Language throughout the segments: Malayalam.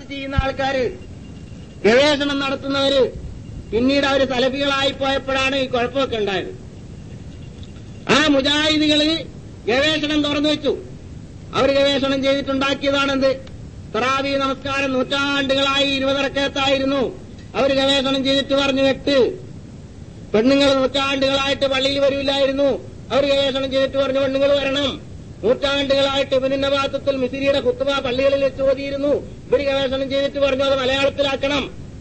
റിസർച്ച് ചെയ്യുന്ന ആൾക്കാര്, ഗവേഷണം നടത്തുന്നവര് പിന്നീട് അവര് സലഫികളായി പോയപ്പോഴാണ് ഈ കുഴപ്പമൊക്കെ ഉണ്ടായത്. ആ മുജാഹിദുകള് ഗവേഷണം തുറന്നു വെച്ചു. അവർ ഗവേഷണം ചെയ്തിട്ടുണ്ടാക്കിയതാണെന്ത്? തറാവി നമസ്കാരം നൂറ്റാണ്ടുകളായി 20 റക്അത്തായിരുന്നു. അവർ ഗവേഷണം ചെയ്തിട്ട് പറഞ്ഞു 8. പെണ്ണുങ്ങൾ നൂറ്റാണ്ടുകളായിട്ട് പള്ളിയിൽ വരില്ലായിരുന്നു. അവർ ഗവേഷണം ചെയ്തിട്ട് പറഞ്ഞു പെണ്ണുങ്ങൾ വരണം. നൂറ്റാണ്ടുകളായിട്ട് ഇബ്നു നബാത്തുൽ മിസ്രിയുടെ ഖുത്ബ പള്ളികളിൽ വെച്ച് ഓതിയിരുന്നു. ഇവർ ഗവേഷണം ചെയ്തിട്ട് പറഞ്ഞു അത് മലയാളത്തിലാക്കണം.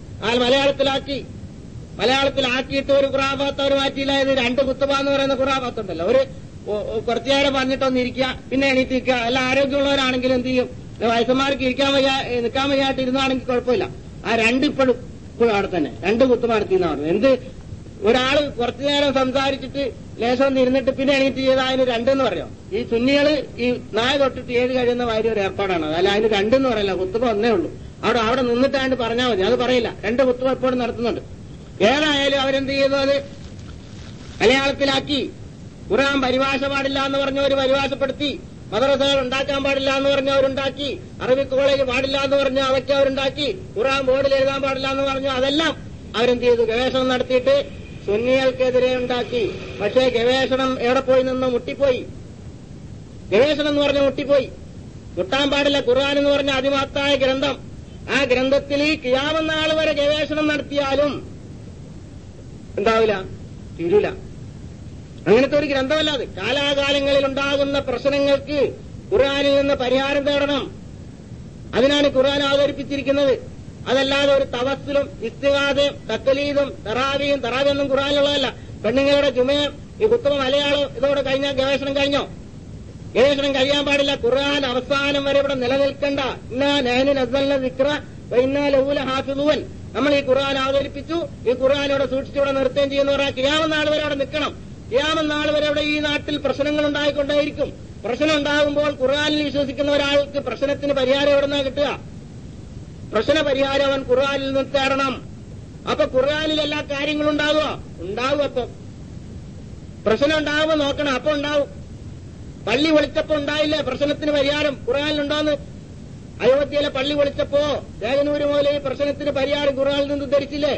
മലയാളത്തിലാക്കിയിട്ട് ഒരു ഖുറാഫാത്ത് അവർ മാറ്റിയില്ലായത്. 2 ഖുത്ബ എന്ന് പറയുന്ന ഖുറാഫാത്തുണ്ടല്ലോ, ഒരു കുറച്ചു നേരം പറഞ്ഞിട്ടൊന്നിരിക്കുക, പിന്നെ എണീറ്റിരിക്കുക. അല്ല ആരോഗ്യമുള്ളവരാണെങ്കിൽ എന്ത് ചെയ്യും? വയസ്സന്മാർക്ക് നിൽക്കാൻ വയ്യായിട്ട് ഇരുന്നാണെങ്കിൽ കുഴപ്പമില്ല. ആ 2 ഇപ്പോഴും അവിടെ തന്നെ 2 ഖുത്ബ നടത്തിയെന്ന് പറഞ്ഞു. എന്ത് ഒരാള് കുറച്ചു നേരം സംസാരിച്ചിട്ട് ലേശം ഒന്ന് ഇരുന്നിട്ട് പിന്നെ എണീറ്റ് ചെയ്ത അതിന് 2 എന്ന് പറയോ? ഈ സുന്നികള് ഈ നായ തൊട്ടിട്ട് ഏത് കഴിയുന്ന മാതിരി ഒരു ഏർപ്പാടാണ്. അല്ല അതിന് 2 എന്ന് പറയില്ല, ഖുത്ബ ഒന്നേ ഉള്ളൂ. അവിടെ നിന്നിട്ടാണ്ട് പറഞ്ഞാൽ മതി. അത് പറയില്ല. 2 ഖുത്ബ എപ്പോഴും നടത്തുന്നുണ്ട്. ഏതായാലും അവരെന്ത് ചെയ്തു? അത് മലയാളത്തിലാക്കി. ഖുർആൻ പരിഭാഷ പാടില്ല എന്ന് പറഞ്ഞവർ പരിഭാഷപ്പെടുത്തി. മദ്രസകൾ ഉണ്ടാക്കാൻ പാടില്ല എന്ന് പറഞ്ഞവരുണ്ടാക്കി. അറബിക് കോളേജ് പാടില്ല എന്ന് പറഞ്ഞു അവയ്ക്ക് അവരുണ്ടാക്കി. ഖുർആൻ ബോർഡിൽ എഴുതാൻ പാടില്ല എന്ന് പറഞ്ഞു. അതെല്ലാം അവരെന്ത് ചെയ്തു? ഗവേഷണം നടത്തിയിട്ട് സുന്നികൾക്കെതിരെ ഉണ്ടാക്കി. പക്ഷേ ഗവേഷണം എവിടെ പോയി നിന്ന് മുട്ടിപ്പോയി. ഗവേഷണം എന്ന് പറഞ്ഞ മുട്ടിപ്പോയി. മുട്ടാൻ പാടില്ല. ഖുർആൻ എന്ന് പറഞ്ഞ അതിമഹത്തായ ഗ്രന്ഥം. ആ ഗ്രന്ഥത്തിൽ ഖിയാമത്ത് നാൾ വരെ ഗവേഷണം നടത്തിയാലും ഉണ്ടാവില്ല, തീരൂല. അങ്ങനത്തെ ഒരു ഗ്രന്ഥമല്ല അത്. കാലാകാലങ്ങളിൽ ഉണ്ടാകുന്ന പ്രശ്നങ്ങൾക്ക് ഖുർആനിൽ നിന്ന് പരിഹാരം തേടണം. അതിനാണ് ഖുർആൻ അവതരിപ്പിച്ചിരിക്കുന്നത്. അതല്ലാതെ ഒരു തവസ്സുലും ഇസ്തിഗാഥയും തഖ്ലീദും തറാവിയൊന്നും ഖുർആനിലുള്ളതല്ല. പെണ്ണുങ്ങളുടെ ജുമയും ഈ ഖുത്ബ മലയാളം ഇതോടെ കഴിഞ്ഞാൽ ഗവേഷണം കഴിഞ്ഞോ? ഗവേഷണം കഴിയാൻ പാടില്ല. ഖുർആൻ അവസാനം വരെ ഇവിടെ നിലനിൽക്കണ്ട. ഇന്നാ നഹ്നു നസ്സൽന ദിക്റ വ ഇന്നാ ലഹു ലഹാഫിളൂൻ. നമ്മൾ ഈ ഖുർആൻ അവതരിപ്പിച്ചു, ഈ ഖുർആൻ ഇവിടെ സൂക്ഷിച്ചിവിടെ നിർത്തുകയും ചെയ്യുന്ന പറഞ്ഞാൽ ഖിയാമത്ത് നാൾ വരെ അവിടെ നിൽക്കണം. ഖിയാമത്ത് നാൾ വരെ അവിടെ ഈ നാട്ടിൽ പ്രശ്നങ്ങൾ ഉണ്ടായിക്കൊണ്ടേയിരിക്കും. പ്രശ്നം ഉണ്ടാകുമ്പോൾ ഖുർആനിൽ വിശ്വസിക്കുന്ന ഒരാൾക്ക് പ്രശ്നത്തിന് പരിഹാരം എവിടുന്നാ കിട്ടുക? പ്രശ്ന പരിഹാരം അവൻ ഖുർആനിൽ നിന്ന് തേടണം. അപ്പൊ ഖുർആനിൽ എല്ലാ കാര്യങ്ങളും ഉണ്ടാകുമോ? ഉണ്ടാവും. അപ്പം പ്രശ്നം ഉണ്ടാവുമ്പോ നോക്കണം. അപ്പൊ ഉണ്ടാവും. പള്ളി പൊളിച്ചപ്പോ ഉണ്ടായില്ലേ പ്രശ്നത്തിന് പരിഹാരം? ഖുർആനിലുണ്ടോന്ന്? അയോധ്യയിലെ പള്ളി പൊളിച്ചപ്പോ ദേവനൂര് മുതൽ ഈ പ്രശ്നത്തിന് പരിഹാരം ഖുർആനിൽ നിന്ന് ധരിച്ചില്ലേ?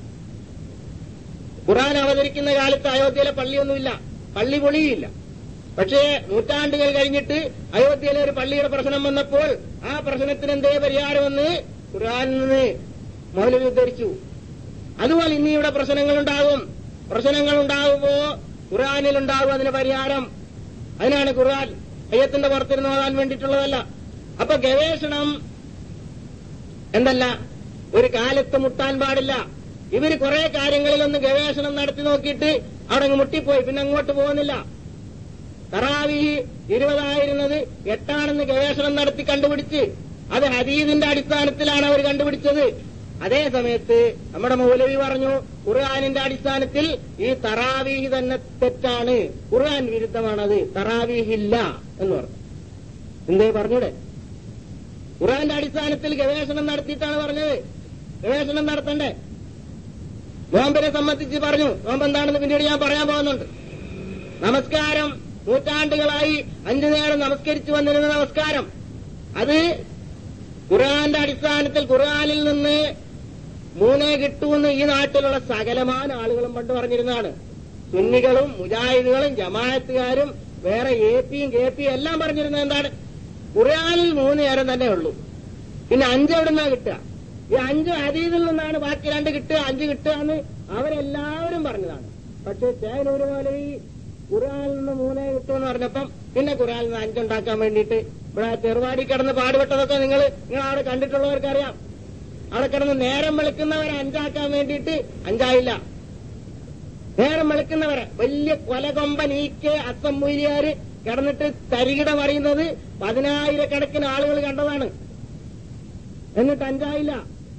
ഖുർആൻ അവതരിക്കുന്ന കാലത്ത് അയോധ്യയിലെ പള്ളിയൊന്നുമില്ല, പള്ളി പൊളിയില്ല. പക്ഷേ നൂറ്റാണ്ടുകൾ കഴിഞ്ഞിട്ട് അയോധ്യയിലെ ഒരു പള്ളിയുടെ പ്രശ്നം വന്നപ്പോൾ ആ പ്രശ്നത്തിന് എന്തേ പരിഹാരമെന്ന് ഖുർആനിൽ നിന്ന് മൗലവി ഉദ്ധരിച്ചു. അതുപോലെ ഇനി ഇവിടെ പ്രശ്നങ്ങളുണ്ടാകും. പ്രശ്നങ്ങളുണ്ടാകുമ്പോ ഖുർആനിലുണ്ടാകും അതിന് പരിഹാരം. അതിനാണ് ഖുർആൻ അയ്യത്തിന്റെ പുറത്തിരുന്ന് ഓതാൻ വേണ്ടിയിട്ടുള്ളതല്ല. അപ്പൊ ഗവേഷണം എന്തല്ല, ഒരു കാലത്ത് മുട്ടാൻ പാടില്ല. ഇവര് കുറെ കാര്യങ്ങളിലൊന്ന് ഗവേഷണം നടത്തി നോക്കിയിട്ട് അവിടെ അങ്ങ് മുട്ടിപ്പോയി, പിന്നെ അങ്ങോട്ട് പോകുന്നില്ല. തറാവീഹ് 20 8 ഗവേഷണം നടത്തി കണ്ടുപിടിച്ച് അത് ഹദീസിന്റെ അടിസ്ഥാനത്തിലാണ് അവർ കണ്ടുപിടിച്ചത്. അതേ സമയത്ത് നമ്മുടെ മൗലവി പറഞ്ഞു ഖുർആനിന്റെ അടിസ്ഥാനത്തിൽ ഈ തറാവീഹ് തന്നെ തെറ്റാണ്, ഖുർആൻ വിരുദ്ധമാണത്, തറാവീഹില്ല എന്ന് പറഞ്ഞു. എന്തേ പറഞ്ഞൂടെ? ഖുർആന്റെ അടിസ്ഥാനത്തിൽ ഗവേഷണം നടത്തിയിട്ടാണ് പറഞ്ഞത്. ഗവേഷണം നടത്തണ്ടേ? നോമ്പിനെ സംബന്ധിച്ച് പറഞ്ഞു. നോമ്പ് എന്താണെന്ന് പിന്നീട് ഞാൻ പറയാൻ പോകുന്നുണ്ട്. നമസ്കാരം നൂറ്റാണ്ടുകളായി 5 നേരം നമസ്കരിച്ചു വന്നിരുന്ന നമസ്കാരം, അത് ഖുർആന്റെ അടിസ്ഥാനത്തിൽ ഖുർആനിൽ നിന്ന് 3 കിട്ടുമെന്ന് ഈ നാട്ടിലുള്ള സകലമാന ആളുകളും പണ്ട് പറഞ്ഞിരുന്നതാണ്. സുന്നികളും മുജാഹിദുകളും ജമാഅത്തുകാരും വേറെ എപിയും കെപിയും എല്ലാം പറഞ്ഞിരുന്നത് എന്താണ്? ഖുർആനിൽ 3 നേരം തന്നെ ഉള്ളൂ, പിന്നെ 5 എവിടുന്നാ കിട്ടുക? ഈ 5 ഹദീസിൽ നിന്നാണ് ബാക്കി 2 കിട്ടുക, 5 കിട്ടുക എന്ന് അവരെല്ലാവരും പറഞ്ഞതാണ്. പക്ഷേ ചേനൂര് പോലെ ഈ ഖുർആനിൽ നിന്ന് 3 കിട്ടുമെന്ന് പറഞ്ഞപ്പം പിന്നെ ഖുർആനിൽ നിന്ന് 5 ഉണ്ടാക്കാൻ വേണ്ടിയിട്ട് ഇവിടെ ചെറുപാടി കിടന്ന് പാടുപെട്ടതൊക്കെ നിങ്ങൾ അവിടെ കണ്ടിട്ടുള്ളവർക്കറിയാം. അവിടെ കിടന്ന് നേരം വെളുക്കുന്നവരെ 5 ആക്കാൻ വേണ്ടിയിട്ട് 5 ആയില്ല. നേരം വെളുക്കുന്നവരെ വലിയ കൊലകൊമ്പൻ അസംമൂര്യാര് കിടന്നിട്ട് തരികിട പറയുന്നത് 10,000 ആളുകൾ കണ്ടതാണ്. എന്നിട്ട് 5 ആയില്ല.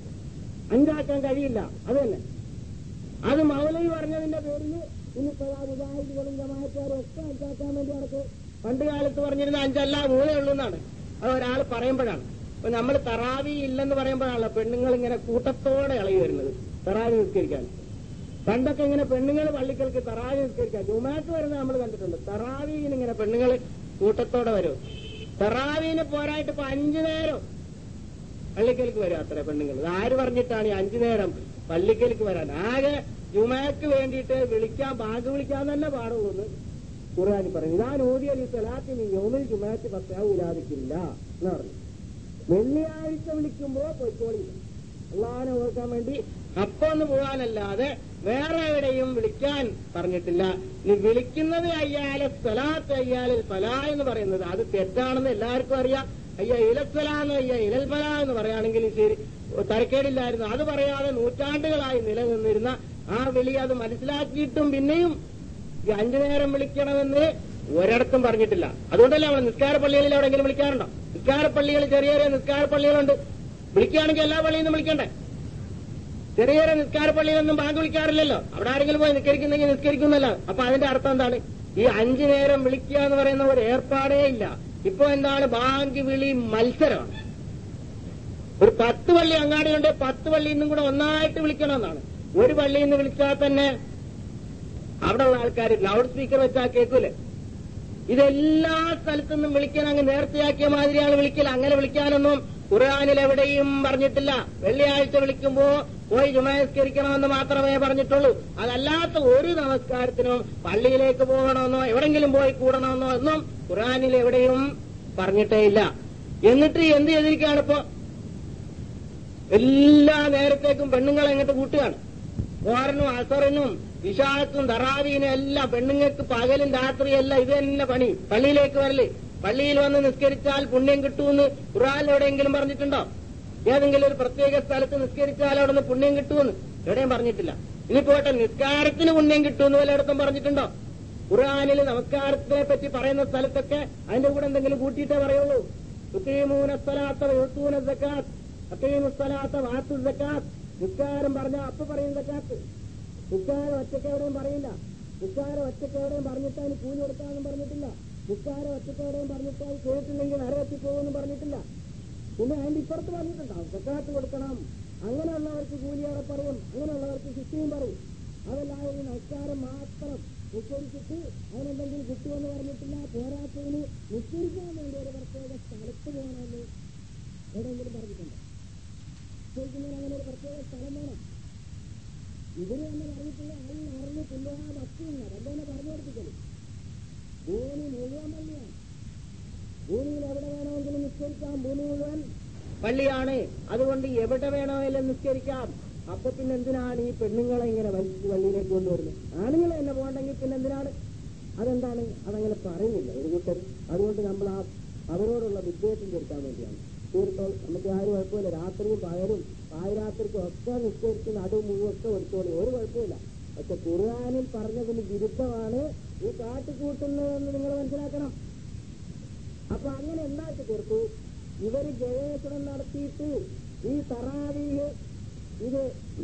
5 ആക്കാൻ കഴിയില്ല. അത് തന്നെ. അത് മൗലവി പറഞ്ഞതിന്റെ പേരിൽ ഇന്നിപ്പോ മുജാഹിദുകളും ജമാഅത്തുകാരും ഒക്കെ 5 ആക്കാൻ വേണ്ടി നടക്കും. പണ്ട് കാലത്ത് പറഞ്ഞിരുന്ന 5 അല്ല 3 ഉള്ളൂ എന്നാണ്. അത് ഒരാൾ പറയുമ്പോഴാണ്. അപ്പൊ നമ്മൾ തറാവി ഇല്ലെന്ന് പറയുമ്പോഴാണല്ലോ പെണ്ണുങ്ങൾ ഇങ്ങനെ കൂട്ടത്തോടെ ഇളകി വരുന്നത് തറാവി നിസ്കരിക്കാൻ. പണ്ടൊക്കെ ഇങ്ങനെ പെണ്ണുങ്ങൾ പള്ളികൾക്ക് തറാവി നിസ്കരിക്കാൻ ജുമാക്ക് വരുന്നത് നമ്മൾ കണ്ടിട്ടുണ്ട്. തറാവീന് ഇങ്ങനെ പെണ്ണുങ്ങൾ കൂട്ടത്തോടെ വരും. തറാവീന് പോരായിട്ട് ഇപ്പൊ 5 നേരം പള്ളിക്കലേക്ക് വരാം അത്ര പെണ്ണുങ്ങൾ. ഇത് ആര് പറഞ്ഞിട്ടാണ് ഈ 5 നേരം പള്ളിക്കലേക്ക് വരാൻ? ആകെ ജുമാക്ക് വേണ്ടിയിട്ട് വിളിക്കാൻ, ബാങ്ക് വിളിക്കാൻ തന്നെ പാടുള്ളൂ എന്ന് ഖുർആനിൽ പറയും. ഇതാണ് ഓതി അലി സ്വലാത്തിന് യൗമിൽ ജുമാഅത്ത് പത്താവില്ലാതിക്കില്ല എന്ന് പറഞ്ഞു. വെള്ളിയാഴ്ച വിളിക്കുമ്പോ പൊയ്ക്കോളില്ല, അള്ളാഹനെ ഓർക്കാൻ വേണ്ടി അപ്പൊ ഒന്ന് പോകാനല്ലാതെ വേറെ എവിടെയും വിളിക്കാൻ പറഞ്ഞിട്ടില്ല. ഇനി വിളിക്കുന്നത് അയ്യാലെ സ്വലാത്ത് അയ്യാലിൽ ഫലാ എന്ന് പറയുന്നത് അത് തെറ്റാണെന്ന് എല്ലാവർക്കും അറിയാം. അയ്യ ഇലസ്വലാന്ന് അയ്യ ഇലൽ ഫലാ എന്ന് പറയുകയാണെങ്കിൽ ശരി, തരക്കേടില്ലായിരുന്നു. അത് പറയാതെ നൂറ്റാണ്ടുകളായി നിലനിന്നിരുന്ന ആ വിളി അത് മനസ്സിലാക്കിയിട്ടും പിന്നെയും ഈ 5 നേരം വിളിക്കണമെന്ന് ഒരിടത്തും പറഞ്ഞിട്ടില്ല. അതുകൊണ്ടല്ലേ നമ്മൾ നിസ്കാര പള്ളികളിൽ എവിടെയെങ്കിലും വിളിക്കാറുണ്ടോ? നിസ്കാര പള്ളികൾ ചെറിയ ചെറിയ നിസ്കാര പള്ളികളുണ്ട്. വിളിക്കുകയാണെങ്കിൽ എല്ലാ പള്ളിയിൽ നിന്നും വിളിക്കണ്ടേ? ചെറിയ ചെറിയ നിസ്കാര പള്ളിയിലൊന്നും ബാങ്ക് വിളിക്കാറില്ലല്ലോ. അവിടെ ആരെങ്കിലും പോയി നിസ്കരിക്കുന്നെങ്കിൽ നിസ്കരിക്കുന്നല്ല. അപ്പൊ അതിന്റെ അർത്ഥം എന്താണ്? ഈ 5 നേരം വിളിക്കുക എന്ന് പറയുന്ന ഒരു ഏർപ്പാടേ ഇല്ല. ഇപ്പൊ എന്താണ്? ബാങ്ക് വിളി മത്സരമാണ്. ഒരു 10 പള്ളി അങ്ങാടിയുണ്ട്, 10 പള്ളിയിൽ നിന്നും കൂടെ ഒന്നായിട്ട് വിളിക്കണമെന്നാണ്. ഒരു പള്ളിയിൽ നിന്ന് വിളിച്ചാൽ തന്നെ അവിടെയുള്ള ആൾക്കാർ ലൗഡ് സ്പീക്കർ വെച്ചാൽ കേൾക്കൂലേ? ഇതെല്ലാ സ്ഥലത്തു നിന്നും വിളിക്കാൻ അങ്ങ് നേർച്ചയാക്കിയ മാതിരിയാണ് വിളിക്കൽ. അങ്ങനെ വിളിക്കാനൊന്നും ഖുർആനിൽ എവിടെയും പറഞ്ഞിട്ടില്ല. വെള്ളിയാഴ്ച വിളിക്കുമ്പോ പോയി ജുമാസ്കരിക്കണമെന്ന് മാത്രമേ പറഞ്ഞിട്ടുള്ളൂ. അതല്ലാത്ത ഒരു നമസ്കാരത്തിനും പള്ളിയിലേക്ക് പോകണമെന്നോ എവിടെങ്കിലും പോയി കൂടണമെന്നോ ഒന്നും ഖുർആനിൽ എവിടെയും പറഞ്ഞിട്ടേ ഇല്ല. എന്നിട്ട് എന്ത് ചെയ്തിരിക്കുകയാണിപ്പോ? എല്ലാ നേരത്തേക്കും പെണ്ണുങ്ങളെ എങ്ങോട്ട് കൂട്ടുകയാണ്. മോഹറിനും അസറിനും ഇശാഅത്തും തറാവീനും എല്ലാം പെണ്ണുങ്ങൾക്ക് പകലും രാത്രിയെല്ലാം ഇത് തന്നെ പണി. പള്ളിയിലേക്ക് വരല്, പള്ളിയിൽ വന്ന് നിസ്കരിച്ചാൽ പുണ്യം കിട്ടുമെന്ന് ഖുർആനിൽ എവിടെയെങ്കിലും പറഞ്ഞിട്ടുണ്ടോ? ഏതെങ്കിലും ഒരു പ്രത്യേക സ്ഥലത്ത് നിസ്കരിച്ചാൽ അവിടെ നിന്ന് പുണ്യം കിട്ടുമെന്ന് എവിടെയും പറഞ്ഞിട്ടില്ല. ഇനി പോട്ടെ, നിസ്കാരത്തിന് പുണ്യം കിട്ടുമെന്ന് വല്ലയിടത്തും പറഞ്ഞിട്ടുണ്ടോ? ഖുർആനിൽ നമസ്കാരത്തിനെ പറ്റി പറയുന്ന സ്ഥലത്തൊക്കെ അതിന്റെ കൂടെ എന്തെങ്കിലും കൂട്ടിയിട്ടേ പറയുള്ളൂ. തുഖീമൂന സ്വലാത്ത വയുത്തൂന സകാത്ത്, അഖീമു സ്വലാത്ത വആത്തു സകാത്ത്. നിസ്കാരം പറഞ്ഞാൽ അപ്പൊ പറയും സകാത്ത്. നിസ്കാരം ഒറ്റയ്ക്ക് എവിടെയും പറയില്ല. നിസ്കാരം ഒറ്റയ്ക്ക് എവിടെയും പറഞ്ഞിട്ട് അതിന് കൂലി കൊടുക്കാമെന്നും പറഞ്ഞിട്ടില്ല. നിസ്കാരം ഒറ്റയ്ക്ക് എവിടെയും പറഞ്ഞിട്ട് അത് കേട്ടില്ലെങ്കിൽ നരകത്തിൽ പോകുമെന്നും പറഞ്ഞിട്ടില്ല. പിന്നെ അതിന്റെ ഇപ്പുറത്ത് പറഞ്ഞിട്ടുണ്ടാവും സക്കാത്ത് കൊടുക്കണം, അങ്ങനെയുള്ളവർക്ക് കൂലിയേറെ പറയും, അങ്ങനെയുള്ളവർക്ക് ശിക്ഷയും പറയും. അതല്ലാതെ ഈ നമസ്കാരം മാത്രം നിസ്കരിച്ചിട്ട് അതിനെന്തെങ്കിലും കിട്ടുമെന്ന് പറഞ്ഞിട്ടില്ല. പോരാത്തതിന് നിസ്കരിക്കാൻ വേണ്ടി ഒരു പ്രത്യേക സ്ഥലത്ത് പോകണമെന്ന് എവിടെയെങ്കിലും പറഞ്ഞിട്ടുണ്ട്. നിസ്കരിക്കുന്നതിന് അങ്ങനെ ഒരു പ്രത്യേക സ്ഥലം വേണം. ഇതിന് തന്നെ പറഞ്ഞിട്ടുള്ള ആൾ അറിഞ്ഞ് തുല്യമായ ഭക്തിയില്ല. രണ്ടേനെ പറഞ്ഞു കൊടുത്തിട്ടുള്ളൂ. ഭൂമി മുഴുവൻ പള്ളിയാണ്. ഭൂമിയിൽ എവിടെ വേണമെങ്കിലും നിസ്കരിക്കാം. ഭൂമി മുഴുവൻ പള്ളിയാണ്. അതുകൊണ്ട് എവിടെ വേണമെങ്കിലും നിസ്കരിക്കാം. അപ്പൊ പിന്നെ എന്തിനാണ് ഈ പെണ്ണുങ്ങളെ ഇങ്ങനെ വലിച്ച് പള്ളിയിലേക്ക് കൊണ്ടുവരുന്നത്? ആണുങ്ങളെ തന്നെ പോകണ്ടെങ്കിൽ പിന്നെ എന്തിനാണ്? അതെന്താണ്? അതങ്ങനെ പറയുന്നില്ല ഒരു കൂട്ടർ. അതുകൊണ്ട് നമ്മൾ അവരോടുള്ള വിദ്വേഷം തീർക്കാൻ വേണ്ടിയാണ്. തീർത്തോൾ നമുക്ക് ആരും കുഴപ്പമില്ല. രാത്രിയും പകരും പാതിരാത്രിക്കും ഒക്കെ നിസ്കരിച്ച് നടുവ് മുഴുവൊക്കെ എടുത്തോളി, ഒരു കുഴപ്പമില്ല. പക്ഷെ ഖുർആനിൽ പറഞ്ഞതിന് വിരുദ്ധമാണ് ഈ കാട്ടിക്കൂട്ടുന്നതെന്ന് നിങ്ങൾ മനസ്സിലാക്കണം. അപ്പൊ അങ്ങനെ ഉണ്ടാക്കി തീർത്തു. ഇവര് ഗവേഷണം നടത്തിയിട്ട് ഈ തറാവീഹ് ഇത്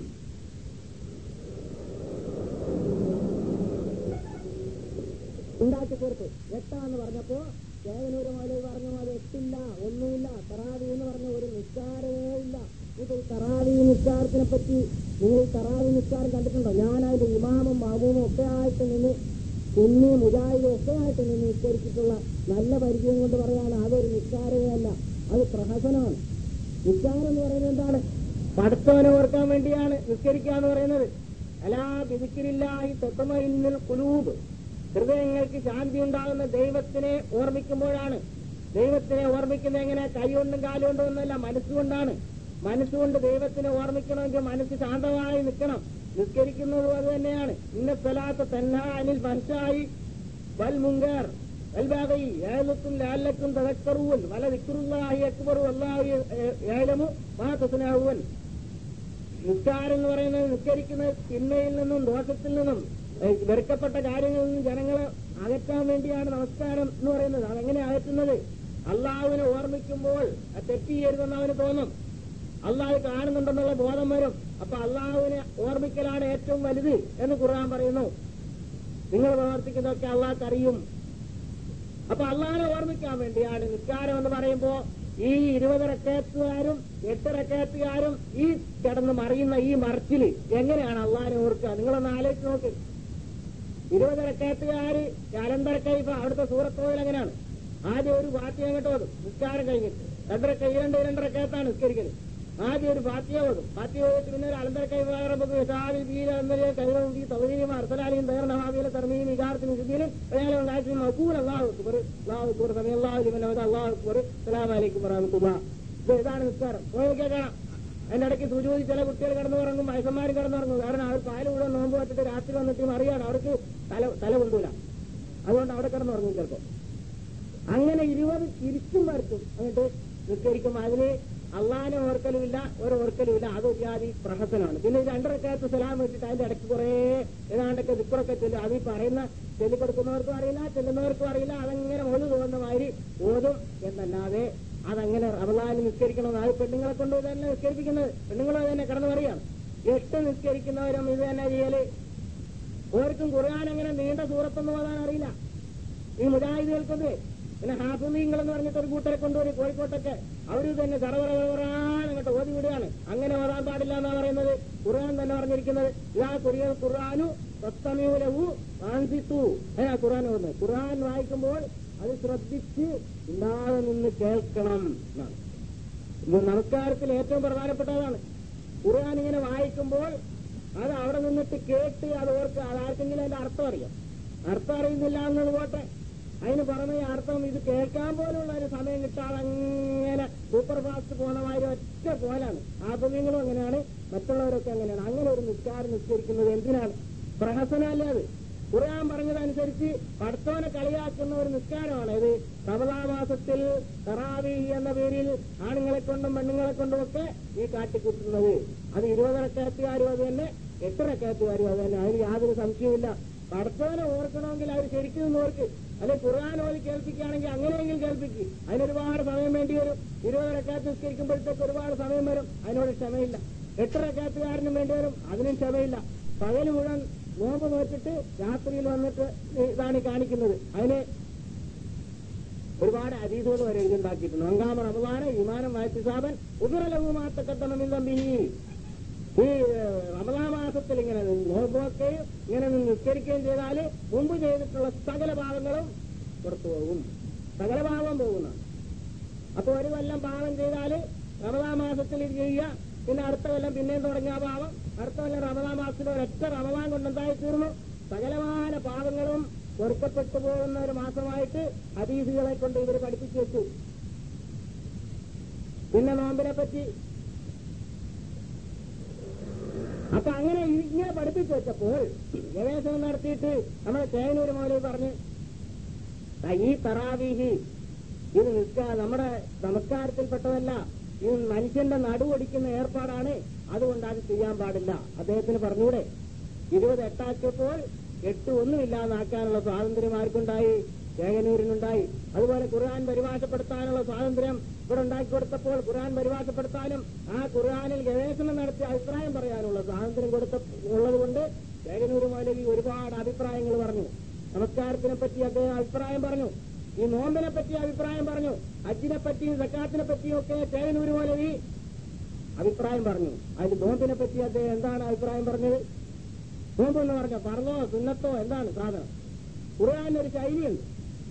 ഉണ്ടാക്കി തീർത്തു. 8 പറഞ്ഞപ്പോ ചേവനൂര് മൗലവി പറഞ്ഞ പോലെ 8 ഒന്നുമില്ല. തറാവി എന്ന് പറഞ്ഞ ഒരു നിസ്കാരമേ ഇല്ല. ഇത് തറാവി നിസ്കാരത്തിനെ പറ്റി നിങ്ങൾ തറാവി നിസ്കാരം കണ്ടിട്ടുണ്ടോ? ഞാൻ അതിന്റെ ഇമാമും മാമൂമും ഒക്കെ ആയിട്ട് നിന്ന് സുന്നി മുജാഹിദും ഒക്കെ ആയിട്ട് നിന്ന് നിസ്കരിച്ചിട്ടുള്ള നല്ല പരിചയം കൊണ്ട് പറയാണ് അതൊരു നിസ്കാരമേ അല്ല, അത് പ്രഹസനമാണ്. നിസ്കാരം എന്ന് പറയുന്നത് എന്താണ്? പടച്ചവനെ ഓർക്കാൻ വേണ്ടിയാണ് നിസ്കരിക്കുക എന്ന് പറയുന്നത്. അലാ ബിദിക്രില്ലാഹി തത്മഇന്നുൽ ഖുലൂബ്, ഹൃദയങ്ങൾക്ക് ശാന്തി ഉണ്ടാകുന്ന ദൈവത്തിനെ ഓർമ്മിക്കുമ്പോഴാണ്. ദൈവത്തിനെ ഓർമ്മിക്കുന്നത് എങ്ങനെ? കൈകൊണ്ടും കാലുകൊണ്ടും ഒന്നുമല്ല, മനസ്സുകൊണ്ടാണ്. മനസ്സുകൊണ്ട് ദൈവത്തിനെ ഓർമ്മിക്കണമെങ്കിൽ മനസ്സ് ശാന്തമായി നിൽക്കണം. നിസ്കരിക്കുന്നതും അത് തന്നെയാണ്. ഇന്ന സ്വലാത്ത തൻഹാ അനിൽ ഫഹ്ശാഇ വൽ മുൻകർ വൽ ബഗി യഅലക്കും ലഅല്ലക്കും തദക്കറൂൻ വല ദിക്റുല്ലാഹി അക്ബർ വല്ലാഹു യഅലമു മാ തസ്നഊൻ. നിസ്കാരം എന്ന് പറയുന്നത് നിസ്കരിക്കുന്നത് തിന്മയിൽ നിന്നും ദോഷത്തിൽ നിന്നും വെറുക്കപ്പെട്ട കാര്യങ്ങളിൽ നിന്നും ജനങ്ങളെ അകറ്റാൻ വേണ്ടിയാണ് നമസ്കാരം എന്ന് പറയുന്നത്. അതെങ്ങനെ അകറ്റുന്നത്? അള്ളാഹുവിനെ ഓർമ്മിക്കുമ്പോൾ തെറ്റിയരുതെന്ന് അവന് തോന്നും. അള്ളാഹു കാണുന്നുണ്ടെന്നുള്ള ബോധം വരും. അപ്പൊ അള്ളാഹുവിനെ ഓർമ്മിക്കലാണ് ഏറ്റവും വലുത് എന്ന് ഖുർആൻ പറയുന്നു. നിങ്ങൾ പ്രവർത്തിക്കുന്നതൊക്കെ അള്ളാഹ്ക്ക് അറിയും. അപ്പൊ അള്ളാഹിനെ ഓർമ്മിക്കാൻ വേണ്ടിയാണ് നിസ്കാരം എന്ന് പറയുമ്പോ ഈ 20 റക്അത്തുകാരും 8 റക്അത്തുകാരും ഈ കിടന്ന് മറിയുന്ന ഈ മറിച്ചില് എങ്ങനെയാണ് അള്ളാഹിനെ ഓർക്കുക? നിങ്ങളൊന്ന് ആലോചിച്ച് നോക്ക്. 20 റക്അത്തുകാര് കലന്തർ കൈഫ, അവിടുത്തെ സൂറത്ത് ഓതൽ എങ്ങനെയാണ്? ആദ്യം ഒരു ഫാത്തിഹ അങ്ങോട്ട് ഓതും നിസ്കാരം കഴിഞ്ഞിട്ട്. രണ്ടരക്കത്താണ് നിസ്കരിക്കല്. ആദ്യം ഒരു ഫാത്തിഹ ഓതും. ഫാത്തിഹ ഓതിട്ട് പിന്നെ ഒരു അലന്തരക്കൈ അർസലാലിയും തയ്യാറീലെ തർമീയും വികാരത്തിനും ശുദ്ധിയിലും മക്കൂർ അള്ളാഹു അക്ബർ അള്ളാഹു അക്ബർ അള്ളാഹു അക്ബർ സലാം അലൈക്കും വറഹ്മത്തുള്ളാഹ്. ഇതാണ് നിസ്കാരം. കേൾക്കാം. അതിന്റെ ഇടയ്ക്ക് സുജൂദി ചില കുട്ടികൾ കിടന്നുറങ്ങും, വയസ്സന്മാർ കിടന്നുറങ്ങും. കാരണം അവർ പാല് കൂടെ നോമ്പ് വെച്ചിട്ട് രാത്രി വന്നിട്ട് അറിയാണ് അവർക്ക് തല കൊണ്ടൂല. അതുകൊണ്ട് അവിടെ കിടന്നുറങ്ങും ചിലപ്പോൾ. അങ്ങനെ 20 തിരിച്ചും വരത്തും എന്നിട്ട് നിസ്കരിക്കും. അതിന് അള്ളാഹിനെ ഓർക്കലുമില്ല, ഒരു ഓർക്കലുമില്ല. അത് ജാതി പ്രഹസനമാണ്. പിന്നെ 2 റക്അത്ത് സലാം വെച്ചിട്ട് അതിന്റെ ഇടയ്ക്ക് കുറെ ഏതാണ്ടൊക്കെ ദിക്റൊക്കെ ചെല്ലും. അത് ഈ പറയുന്ന ചൊല്ലിക്കൊടുക്കുന്നവർക്കും അറിയില്ല, ചെല്ലുന്നവർക്കും അറിയില്ല. അതങ്ങനെ ഒന്നു തോന്നുന്ന മാതിരി ഓതും എന്നല്ലാതെ അതങ്ങനെ റമളാനിൽ നിസ്കരിക്കണമെന്ന്. അത് പെണ്ണുങ്ങളെ കൊണ്ട് തന്നെ നിസ്കരിപ്പിക്കുന്നത്. പെണ്ണുങ്ങളെ തന്നെ കിടന്നു പറയുകയാണ്. 8 നിസ്കരിക്കുന്നവരും ഇത് തന്നെ ചെയ്യല്. ഓർക്കും ഖുർആൻ അങ്ങനെ നീണ്ട സൂറത്തൊന്നും ഓതാൻ അറിയില്ല ഈ മുജാഹിദുകൾക്കൊന്നും. പിന്നെ ഹാഫിളീങ്ങളെന്ന് പറഞ്ഞിട്ട് ഒരു കൂട്ടരെ കൊണ്ടുവരും കോഴിക്കോട്ടൊക്കെ. അവര് തന്നെ സർവ്വറാൻ അങ്ങോട്ട് ഓതി വിടുകയാണ്. അങ്ങനെ ഓതാൻ പാടില്ല എന്നാ പറയുന്നത്. ഖുർആൻ തന്നെ പറഞ്ഞിരിക്കുന്നത് ഇതാ ഖുർആനു തസ്തമീഉലഹു വഅൻസിതു. ഖുർആൻ ഓതുന്നത്. ഖുർആൻ വായിക്കുമ്പോൾ അത് ശ്രദ്ധിച്ച് ഇല്ലാതെ നിന്ന് കേൾക്കണം എന്നാണ്. നമസ്കാരത്തിൽ ഏറ്റവും പ്രധാനപ്പെട്ടതാണ്. ഖുർആൻ ഇങ്ങനെ വായിക്കുമ്പോൾ അത് അവിടെ നിന്നിട്ട് കേട്ട് അത് ഓർക്ക്. അതാർക്കെങ്കിലും അതിന്റെ അർത്ഥം അറിയാം. അർത്ഥം അറിയുന്നില്ല എന്നത് പോട്ടെ, അതിന് പുറമെ അർത്ഥം ഇത് കേൾക്കാൻ പോലുള്ള ഒരു സമയം കിട്ടാതെ അങ്ങനെ സൂപ്പർ ഫാസ്റ്റ് പോകുന്നമാതിരി ഒറ്റ പോലാണ്. ആത്മീയങ്ങളും അങ്ങനെയാണ്, മറ്റുള്ളവരൊക്കെ അങ്ങനെയാണ്. അങ്ങനെ ഒരു നിസ്കാരം നിസ്കരിക്കുന്നത് എന്തിനാണ്? പ്രഹസനല്ലേ അത്? ഖുർആൻ പറഞ്ഞതനുസരിച്ച് പടച്ചോനെ കളിയാക്കുന്ന ഒരു നിസ്കാരമാണ് ഇത്. റമളാൻ മാസത്തിൽ തറാവീഹ് എന്ന പേരിൽ ആണുങ്ങളെ കൊണ്ടും പെണ്ണുങ്ങളെ കൊണ്ടും ഒക്കെ ഈ കാട്ടിക്കൂട്ടുന്നത്. അത് 20 റക്അത്തുകാരും അത് തന്നെ, 8 റക്അത്തുകാരും അത് തന്നെ. അതിന് യാതൊരു സംശയവുമില്ല. പടച്ചോനെ ഓർക്കണമെങ്കിൽ അവർ ശരിക്കും ഓർക്ക്. അല്ലെ ഖുർആൻ ഓതി കേൾപ്പിക്കുകയാണെങ്കിൽ അങ്ങനെയെങ്കിലും കേൾപ്പിക്കും. അതിനൊരുപാട് സമയം വേണ്ടി വരും. 20 റക്അത്ത് നിസ്കരിക്കുമ്പോഴത്തേക്ക് ഒരുപാട് സമയം വരും. അതിനോട് ക്ഷമയില്ല. 8 റക്അത്തുകാരനും വേണ്ടി വരും. അതിനും ക്ഷമയില്ല. പകല് മുഴുവൻ നോമ്പ് നോറ്റിട്ട് രാത്രിയിൽ വന്നിട്ട് ഇതാണ് കാണിക്കുന്നത്. അതിന് ഒരുപാട് ഹദീസുകൾ വരെ എഴുതിണ്ടാക്കിയിട്ടുണ്ട്. ഒങ്കാമ റമളാന ഈമാനം വഹ്തിസാബൻ ഉദുറലഹുമാത്തക്കത്തണമെന്ന് തമ്പി. ഈ റമളാൻ മാസത്തിൽ ഇങ്ങനെ നോക്കുകയും ഇങ്ങനെ നിസ്കരിക്കുകയും ചെയ്താൽ മുമ്പ് ചെയ്തിട്ടുള്ള സകല പാവങ്ങളും പുറത്തു പോകും. സകല പാവം പോകുന്ന. അപ്പൊ ഒരു കൊല്ലം പാവം ചെയ്താൽ റമളാൻ മാസത്തിൽ ഇത് ചെയ്യുക. പിന്നെ അടുത്ത കൊല്ലം പിന്നെയും തുടങ്ങിയ പാവം. അടുത്ത കൊല്ലം റമളാൻ മാസത്തിൽ ഒരൊറ്റ റമളാൻ കൊണ്ടെന്തായി തീർന്നു? സകലമായ പാവങ്ങളും പൊറുക്കപ്പെട്ടു പോകുന്ന ഒരു മാസമായിട്ട് ഹദീസുകളെ കൊണ്ട് ഇവർ പഠിപ്പിച്ചു വെച്ചു. പിന്നെ നോമ്പിനെ പറ്റി അപ്പൊ അങ്ങനെ ഇങ്ങനെ പഠിപ്പിച്ചു വെച്ചപ്പോൾ ഗവേഷണം നടത്തിയിട്ട് നമ്മുടെ ചേനൂർ മൗലവി പറഞ്ഞ് ഈ തറാവീഹ് ഇത് നമ്മുടെ നമസ്കാരത്തിൽപ്പെട്ടതല്ല, ഇത് മനുഷ്യന്റെ നടുവൊടിക്കുന്ന ഏർപ്പാടാണ്. അതുകൊണ്ട് അത് ചെയ്യാൻ പാടില്ല. അദ്ദേഹത്തിന് പറഞ്ഞൂടെ? 20 8 8 ഒന്നുമില്ലാതാക്കാനുള്ള സ്വാതന്ത്ര്യം ആർക്കുണ്ടായി? ചേകനൂരിനുണ്ടായി. അതുപോലെ ഖുർആൻ പരിഭാഷപ്പെടുത്താനുള്ള സ്വാതന്ത്ര്യം ഇവിടെ ഉണ്ടാക്കി കൊടുത്തപ്പോൾ ഖുർആൻ പരിഭാഷപ്പെടുത്താനും ആ ഖുർആനിൽ ഗവേഷണം നടത്തി അഭിപ്രായം പറയാനുള്ള സ്വാതന്ത്ര്യം ഉള്ളതുകൊണ്ട് ചേകനൂർ മൗലവി ഒരുപാട് അഭിപ്രായങ്ങൾ പറഞ്ഞു. നമസ്കാരത്തിനെ പറ്റി അദ്ദേഹം അഭിപ്രായം പറഞ്ഞു. ഈ നോമ്പിനെ പറ്റി അഭിപ്രായം പറഞ്ഞു. ഹജ്ജിനെ പറ്റിയും സക്കാത്തിനെ പറ്റിയും ഒക്കെ ചേകനൂർ മൗലവി അഭിപ്രായം പറഞ്ഞു. അതിൽ നോമ്പിനെ പറ്റി അദ്ദേഹം എന്താണ് അഭിപ്രായം പറഞ്ഞത്? നോമ്പെന്ന് പറഞ്ഞോ പറഞ്ഞോ സുന്നത്തോ എന്താണ് സാധനം? ഖുർആനൊരു ശൈലിയുണ്ട്.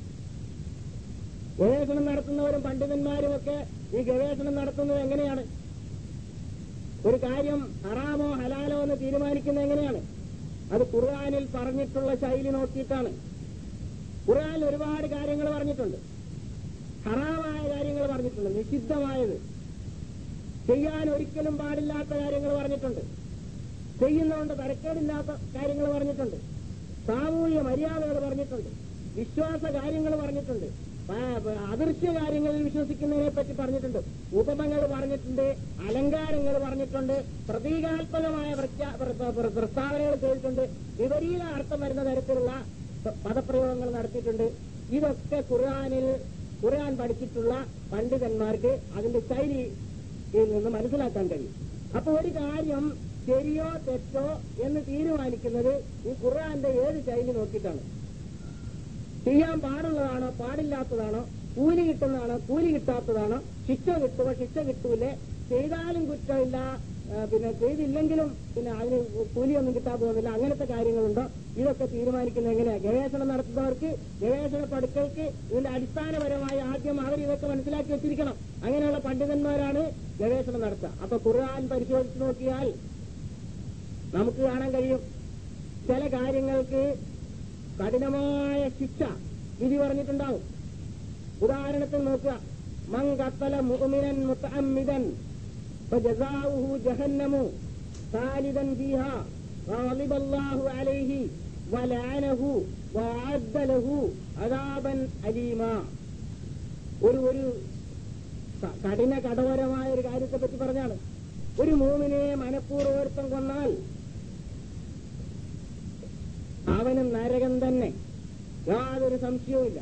ഗവേഷണം നടത്തുന്നവരും പണ്ഡിതന്മാരും ഒക്കെ ഈ ഗവേഷണം നടത്തുന്നത് എങ്ങനെയാണ്? ഒരു കാര്യം ഹറാമോ ഹലാലോ എന്ന് തീരുമാനിക്കുന്നത് എങ്ങനെയാണ്? അത് ഖുർആനിൽ പറഞ്ഞിട്ടുള്ള ശൈലി നോക്കിയിട്ടാണ്. ഖുർആനിൽ ഒരുപാട് കാര്യങ്ങൾ പറഞ്ഞിട്ടുണ്ട്. ഹറാമായ കാര്യങ്ങൾ പറഞ്ഞിട്ടുണ്ട്, നിഷിദ്ധമായത്, ചെയ്യാൻ ഒരിക്കലും പാടില്ലാത്ത കാര്യങ്ങൾ പറഞ്ഞിട്ടുണ്ട്, ചെയ്യുന്നതുകൊണ്ട് തരക്കേടില്ലാത്ത കാര്യങ്ങൾ പറഞ്ഞിട്ടുണ്ട്, സാമൂഹിക മര്യാദകൾ പറഞ്ഞിട്ടുണ്ട്, വിശ്വാസ കാര്യങ്ങൾ പറഞ്ഞിട്ടുണ്ട്, അദൃശ്യ കാര്യങ്ങളിൽ വിശ്വസിക്കുന്നതിനെ പറ്റി പറഞ്ഞിട്ടുണ്ട്, ഉപമകൾ പറഞ്ഞിട്ടുണ്ട്, അലങ്കാരങ്ങൾ പറഞ്ഞിട്ടുണ്ട്, പ്രതീകാത്മകമായ പ്രസ്താവനകൾ ചെയ്തിട്ടുണ്ട്, വിപരീത അർത്ഥം വരുന്ന തരത്തിലുള്ള പദപ്രയോഗങ്ങൾ നടത്തിയിട്ടുണ്ട്. ഇതൊക്കെ ഖുർആൻ പഠിച്ചിട്ടുള്ള പണ്ഡിതന്മാർക്ക് അതിന്റെ ശൈലിയിൽ നിന്ന് മനസ്സിലാക്കാൻ കഴിയും. അപ്പൊ ഒരു കാര്യം ശരിയോ തെറ്റോ എന്ന് തീരുമാനിക്കുന്നത് ഈ ഖുർആന്റെ ഏത് ശൈലി നോക്കിയിട്ടാണ്. ചെയ്യാൻ പാടുള്ളതാണോ പാടില്ലാത്തതാണോ, കൂലി കിട്ടുന്നതാണോ കൂലി കിട്ടാത്തതാണോ, ശിക്ഷ കിട്ടുമോ ശിക്ഷ കിട്ടൂലേ, ചെയ്താലും കുറ്റമില്ല ചെയ്തില്ലെങ്കിലും അതിന് കൂലിയൊന്നും കിട്ടാൻ പോകുന്നില്ല, അങ്ങനത്തെ കാര്യങ്ങളുണ്ടോ? ഇതൊക്കെ തീരുമാനിക്കുന്നത് എങ്ങനെയാ? ഗവേഷണം നടത്തുന്നവർക്ക്, ഗവേഷണ പടുക്കൾക്ക് ഇതിന്റെ അടിസ്ഥാനപരമായ ആദ്യം അവർ ഇതൊക്കെ മനസ്സിലാക്കി വെച്ചിരിക്കണം. അങ്ങനെയുള്ള പണ്ഡിതന്മാരാണ് ഗവേഷണം നടത്തുക. അപ്പൊ ഖുർആൻ പരിശോധിച്ച് നോക്കിയാൽ നമുക്ക് കാണാൻ കഴിയും, ചില കാര്യങ്ങൾക്ക് കഠിനമായ ശിക്ഷ വിധി പറഞ്ഞിട്ടുണ്ടാവും. ഉദാഹരണത്തിന് നോക്കുക, മൻ ഖത്തല മുഅ്മിനൻ മുതഅമ്മിദൻ ഫജസാഉഹു ജഹന്നമു ഖാലിദൻ ഫീഹാ വഗളിബ അല്ലാഹു അലൈഹി വലഅനഹു വഅദ്ദ ലഹു അദാബൻ അലീമാ. ഒരു കഠിന കഠോരമായ ഒരു കാര്യത്തെ പറ്റി പറഞ്ഞാണ്. ഒരു മുഅ്മിനെ മനഃപൂർവ്വം കൊന്നാൽ അവന് നരകം തന്നെ, യാതൊരു സംശയവുമില്ല.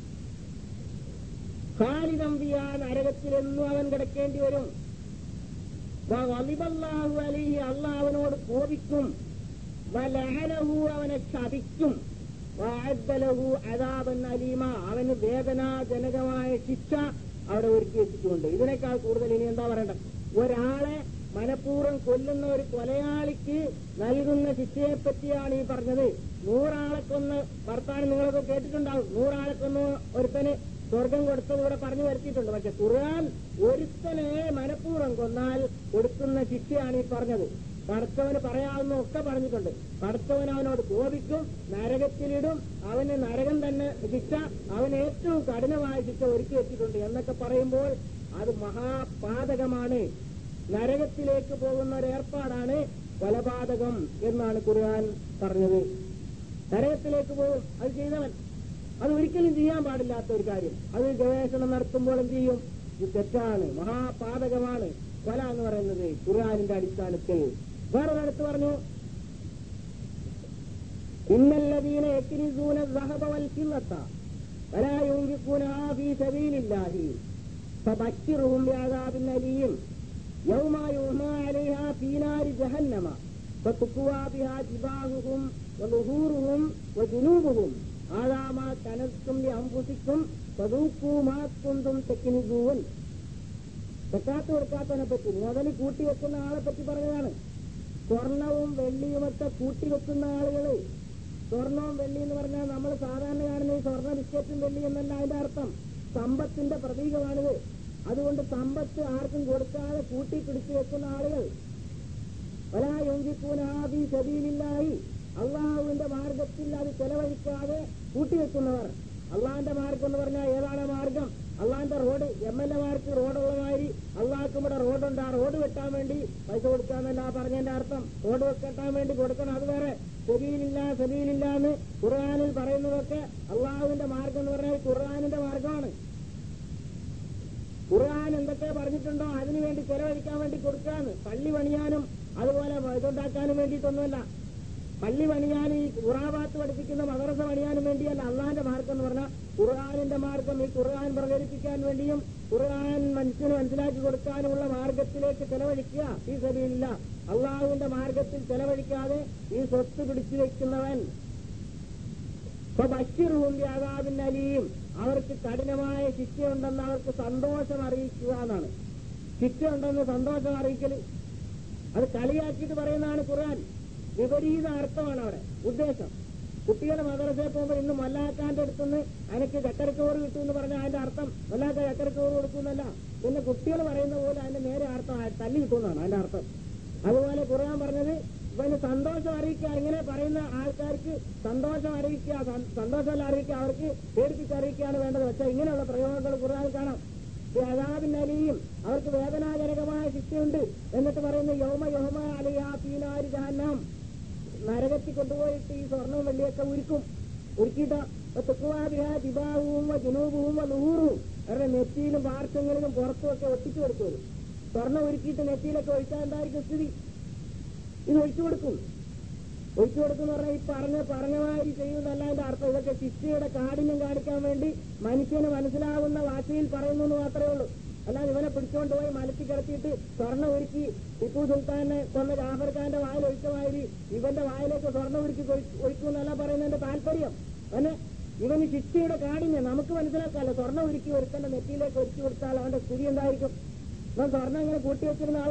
ഖാലിദൻ ഫീഹാ, നരകത്തിലെന്നും അവൻ കിടക്കേണ്ടി വരും. വഗളിബല്ലാഹു അലൈഹി, അല്ലാഹു അവനോട് കോപിക്കും. വലഅനഹു, അവനെ ശപിക്കും. വഅദ്ദ ലഹു അദാബൻ അലീമ, അവന് വേദനാജനകമായ ശിക്ഷ അവിടെ ഒരുക്കി വെച്ചിട്ടുണ്ട്. ഇതിനേക്കാൾ കൂടുതൽ ഇനി എന്താ പറയേണ്ടത്? ഒരാളെ മനഃപൂർവ്വം കൊല്ലുന്ന ഒരു കൊലയാളിക്ക് നൽകുന്ന ശിക്ഷയെ പറ്റിയാണ് ഈ പറഞ്ഞത്. 100 ആളെ കൊന്ന്, വർത്താനം നിങ്ങളൊക്കെ കേട്ടിട്ടുണ്ടാവും, 100 ആളെ കൊന്ന് ഒരുത്തന് സ്വർഗം കൊടുത്തത് ഇവിടെ പറഞ്ഞു വരുത്തിയിട്ടുണ്ട്. പക്ഷെ ഖുർആൻ ഒരുത്തനെ മനഃപൂർവ്വം കൊന്നാൽ കൊടുക്കുന്ന ശിക്ഷയാണ് ഈ പറഞ്ഞത്. പടച്ചവന് പറയാവുന്ന ഒക്കെ പറഞ്ഞിട്ടുണ്ട്. പടച്ചവൻ അവനോട് കോപിക്കും, നരകത്തിലിടും, അവന് നരകം തന്നെ ശിക്ഷ, അവന് ഏറ്റവും കഠിനമായ ശിക്ഷ ഒരുക്കി വെച്ചിട്ടുണ്ട് എന്നൊക്കെ പറയുമ്പോൾ അത് മഹാപാതകമാണ്, നരകത്തിലേക്ക് പോകുന്ന ഒരു ഏർപ്പാടാണ് കൊലപാതകം എന്നാണ് ഖുർആൻ പറഞ്ഞത്. നരകത്തിലേക്ക് പോകും അത് ചെയ്തവൻ. അത് ഒരിക്കലും ചെയ്യാൻ പാടില്ലാത്ത ഒരു കാര്യം. അത് ഗവേഷണം നടത്തുമ്പോൾ എന്ത് ചെയ്യും? ഇത് തെറ്റാണ്, മഹാപാതകമാണ് കൊല എന്ന് പറയുന്നത് ഖുർആനിന്റെ അടിസ്ഥാനത്തിൽ. വേറൊരിടത്ത് പറഞ്ഞു, ഇന്നല്ലദീന യക്നിസൂന الذهب والفضة ولا ينفقونها في سبيل الله فبشرهم بعذاب أليم يوم يحمى عليها في نار جهنم فتكوى بها جباههم وظهورهم وجنوبهم هذا ما كنزتم لأنفسكم فذوقوا ما كنتم تكنزون. സക്കാത്ത് കൊടുക്കാത്തവനെ പറ്റി, മുതൽ കൂട്ടിവെക്കുന്ന ആളെ പറ്റി പറഞ്ഞതാണ്. സ്വർണവും വെള്ളിയുമൊക്കെ കൂട്ടിവെക്കുന്ന ആളുകള്, സ്വർണവും വെള്ളി എന്ന് പറഞ്ഞാൽ നമ്മൾ സാധാരണ കാണുന്ന ഈ സ്വർണ്ണ ബിസ്ക്കറ്റും വെള്ളി എന്നല്ല അതിന്റെ അർത്ഥം. സമ്പത്തിന്റെ പ്രതീകമാണിത്. അതുകൊണ്ട് സമ്പത്ത് ആർക്കും കൊടുക്കാതെ കൂട്ടി പിടിച്ചു വെക്കുന്ന ആളുകൾ, വലാ യുൻഫിഖൂനഹാ ഫീ സബീലില്ലാഹി, അള്ളാഹുവിന്റെ മാർഗത്തിൽ അത് ചെലവഴിക്കാതെ കൂട്ടിവെക്കുന്നവർ. അള്ളാഹിന്റെ മാർഗം എന്ന് പറഞ്ഞാൽ ഏതാണ് മാർഗം? അള്ളാഹിന്റെ റോഡ്. MLA-മാർക്ക് റോഡുള്ള മാതിരി അള്ളാഹ്ക്കും ഇവിടെ റോഡുണ്ട്. ആ റോഡ് വെട്ടാൻ വേണ്ടി പൈസ കൊടുക്കാന്നല്ല പറഞ്ഞതിന്റെ അർത്ഥം. റോഡ് വെട്ടാൻ വേണ്ടി കൊടുക്കണം, അത് വേറെ. സബീലില്ല എന്ന് ഖുർആനിൽ പറയുന്നതൊക്കെ അള്ളാഹുവിന്റെ മാർഗം എന്ന് പറഞ്ഞാൽ ഖുർആനിന്റെ മാർഗമാണ്. ഖുർആൻ എന്തൊക്കെ പറഞ്ഞിട്ടുണ്ടോ അതിനുവേണ്ടി ചെലവഴിക്കാൻ വേണ്ടി കൊടുക്കാന്ന്. പള്ളി പണിയാനും അതുപോലെ ഇതുണ്ടാക്കാനും വേണ്ടിയിട്ടൊന്നുമല്ല. പള്ളി പണിയാൻ, ഈ ഖുറാബാത്ത് പഠിപ്പിക്കുന്ന മദ്രസ പണിയാനും വേണ്ടിയല്ല അള്ളാഹിന്റെ മാർഗം എന്ന് പറഞ്ഞാൽ ഖുർആനിന്റെ മാർഗം. ഈ ഖുർആൻ പ്രചരിപ്പിക്കാൻ വേണ്ടിയും ഖുർആൻ മനുഷ്യന് മനസ്സിലാക്കി കൊടുക്കാനുമുള്ള മാർഗത്തിലേക്ക് ചെലവഴിക്കുക. ഈ സബീലില്ല, അള്ളാഹുവിന്റെ മാർഗത്തിൽ ചെലവഴിക്കാതെ ഈ സ്വത്ത് പിടിച്ചു വെക്കുന്നവൻ ഫബശ്ശിർഹും ബിഅദാബിൻ അലീം, അവർക്ക് കഠിനമായ ശിക്ഷയുണ്ടെന്ന് അവർക്ക് സന്തോഷം അറിയിക്കുക എന്നാണ്. ശിക്ഷയുണ്ടെന്ന് സന്തോഷം അറിയിക്കൽ അത് കളിയാക്കിയിട്ട് പറയുന്നതാണ് ഖുർആൻ. വിപരീത അർത്ഥമാണ് അവിടെ ഉദ്ദേശം. കുട്ടികളെ മദ്രസയിൽ പോകുമ്പോൾ ഇന്ന് മൊല്ലാക്കാന്റെ അടുത്തുനിന്ന് എനിക്ക് ചക്കരച്ചോറ് കിട്ടുമെന്ന് പറഞ്ഞാൽ അതിന്റെ അർത്ഥം മൊല്ലാക്ക ചക്കരച്ചോറ് കൊടുക്കുന്നല്ല. പിന്നെ കുട്ടികൾ പറയുന്ന പോലെ അതിന്റെ നേരെ അർത്ഥം തല്ലി കിട്ടുമെന്നാണ് അതിന്റെ അർത്ഥം. അതുപോലെ ഖുർആൻ പറഞ്ഞത് ഇവന് സന്തോഷം അറിയിക്കുക. ഇങ്ങനെ പറയുന്ന ആൾക്കാർക്ക് സന്തോഷം അറിയിക്കുക, സന്തോഷമല്ല അറിയിക്കുക, അവർക്ക് പേടിപ്പിച്ച് അറിയിക്കുകയാണ് വേണ്ടത്. പക്ഷെ ഇങ്ങനെയുള്ള പ്രയോഗങ്ങൾ ഖുർആനിൽ കാണാം. അദാബിൻ അലീം, അവർക്ക് വേദനാജനകമായ ശിക്ഷയുണ്ട്. എന്നിട്ട് പറയുന്ന യൗമ അലൈഹാ ഫീ നാരി ജഹന്നം, നരകത്തിൽ കൊണ്ടുപോയിട്ട് ഈ സ്വർണ്ണവും വെള്ളിയൊക്കെ ഉരുക്കിയിട്ട് ജിബാഹുവും ജുനൂബുവും ലുഹൂറും, അവരുടെ നെറ്റിയിലും പാർശ്വങ്ങളിലും പുറത്തുമൊക്കെ ഒട്ടിച്ചു കൊടുത്തു വരും. സ്വർണ്ണം ഒരുക്കിയിട്ട് നെറ്റിയിലൊക്കെ ഒഴിച്ചാൽ എന്തായിരിക്കും സ്ഥിതി? ഇത് ഒഴിച്ചു കൊടുക്കും എന്ന് പറഞ്ഞാൽ ഈ പറഞ്ഞമാതിരി ചെയ്യുന്നതല്ല അതിന്റെ അർത്ഥം. ഇതൊക്കെ ശിക്ഷയുടെ കാഠിന്യം കാണിക്കാൻ വേണ്ടി മനുഷ്യന് മനസ്സിലാവുന്ന ഭാഷയിൽ പറയുന്നു എന്ന് മാത്രമേ ഉള്ളൂ. അല്ലാതെ ഇവനെ പിടിച്ചുകൊണ്ട് പോയി മലത്തി കിടത്തിയിട്ട് സ്വർണ്ണം ഒരുക്കി ടിപ്പു സുൽത്താനെ കൊന്ന ജാഫർ ഖാന്റെ വായിൽ ഒഴിച്ച മാതിരി ഇവന്റെ വായിലേക്ക് സ്വർണ്ണം ഒരുക്കി ഒഴിക്കുമെന്നല്ല പറയുന്നതിന്റെ താല്പര്യം. അങ്ങനെ ഇവന് ശിക്ഷയുടെ കാഠിന്യം നമുക്ക് മനസ്സിലാക്കാമല്ലോ. സ്വർണ്ണം ഒരുക്കി ഒരുത്തന്റെ നെറ്റിയിലേക്ക് ഒഴിച്ചു കൊടുത്താൽ അവന്റെ സ്ഥിതി എന്തായിരിക്കും? ഇവൻ സ്വർണ്ണം ഇങ്ങനെ കൂട്ടിവെച്ചിരുന്ന ആളാണ്.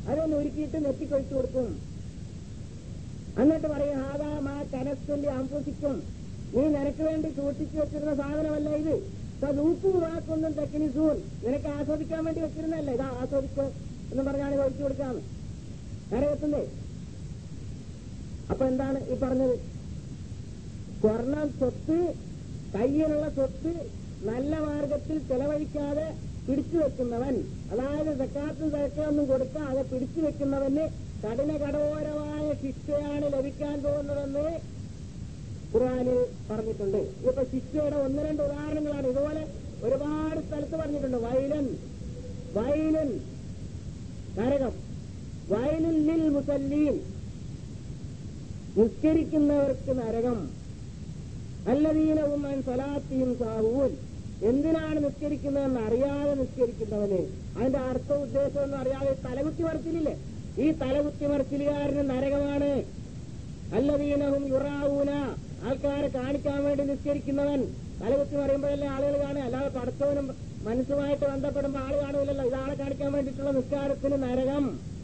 അതൊന്ന് ഉരുക്കിയിട്ട് നെറ്റിക്കൊഴിച്ചു കൊടുക്കും. എന്നിട്ട് പറയും ആദാ മാ കനസ്തുല്യ അംഫുസിക്കും, നീ നിനക്ക് വേണ്ടി സൂക്ഷിച്ചു വെച്ചിരുന്ന സാധനമല്ല ഇത്. ലൂപ്പു വാക്കൊന്നും തെക്കിനിസൂൻ, നിനക്ക് ആസ്വദിക്കാൻ വേണ്ടി വെച്ചിരുന്നല്ല, ഇതാ ആസ്വദിക്കോ എന്ന് പറഞ്ഞാണ് ഒഴിച്ചു കൊടുക്കാന്ന്. നരകത്തില്ലേ? അപ്പൊ എന്താണ് ഈ പറഞ്ഞത്? സ്വർണം സ്വത്ത്, കയ്യിലുള്ള സ്വത്ത് നല്ല മാർഗത്തിൽ ചെലവഴിക്കാതെ പിടിച്ചു വെക്കുന്നവൻ, അതായത് സക്കാത്തും സദക്കയൊന്നും കൊടുക്കാതെ പിടിച്ചു വെക്കുന്നവന് കഠിന കഠോരമായ ശിക്ഷയാണ് ലഭിക്കാൻ പോകുന്നതെന്ന് ഖുർആനിൽ പറഞ്ഞിട്ടുണ്ട്. ഇപ്പൊ ശിക്ഷയുടെ ഒന്ന് രണ്ട് ഉദാഹരണങ്ങളാണ്. ഇതുപോലെ ഒരുപാട് സ്ഥലത്ത് പറഞ്ഞിട്ടുണ്ട്. വൈലുൻ നരകം, വൈലുൻ ലിൽ മുസല്ലീൻ, നിസ്കരിക്കുന്നവർക്ക് നരകം, അല്ലദീനഹും അൻ സ്വലാത്തിഹിം സാഹൂൻ, എന്തിനാണ് നിസ്കരിക്കുന്നതെന്ന് അറിയാതെ നിസ്കരിക്കുന്നവന്, അതിന്റെ അർത്ഥ ഉദ്ദേശം ഒന്നും അറിയാതെ തലകുത്തി മറിച്ചിലില്ലേ, ഈ തലകുത്തി മറിച്ചിലുകാരന് നരകമാണ്. അല്ലദീനഹും യുറാഊന, ആൾക്കാരെ കാണിക്കാൻ വേണ്ടി നിസ്കരിക്കുന്നവൻ. തലകുത്തി മറിയുമ്പോഴല്ലേ ആളുകൾ കാണുക, അല്ലാതെ പടച്ചവനും മനസ്സുമായിട്ട് ബന്ധപ്പെടുമ്പോൾ ആള് കാണുകയില്ലല്ലോ. ഇതാളെ കാണിക്കാൻ വേണ്ടിയിട്ടുള്ള നിസ്കാരത്തിന് നരകം.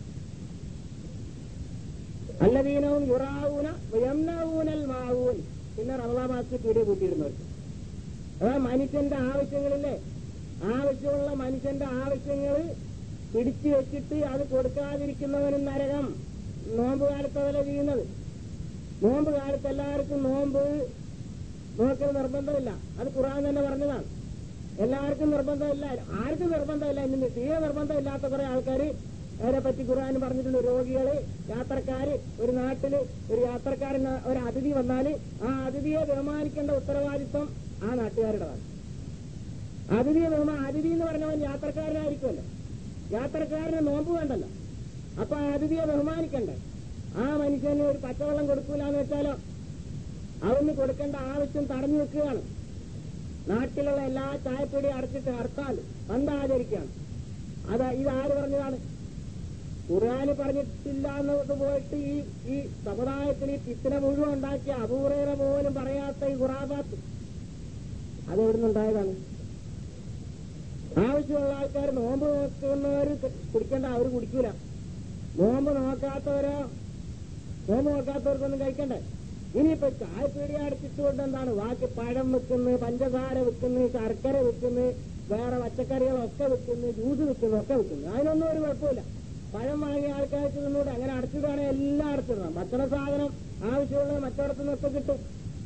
അല്ലദീനഹും യുറാഊന വയംനഊനൽ മാഊൻ, പിന്നെ റമളാൻ മാസത്തിൽ പീടിക കൂട്ടിയിടുന്നവർക്ക്. അതാ മനുഷ്യന്റെ ആവശ്യങ്ങളില്ലേ, ആവശ്യമുള്ള മനുഷ്യന്റെ ആവശ്യങ്ങൾ പിടിച്ചു വെച്ചിട്ട് അത് കൊടുക്കാതിരിക്കുന്നവനും നരകം. നോമ്പ് കാലത്തവല്ല ചെയ്യുന്നത്. നോമ്പ് കാലത്ത് എല്ലാവർക്കും നോമ്പ് നോക്കൽ നിർബന്ധമില്ല, അത് ഖുർആൻ തന്നെ പറഞ്ഞതാണ്. എല്ലാവർക്കും നിർബന്ധമില്ല, ആർക്കും നിർബന്ധമില്ല. ഇന്ന് തീരെ നിർബന്ധമില്ലാത്ത കുറെ ആൾക്കാർ അവരെ പറ്റി ഖുർആൻ പറഞ്ഞിട്ടുണ്ട്. രോഗികള്, യാത്രക്കാര്, ഒരു നാട്ടില് ഒരു യാത്രക്കാരൻ ഒരു അതിഥി വന്നാല് ആ അതിഥിയെ ബഹുമാനിക്കേണ്ട ഉത്തരവാദിത്വം ആ നാട്ടുകാരുടേതാണ്. അതിഥി എന്ന് പറഞ്ഞവൻ യാത്രക്കാരനായിരിക്കുമല്ലോ, യാത്രക്കാരന് നോമ്പ് വേണ്ടല്ലോ, അപ്പൊ അതിഥിയെ ബഹുമാനിക്കണ്ടേ? ആ മനുഷ്യന് ഒരു പച്ചവെള്ളം കൊടുക്കൂലെന്ന് വെച്ചാലോ, അവന് കൊടുക്കേണ്ട ആവശ്യം തടഞ്ഞു വെക്കുകയാണ്. നാട്ടിലുള്ള എല്ലാ ചായപ്പൊടി അടച്ചിട്ട് ഹർത്താൽ ബന്ധാചരിക്കുകയാണ്. ഇതാര് പറഞ്ഞതാണ്? ഖുർആന് പറഞ്ഞിട്ടില്ല എന്നത് പോയിട്ട് ഈ സമുദായത്തിൽ ഈ പിത്തിനെ മുഴുവൻ ഉണ്ടാക്കിയ അബൂ ഹുറൈറ പോലും പറയാത്ത ഈ ഖുറാബാത്ത് അതെവിടുന്നുണ്ടായതാണ്? ആവശ്യമുള്ള ആൾക്കാർ നോമ്പ് നോക്കുന്നവർ കുടിക്കേണ്ട, അവർ കുടിക്കൂല. നോമ്പ് നോക്കാത്തവർക്കൊന്നും കഴിക്കണ്ടേ? ഇനിയിപ്പോ ചായപ്പീടിയ അടച്ചിട്ടുകൊണ്ട് എന്താണ് ബാക്കി പഴം വെക്കുന്നു, പഞ്ചസാര വെക്കുന്നു, ശർക്കര വെക്കുന്നു, വേറെ പച്ചക്കറികളൊക്കെ വെക്കുന്നു, ജ്യൂസ് വെക്കുന്നു, ഒക്കെ വെക്കുന്നു. അതിനൊന്നും ഒരു കുഴപ്പമില്ല. പഴം വാങ്ങിയ ആൾക്കാർക്ക് നിന്നൂടെ അങ്ങനെ അടച്ചിടുകയാണെങ്കിൽ എല്ലാം അടച്ചിടണം. ഭക്ഷണ സാധനം ആവശ്യമുള്ളത് മറ്റിടത്തു നിന്നൊക്കെ കിട്ടും.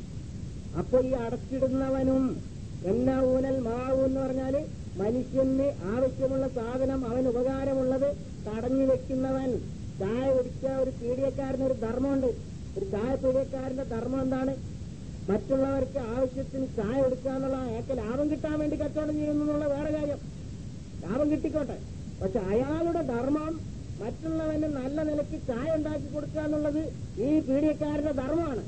അപ്പൊ ഈ അടച്ചിടുന്നവനും എന്നാ ഊനൽ മാവൂ എന്ന് പറഞ്ഞാല് മനുഷ്യന് ആവശ്യമുള്ള സാധനം അവന് ഉപകാരമുള്ളത് തടഞ്ഞു വെക്കുന്നവൻ. ചായ കുടിച്ച ഒരു പീഡിയക്കാരനൊരു ധർമ്മമുണ്ട്. ഒരു ചായ പീഡിയക്കാരന്റെ ധർമ്മം എന്താണ്? മറ്റുള്ളവർക്ക് ആവശ്യത്തിന് ചായ എടുക്കുക എന്നുള്ള, അയാൾക്ക് ലാഭം കിട്ടാൻ വേണ്ടി കച്ചവടം ചെയ്യുന്നു എന്നുള്ള വേറെ കാര്യം. ലാഭം കിട്ടിക്കോട്ടെ, പക്ഷെ അയാളുടെ ധർമ്മം മറ്റുള്ളവന് നല്ല നിലയ്ക്ക് ചായ ഉണ്ടാക്കി കൊടുക്കുക എന്നുള്ളത് ഈ പീഡിയക്കാരന്റെ ധർമ്മമാണ്.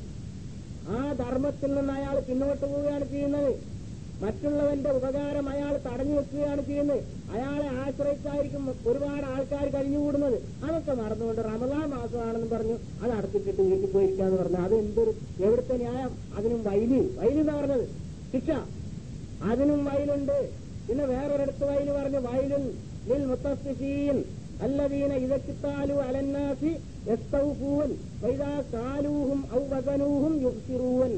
ആ ധർമ്മത്തിൽ നിന്ന് അയാൾ പിന്നോട്ട് പോവുകയാണ് ചെയ്യുന്നത്. മറ്റുള്ളവന്റെ ഉപകാരം അയാൾ തടഞ്ഞു വെക്കുകയാണ് ചെയ്യുന്നത്. അയാളെ ആശ്രയിച്ചായിരിക്കും ഒരുപാട് ആൾക്കാർ കഴിഞ്ഞുകൂടുന്നത്. അതൊക്കെ മറന്നുകൊണ്ട് റമളാൻ മാസമാണെന്ന് പറഞ്ഞു അത് അടച്ചിട്ടിട്ട് വീട്ടിൽ പോയിരിക്കാന്ന് പറഞ്ഞു. അത് എന്തൊരു എവിടുത്തെ ന്യായം? അതിനും വൈലെന്ന് പറഞ്ഞത് ശിക്ഷ, അതിനും വൈലുണ്ട്. പിന്നെ വേറൊരിടത്ത് വൈല് പറഞ്ഞു, വൈലുൻ ലിൽ മുത്തഫ്ഫിഫീൻ അല്ലദീന ഇദക്കിത്താലു അലന്നാസി യസ്തൗഫൂൻ വഇദാ കാലൂഹും ഔ വസനൂഹും യുഖ്സിറൂൻ.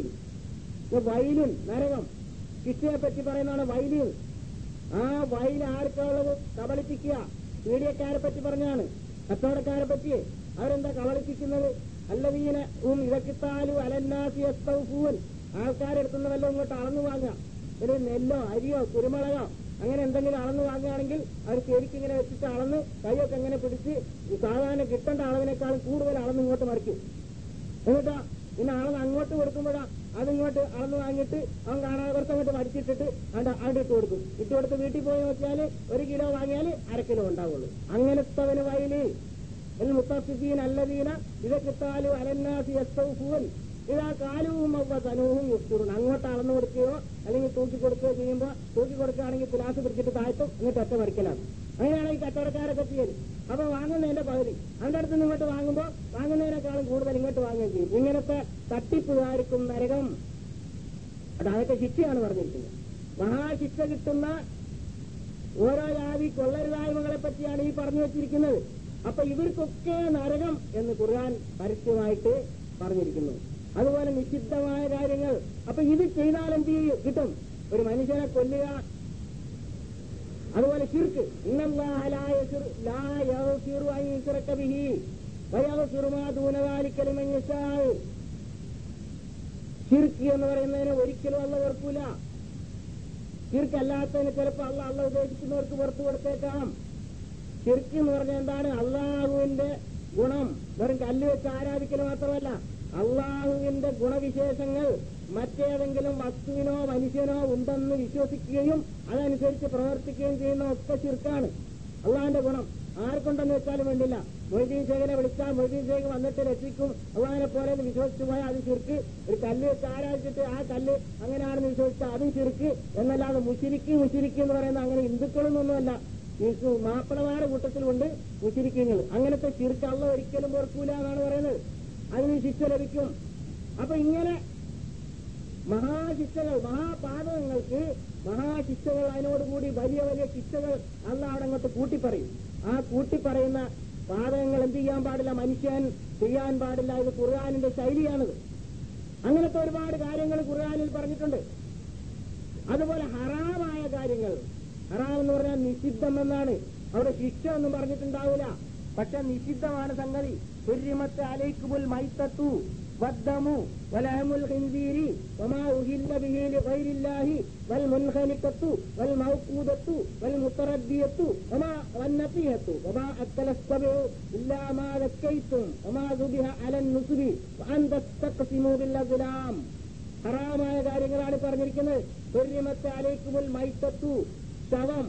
വൈലുൻ നരകം, ശിക്ഷയെ പറ്റി പറയുന്നതാണ് വൈല്. ആ വൈല് ആർക്കുള്ളത്? കബളിപ്പിക്കുക. പീഡിയക്കാരെ പറ്റി പറഞ്ഞാണ്, കച്ചവടക്കാരെ പറ്റി. അവരെന്താ കബളിപ്പിക്കുന്നത്? അല്ലദീന ഇദക്കിത്താലു അലന്നാസി യസ്തൗഫൂൻ, ആൾക്കാരെടുത്തുന്ന വല്ലതും ഇങ്ങോട്ട് അളന്നു വാങ്ങുക. ഒരു നെല്ലോ അരിയോ കുരുമുളകോ അങ്ങനെ എന്തെങ്കിലും അളന്നു വാങ്ങുകയാണെങ്കിൽ അവർ ശരിക്കും ഇങ്ങനെ വെച്ചിട്ട് അളന്ന് കൈയൊക്കെ ഇങ്ങനെ പിടിച്ച് സാധാരണ കിട്ടേണ്ട അളവിനേക്കാളും കൂടുതൽ അളന്ന് ഇങ്ങോട്ട് മറിക്കും. എന്നിട്ടാ പിന്നെ അളന്ന് അങ്ങോട്ട് കൊടുക്കുമ്പോഴാ അതിങ്ങോട്ട് അളന്ന് വാങ്ങിയിട്ട് അവൻ കാണാതെ കുറച്ച് അങ്ങോട്ട് മടിച്ചിട്ടിട്ട് അവിടെ ഇട്ട് കൊടുക്കും. ഇട്ട് കൊടുത്ത് വീട്ടിൽ പോയി നോക്കിയാൽ 1 കിലോ വാങ്ങിയാൽ 1/2 കിലോ ഉണ്ടാവുള്ളൂ. അങ്ങനത്തവന് വയലിൽ മുത്തഫ്ഫിഫീൻ അല്ലദീന ഇദക്കിത്താലു അലന്നാസി യസ്തൗഫൂൻ ഇതാ കാലവും തനുവും യുക്തിറും. അങ്ങോട്ട് അളന്നു കൊടുക്കുകയോ അല്ലെങ്കിൽ തൂക്കി കൊടുക്കുകയോ ചെയ്യുമ്പോൾ തൂക്കി കൊടുക്കുകയാണെങ്കിൽ തുലാസ് പിടിച്ചിട്ട് താഴ്ത്തും, എന്നിട്ട് ഒറ്റ മറിക്കലാണ്. അങ്ങനെയാണ് ഈ കച്ചവടക്കാരൊക്കെ ചെയ്യല്. അപ്പൊ വാങ്ങുന്നതിന്റെ പകുതി അവന്റെ അടുത്ത് നിന്ന് ഇങ്ങോട്ട് വാങ്ങുമ്പോൾ വാങ്ങുന്നതിനേക്കാളും കൂടുതൽ ഇങ്ങോട്ട് വാങ്ങുകയും ചെയ്യും. ഇങ്ങനത്തെ തട്ടിപ്പുകാർക്കും നരകം. അതൊക്കെ ശിക്ഷയാണ് പറഞ്ഞിരിക്കുന്നത്. മഹാശിക്ഷ കിട്ടുന്ന ഓരോ ജാതി കൊള്ളരുതായ്മകളെ പറ്റിയാണ് ഈ പറഞ്ഞു വെച്ചിരിക്കുന്നത്. അപ്പൊ ഇവർക്കൊക്കെ നരകം എന്ന് ഖുർആൻ പരസ്യമായിട്ട് പറഞ്ഞിരിക്കുന്നു. അതുപോലെ നിഷിദ്ധമായ കാര്യങ്ങൾ. അപ്പൊ ഇത് ചെയ്താൽ എന്ത് കിട്ടും? ഒരു മനുഷ്യനെ കൊല്ലുക. അതുപോലെ ശിർക്ക്. ഇന്നല്ലാഹ ലാ യഗ്ഫിറു അൻ യുശ്റക ബിഹി വയഗ്ഫിറു മാ ദൂന ദാലിക ലിമൻ യശാ. ശിർക്ക് എന്ന് പറയുന്നതിന് ഒരിക്കലും അല്ലാഹു വെറുക്കൂല. ശിർക്ക് അല്ലാത്തതിന് ചിലപ്പോൾ അല്ലാഹു ഉദ്ദേശിക്കുന്നവർക്ക് പുറത്തു കൊടുത്തേക്കാം. ശിർക്ക് എന്ന് പറഞ്ഞാൽ എന്താണ്? അള്ളാഹുവിന്റെ ഗുണം വെറും കല്ല് വെച്ച് ആരാധിക്കൽ മാത്രമല്ല, അള്ളാഹുവിന്റെ ഗുണവിശേഷങ്ങൾ മറ്റേതെങ്കിലും വസ്തുവിനോ മനുഷ്യനോ ഉണ്ടെന്ന് വിശ്വസിക്കുകയും അതനുസരിച്ച് പ്രവർത്തിക്കുകയും ചെയ്യുന്ന ഒക്കെ ശിർക്കാണ്. അള്ളാഹിന്റെ ഗുണം ആർക്കുണ്ടെന്ന് വെച്ചാലും വേണ്ടില്ല. മൊയ്തീൻ ശേഖരെ വിളിച്ചാൽ മൊയ്തീൻ ശേഖ് വന്നിട്ട് രക്ഷിക്കും, അള്ളാഹിനെ പോലെ വിശ്വസിച്ചു പോയാൽ അത് ശിർക്ക്. ഒരു കല്ല് വെച്ച് ആരാധിച്ചിട്ട് ആ കല്ല് അങ്ങനെയാണെന്ന് വിശ്വസിച്ചാൽ അതും ശിർക്ക്. എന്നല്ലാതെ മുശിരിക്ക് എന്ന് പറയുന്നത് അങ്ങനെ ഹിന്ദുക്കളൊന്നുമല്ല, മാപ്പിളമാരുടെ കൂട്ടത്തിലുണ്ട് മുശിരിക്കുകൾ. അങ്ങനത്തെ ശിർക്ക് അള്ളാഹ് ഒരിക്കലും പൊറുക്കൂല എന്നാണ് പറയുന്നത്. അതിന് ശിക്ഷ ലഭിക്കും. അപ്പൊ ഇങ്ങനെ മഹാശിക്ഷകൾ, മഹാപാതകങ്ങൾക്ക് മഹാശിക്ഷകൾ, അതിനോടുകൂടി വലിയ വലിയ ശിക്ഷകൾ അള്ളാഹ് അവിടെ അങ്ങോട്ട് കൂട്ടിപ്പറയും. ആ കൂട്ടിപ്പറയുന്ന പാതകങ്ങൾ എന്ത് ചെയ്യാൻ പാടില്ല? മനുഷ്യൻ ചെയ്യാൻ പാടില്ല. ഇത് ഖുർആനിന്റെ ശൈലിയാണിത്. അങ്ങനത്തെ ഒരുപാട് കാര്യങ്ങൾ ഖുർആനിൽ പറഞ്ഞിട്ടുണ്ട്. അതുപോലെ ഹറാമായ കാര്യങ്ങൾ, ഹറാം എന്ന് പറഞ്ഞാൽ നിഷിദ്ധം എന്നാണ്. അവിടെ ശിക്ഷ ഒന്നും പറഞ്ഞിട്ടുണ്ടാവില്ല, പക്ഷെ നിഷിദ്ധമാണ് സംഗതി. ഹുർരിമത്ത് അലൈക്കുമുൽ മൈത്തത്തു വദ്ദമു വലഹമുൽ ഖിൻസീരി വമാ ഉഹില്ല ബിഹി ലിഗൈരില്ലാഹി വൽ മുൻഖനിഖത്തു വൽ മൗഖൂദത്തു വൽ മുതറദ്ദിയത്തു വമാ വന്നഫിയത്തു വമാ അക്കലസ്തബു ഇല്ലാ മാ ദക്കൈതും വമാ ദുബിഹ അലൻ നുസ്ബി വഅൻ തസ്തഖ്സിമു ബിൽ അസ്ലാം. ഹറാമായ കാര്യങ്ങളാണ് പറഞ്ഞിരിക്കുന്നത്. ഹുർരിമത്ത് അലൈക്കുമുൽ മൈത്തത്തു, ശവം,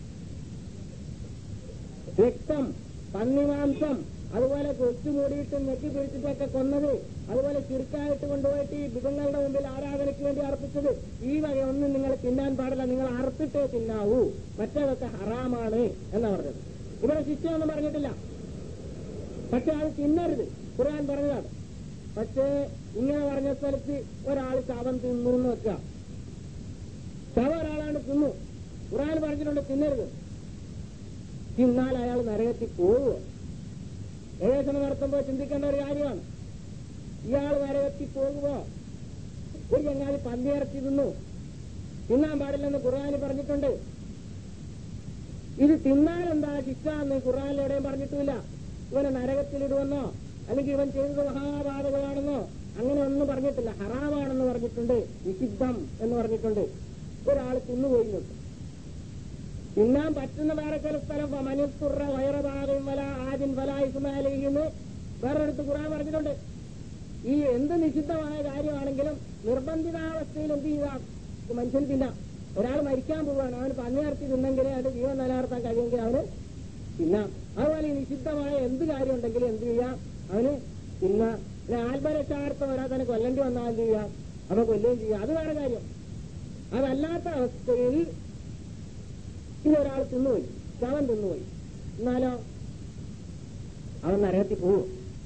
രക്തം, പന്നിമാംസം, അതുപോലെ കൊച്ചു മൂടിയിട്ട് നെറ്റി പിടിച്ചിട്ടൊക്കെ കൊന്നത്, അതുപോലെ ചുരുക്കായിട്ട് കൊണ്ടുപോയിട്ട് ഈ മൃഗങ്ങളുടെ മുമ്പിൽ ആരാധനയ്ക്ക് വേണ്ടി അർപ്പിച്ചത്, ഈ വകയൊന്നും നിങ്ങൾ തിന്നാൻ പാടില്ല, നിങ്ങൾ അറുത്തിട്ടേ തിന്നാവൂ, മറ്റേതൊക്കെ ഹറാമാണ് എന്നാ പറഞ്ഞത്. ഇവിടെ ശിക്ഷയൊന്നും പറഞ്ഞിട്ടില്ല, പക്ഷെ അത് തിന്നരുത് ഖുർആൻ പറഞ്ഞതാണ്. പക്ഷേ ഇങ്ങനെ പറഞ്ഞ സ്ഥലത്ത് ഒരാൾ ശവം തിന്നു എന്ന് വെക്കുക, ശവം ഒരാളാണ് തിന്നു, ഖുർആൻ പറഞ്ഞിട്ടുണ്ട് തിന്നരുത്. തിന്നാൽ അയാൾ നരകത്തിൽ പോവുക. ഗവേഷണം നടത്തുമ്പോൾ ചിന്തിക്കേണ്ട ഒരു കാര്യമാണ്. ഇയാൾ നരകത്തിൽ പോകുമ്പോ ഒരു ചങ്ങാതി പന്നിയിറച്ചി തിന്നു, തിന്നാൻ പാടില്ലെന്ന് ഖുർആൻ പറഞ്ഞിട്ടുണ്ട്. ഇത് തിന്നാൽ എന്താ ശിക്ഷ എന്ന് ഖുർആനിൽ എവിടെയും പറഞ്ഞിട്ടില്ല. ഇവനെ നരകത്തിലിടുവെന്നോ അല്ലെങ്കിൽ ഇവൻ ചെയ്തത് മഹാപാതകമാണെന്നോ അങ്ങനെ ഒന്നും പറഞ്ഞിട്ടില്ല. ഹറാമാണെന്ന് പറഞ്ഞിട്ടുണ്ട്, നിഷിദ്ധം എന്ന് പറഞ്ഞിട്ടുണ്ട്. ഒരാൾ തിന്നുപോയിട്ടുണ്ട്. തിന്നാൻ പറ്റുന്ന വേറെ ചില സ്ഥലം മനുത്തുറ വയറഭാഗം വല ആദിൻ വല ഇസ്മാലിന്ന് വേറെടുത്ത് ഖുർആൻ പറഞ്ഞിട്ടുണ്ട്. ഈ എന്ത് നിഷിദ്ധമായ കാര്യമാണെങ്കിലും നിർബന്ധിതാവസ്ഥയിൽ എന്ത് ചെയ്യുക? മനുഷ്യൻ തിന്നാം. ഒരാൾ മരിക്കാൻ പോവുകയാണ്, അവന് പന്നിയിറച്ചി തിന്നെങ്കിലേ അവന്റെ ജീവൻ നിലനിർത്താൻ കഴിയുമെങ്കിൽ അവന് തിന്നാം. അതുപോലെ ഈ നിഷിദ്ധമായ എന്ത് കാര്യം ഉണ്ടെങ്കിലും എന്ത് ചെയ്യാം? അവന് തിന്നാം. പിന്നെ ആത്മരക്ഷാർത്ഥം ഒരാൾ തന്നെ കൊല്ലേണ്ടി വന്നാൽ എന്ത് ചെയ്യാം? അപ്പൊ കൊല്ലുകയും ചെയ്യാം, അത് വേറെ കാര്യം. അതല്ലാത്ത അവസ്ഥയിൽ ഇതൊരാൾ തിന്നുപോയി, ശവൻ തിന്നുപോയി, എന്നാലോ അവൻ നരകത്തിൽ പോവും.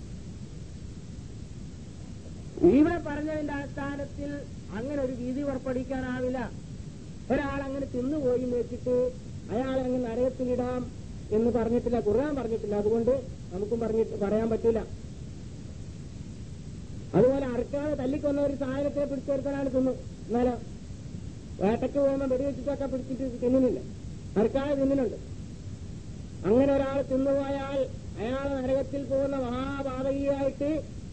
ഇവിടെ പറഞ്ഞതിന്റെ അടിസ്ഥാനത്തിൽ അങ്ങനെ ഒരു വിധി പുറപ്പെടുവിക്കാനാവില്ല. ഒരാൾ അങ്ങനെ തിന്നുപോയി എന്ന് വെച്ചിട്ട് അയാളെ അങ്ങ് നരകത്തിലിടാം എന്ന് പറഞ്ഞിട്ടില്ല, ഖുർആൻ പറഞ്ഞിട്ടില്ല. അതുകൊണ്ട് നമുക്കും പറയാൻ പറ്റില്ല. അതുപോലെ അറുക്കാതെ തല്ലിക്കൊന്ന ഒരു സാധനത്തെ പിടിച്ചെടുക്കാനാണ് തിന്നു, എന്നാലോ വേട്ടയ്ക്ക് പോകുമ്പോൾ വെടിവെച്ചിട്ടൊക്കെ പിടിച്ചിട്ട് തിന്നുന്നില്ല, അറുക്കാതെ തിന്നുന്നുണ്ട്. അങ്ങനെ ഒരാൾ തിന്നുപോയാൽ അയാൾ നരകത്തിൽ പോകുന്ന മഹാപാതകിയായിട്ട്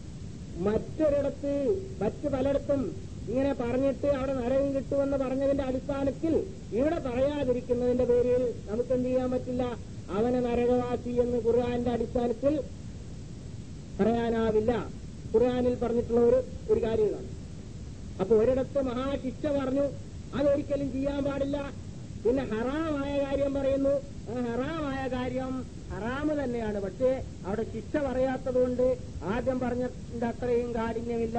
മറ്റു പലയിടത്തും ഇങ്ങനെ പറഞ്ഞിട്ട് അവിടെ നരകം കിട്ടുമെന്ന് പറഞ്ഞതിന്റെ അടിസ്ഥാനത്തിൽ ഇവിടെ പറയാതിരിക്കുന്നതിന്റെ പേരിൽ നമുക്കെന്ത് ചെയ്യാൻ പറ്റില്ല? അവനെ നരകവാസി എന്ന് ഖുർആന്റെ അടിസ്ഥാനത്തിൽ പറയാനാവില്ല. ഖുർആനിൽ പറഞ്ഞിട്ടുള്ള ഒരു കാര്യമാണ്. അപ്പൊ ഒരിടത്ത് മഹാശിക്ഷ പറഞ്ഞു, അതൊരിക്കലും ചെയ്യാൻ പാടില്ല. പിന്നെ ഹറാമായ കാര്യം പറയുന്നു, ഹറാമായ കാര്യം ഹറാമ് തന്നെയാണ്, പക്ഷേ അവിടെ ശിക്ഷ പറയാത്തത് കൊണ്ട് ആദ്യം പറഞ്ഞതിന്റെ അത്രയും കാഠിന്യമില്ല.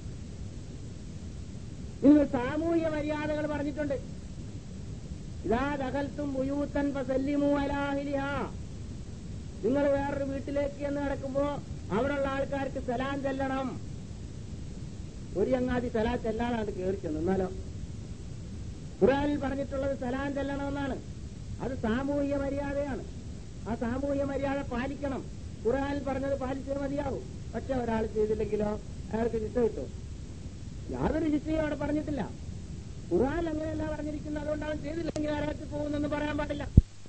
ഇന്ന് സാമൂഹ്യ മര്യാദകൾ പറഞ്ഞിട്ടുണ്ട്. ഇതാ ദഖൽതും ബുയൂതൻ ഫസല്ലിമു അലാ അഹ്ലിഹാ. നിങ്ങൾ വേറൊരു വീട്ടിലേക്ക് എന്ന് നടക്കുമ്പോ അവിടെയുള്ള ആൾക്കാർക്ക് സലാം ചെല്ലണം. ഒരു ചങ്ങാതി സലാം ചെല്ലാനാണ് കയറി ചെന്നു, എന്നാലോ ഖുർആനിൽ പറഞ്ഞിട്ടുള്ളത് സലാം ചെല്ലണമെന്നാണ്. അത് സാമൂഹിക മര്യാദയാണ്. ആ സാമൂഹ്യ മര്യാദ പാലിക്കണം. ഖുർആനിൽ പറഞ്ഞത് പാലിച്ചേ മതിയാവും. പക്ഷെ ഒരാൾ ചെയ്തില്ലെങ്കിലോ അയാൾക്ക് ശിക്ഷ കിട്ടും. യാതൊരു ശിക്ഷയും അവിടെ പറഞ്ഞിട്ടില്ല. ഖുർആൻ അങ്ങനെയല്ല പറഞ്ഞിരിക്കുന്നത്. അതുകൊണ്ട് അവൻ ചെയ്തില്ലെങ്കിൽ അയാൾക്ക് പോകുന്നെന്ന് പറയാൻ പാടില്ല.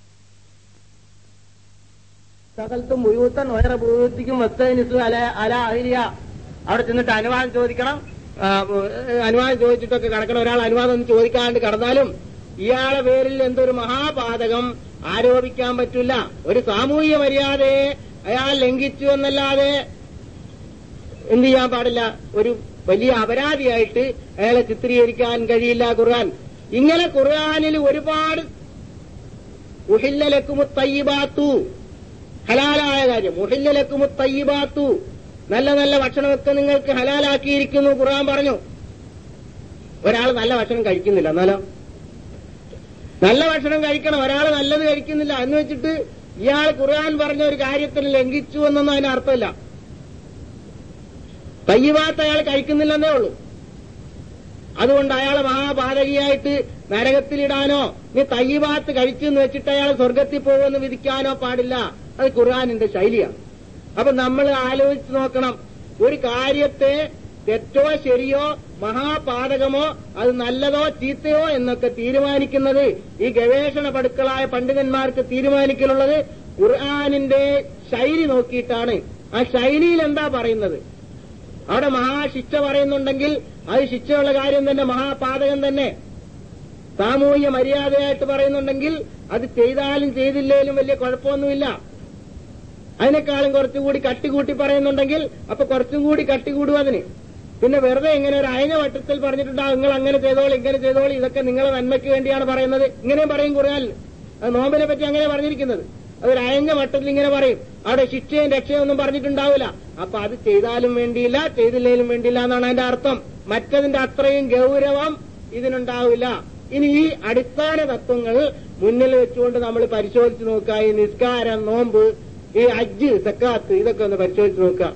സകലത്തും മുഴുവൻ വേറെ ഭൂത്തിക്കും വസ്തുനിസ് അല അഹിലിയ അവിടെ ചെന്നിട്ട് അനുവാദം ചോദിക്കണം. അനുവാദം ചോദിച്ചിട്ടൊക്കെ കടക്കണം. ഒരാൾ അനുവാദം ഒന്നും ചോദിക്കാണ്ട് കടന്നാലും ഇയാളെ പേരിൽ എന്തൊരു മഹാപാതകം ആരോപിക്കാൻ പറ്റില്ല. ഒരു സാമൂഹിക മര്യാദയെ അയാൾ ലംഘിച്ചു എന്നല്ലാതെ എന്ത് ചെയ്യാൻ പാടില്ല. ഒരു വലിയ അപരാധിയായിട്ട് അയാളെ ചിത്രീകരിക്കാൻ കഴിയില്ല ഖുർആൻ. ഇങ്ങനെ ഖുർആനിൽ ഒരുപാട് ഉഹില്ലലക്കുമു തയ്യിബാത്തു, ഹലാലായ കാര്യം, ഉഹില്ലലക്കുമു തയ്യിബാത്തു, നല്ല നല്ല ഭക്ഷണമൊക്കെ നിങ്ങൾക്ക് ഹലാലാക്കിയിരിക്കുന്നു ഖുർആൻ പറഞ്ഞു. ഒരാൾ നല്ല ഭക്ഷണം കഴിക്കുന്നില്ല, എന്നാലോ നല്ല ഭക്ഷണം കഴിക്കണം. ഒരാൾ നല്ലത് കഴിക്കുന്നില്ല എന്ന് വെച്ചിട്ട് ഇയാൾ ഖുർആൻ പറഞ്ഞ ഒരു കാര്യത്തിന് ലംഘിച്ചു എന്നൊന്നും അതിന് അർത്ഥമില്ല. തയ്യിബാത്ത് അയാൾ കഴിക്കുന്നില്ലെന്നേ ഉള്ളൂ. അതുകൊണ്ട് അയാളെ മഹാപാതകിയായിട്ട് നരകത്തിലിടാനോ നീ തയ്യിബാത്ത് കഴിച്ചെന്ന് വെച്ചിട്ട് അയാൾ സ്വർഗത്തിൽ പോകുമെന്ന് വിധിക്കാനോ പാടില്ല. അത് ഖുർആനിന്റെ ശൈലിയാണ്. അപ്പൊ നമ്മൾ ആലോചിച്ച് നോക്കണം. ഒരു കാര്യത്തെ തെറ്റോ ശരിയോ മഹാപാതകമോ അത് നല്ലതോ ചീത്തയോ എന്നൊക്കെ തീരുമാനിക്കുന്നത് ഈ ഗവേഷണ പടുക്കളായ പണ്ഡിതന്മാർക്ക് തീരുമാനിക്കലുള്ളത് ഖുർആനിന്റെ ശൈലി നോക്കിയിട്ടാണ്. ആ ശൈലിയിൽ എന്താ പറയുന്നത്? അവിടെ മഹാശിക്ഷ പറയുന്നുണ്ടെങ്കിൽ അത് ശിക്ഷയുള്ള കാര്യം തന്നെ, മഹാപാതകം തന്നെ. സാമൂഹ്യ മര്യാദയായിട്ട് പറയുന്നുണ്ടെങ്കിൽ അത് ചെയ്താലും ചെയ്തില്ലേലും വലിയ കുഴപ്പമൊന്നുമില്ല. അതിനേക്കാളും കുറച്ചുകൂടി കട്ടികൂട്ടി പറയുന്നുണ്ടെങ്കിൽ അപ്പൊ കുറച്ചും കൂടി കട്ടികൂടും അതിന്. പിന്നെ വെറുതെ ഇങ്ങനെ ഒരു അയഞ്ഞ വട്ടത്തിൽ പറഞ്ഞിട്ടുണ്ടാവും, നിങ്ങൾ അങ്ങനെ ചെയ്തോളി ഇങ്ങനെ ചെയ്തോളി, ഇതൊക്കെ നിങ്ങളെ നന്മയ്ക്ക് വേണ്ടിയാണ് പറയുന്നത്, ഇങ്ങനെയും പറയും ഖുർആനിൽ. അത് നോമ്പിനെ പറ്റി അങ്ങനെ പറഞ്ഞിരിക്കുന്നത്. അതൊരു അയഞ്ഞ വട്ടത്തിൽ ഇങ്ങനെ പറയും. അവിടെ ശിക്ഷയും രക്ഷയും ഒന്നും പറഞ്ഞിട്ടുണ്ടാവില്ല. അപ്പൊ അത് ചെയ്താലും വേണ്ടിയില്ല ചെയ്തില്ലേലും വേണ്ടിയില്ല എന്നാണ് അതിന്റെ അർത്ഥം. മറ്റതിന്റെ അത്രയും ഗൗരവം ഇതിനുണ്ടാവില്ല. ഇനി ഈ അടിസ്ഥാന തത്വങ്ങൾ മുന്നിൽ വെച്ചുകൊണ്ട് നമ്മൾ പരിശോധിച്ച് നോക്കുക. ഈ നിസ്കാരം, നോമ്പ്, ഈ ഹജ്ജ്, സക്കാത്ത്, ഇതൊക്കെ ഒന്ന് പരിശോധിച്ച് നോക്കുക.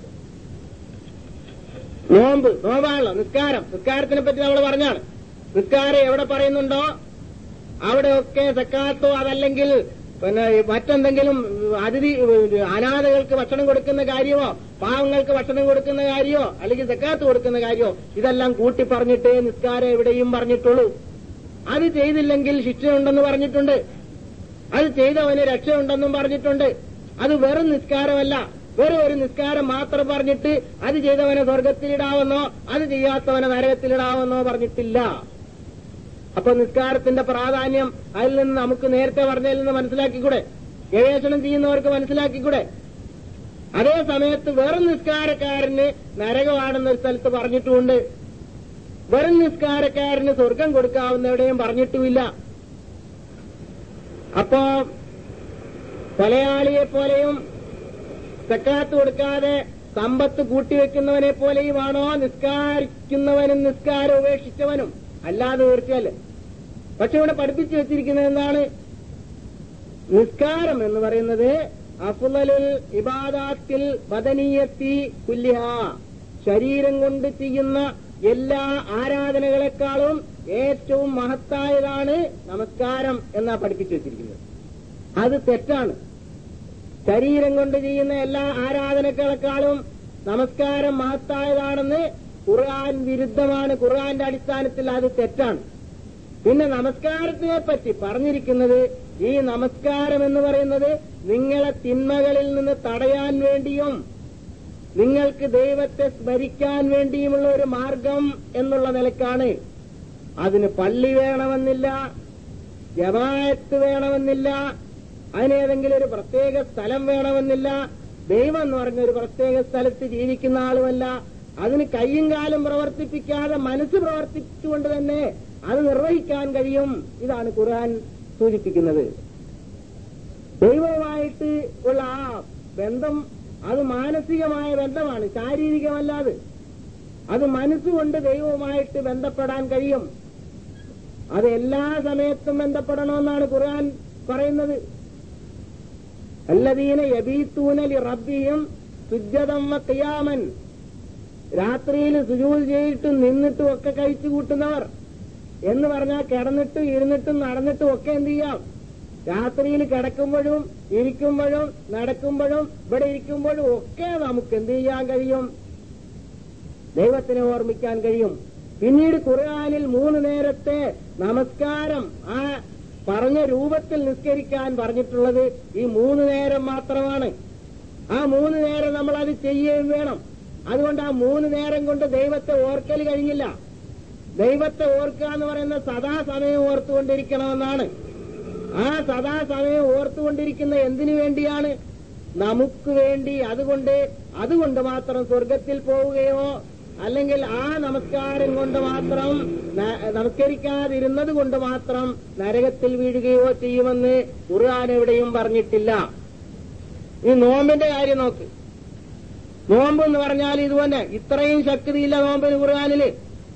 നോമ്പാണല്ലോ. നിസ്കാരത്തിനെ പറ്റി നമ്മൾ പറഞ്ഞാണ്. നിസ്കാരം എവിടെ പറയുന്നുണ്ടോ അവിടെയൊക്കെ സക്കാത്തോ അതല്ലെങ്കിൽ പിന്നെ മറ്റെന്തെങ്കിലും അനാഥകൾക്ക് ഭക്ഷണം കൊടുക്കുന്ന കാര്യമോ പാവങ്ങൾക്ക് ഭക്ഷണം കൊടുക്കുന്ന കാര്യമോ അല്ലെങ്കിൽ സക്കാത്ത് കൊടുക്കുന്ന കാര്യമോ ഇതെല്ലാം കൂട്ടി പറഞ്ഞിട്ടേ നിസ്കാരം എവിടെയും പറഞ്ഞിട്ടുള്ളൂ. അത് ചെയ്തില്ലെങ്കിൽ ശിക്ഷയുണ്ടെന്ന് പറഞ്ഞിട്ടുണ്ട്. അത് ചെയ്തവന് രക്ഷയുണ്ടെന്നും പറഞ്ഞിട്ടുണ്ട്. അത് വെറും നിസ്കാരമല്ല, വെറും ഒരു നിസ്കാരം മാത്രം പറഞ്ഞിട്ട് അത് ചെയ്തവനെ സ്വർഗത്തിലിടാമെന്നോ അത് ചെയ്യാത്തവനെ നരകത്തിലിടാമെന്നോ പറഞ്ഞിട്ടില്ല. അപ്പൊ നിസ്കാരത്തിന്റെ പ്രാധാന്യം അതിൽ നിന്ന് നമുക്ക് നേരത്തെ പറഞ്ഞതിൽ നിന്ന് മനസ്സിലാക്കിക്കൂടെ? ഗവേഷണം ചെയ്യുന്നവർക്ക് മനസ്സിലാക്കിക്കൂടെ? അതേ സമയത്ത് വെറും നിസ്കാരക്കാരന് നരകമാണെന്നൊരു സ്ഥലത്ത് പറഞ്ഞിട്ടുമുണ്ട്. വെറും നിസ്കാരക്കാരന് സ്വർഗം കൊടുക്കാവുന്ന എവിടെയും പറഞ്ഞിട്ടുമില്ല. അപ്പോ കൊലയാളിയെ പോലെയും സക്കാത്ത് കൊടുക്കാതെ സമ്പത്ത് കൂട്ടിവെക്കുന്നവനെ പോലെയുമാണോ നിസ്കാരിക്കുന്നവനും നിസ്കാരം ഉപേക്ഷിച്ചവനും? അല്ലാതെ തീർച്ചയല്ല. പക്ഷെ ഇവിടെ പഠിപ്പിച്ചു വെച്ചിരിക്കുന്നത് എന്താണ്? നിസ്കാരം എന്ന് പറയുന്നത് അഫ്ളലുൽ ഇബാദാത്തിൽ ബദനിയത്തി കുല്ലിഹ, ശരീരം കൊണ്ട് ചെയ്യുന്ന എല്ലാ ആരാധനകളെക്കാളും ഏറ്റവും മഹത്തായതാണ് നമസ്കാരം എന്നാ പഠിപ്പിച്ചു വെച്ചിരിക്കുന്നത്. അത് തെറ്റാണ്. ശരീരം കൊണ്ട് ചെയ്യുന്ന എല്ലാ ആരാധനകളെക്കാളും നമസ്കാരം മഹത്തായതാണെന്ന് ഖുർആൻ വിരുദ്ധമാണ്. ഖുർആന്റെ അടിസ്ഥാനത്തിൽ അത് തെറ്റാണ്. പിന്നെ നമസ്കാരത്തിനെ പറ്റി പറഞ്ഞിരിക്കുന്നത് ഈ നമസ്കാരം എന്ന് പറയുന്നത് നിങ്ങളെ തിന്മകളിൽ നിന്ന് തടയാൻ വേണ്ടിയും നിങ്ങൾക്ക് ദൈവത്തെ സ്മരിക്കാൻ വേണ്ടിയുമുള്ള ഒരു മാർഗം എന്നുള്ള നിലക്കാണ്. അതിന് പള്ളി വേണമെന്നില്ല, ജമാഅത്ത് വേണമെന്നില്ല, അതിനേതെങ്കിലും ഒരു പ്രത്യേക സ്ഥലം വേണമെന്നില്ല, ദൈവം എന്ന് പറഞ്ഞ ഒരു പ്രത്യേക സ്ഥലത്ത് ജീവിക്കുന്ന ആളുമല്ല. അതിന് കയ്യും കാലും പ്രവർത്തിപ്പിക്കാതെ മനസ്സ് പ്രവർത്തിച്ചുകൊണ്ട് തന്നെ അത് നിർവഹിക്കാൻ കഴിയും. ഇതാണ് ഖുർആൻ സൂചിപ്പിക്കുന്നത്. ദൈവവുമായിട്ട് ഉള്ള ആ ബന്ധം അത് മാനസികമായ ബന്ധമാണ്, ശാരീരികമല്ലാതെ. അത് മനസ്സുകൊണ്ട് ദൈവവുമായിട്ട് ബന്ധപ്പെടാൻ കഴിയും. അത് എല്ലാ സമയത്തും ബന്ധപ്പെടണമെന്നാണ് ഖുർആൻ പറയുന്നത്. അല്ലദീന യബീതൂന ലിറബ്ബിഹിം സുജ്ജദൻ വഖിയാമൻ, രാത്രിയിൽ സുജൂദ് ചെയ്തിട്ടും നിന്നിട്ടും ഒക്കെ കഴിച്ചു കൂട്ടുന്നവർ എന്ന് പറഞ്ഞാൽ കിടന്നിട്ടും ഇരുന്നിട്ടും നടന്നിട്ടും ഒക്കെ എന്ത് ചെയ്യാം? രാത്രിയിൽ കിടക്കുമ്പോഴും ഇരിക്കുമ്പോഴും നടക്കുമ്പോഴും ഇവിടെ ഇരിക്കുമ്പോഴും ഒക്കെ നമുക്ക് എന്ത് ചെയ്യാൻ കഴിയും? ദൈവത്തിനെ ഓർമ്മിക്കാൻ കഴിയും. പിന്നീട് ഖുർആനിൽ 3 നേരത്തെ നമസ്കാരം ആ പറഞ്ഞ രൂപത്തിൽ നിസ്കരിക്കാൻ പറഞ്ഞിട്ടുള്ളത് ഈ 3 നേരം മാത്രമാണ്. ആ 3 നേരം നമ്മൾ അത് ചെയ്യുകയും വേണം. അതുകൊണ്ട് ആ 3 നേരം കൊണ്ട് ദൈവത്തെ ഓർക്കൽ കഴിഞ്ഞില്ല. ദൈവത്തെ ഓർക്കുക എന്ന് പറയുന്നത് സദാസമയം ഓർത്തുകൊണ്ടിരിക്കണമെന്നാണ്. ആ സദാസമയം ഓർത്തുകൊണ്ടിരിക്കുന്ന എന്തിനു വേണ്ടിയാണ്? നമുക്ക് വേണ്ടി. അതുകൊണ്ട് മാത്രം സ്വർഗത്തിൽ പോവുകയോ അല്ലെങ്കിൽ ആ നമസ്കാരം കൊണ്ട് മാത്രം നമസ്കരിക്കാതിരുന്നത് കൊണ്ട് മാത്രം നരകത്തിൽ വീഴുകയോ ചെയ്യുമെന്ന് ഖുർആൻ എവിടെയും പറഞ്ഞിട്ടില്ല. ഈ നോമ്പിന്റെ കാര്യം നോക്ക്. നോമ്പ് എന്ന് പറഞ്ഞാൽ ഇതുപോലെ ഇത്രയും ശക്തിയില്ല നോമ്പിന് ഖുർആനില്.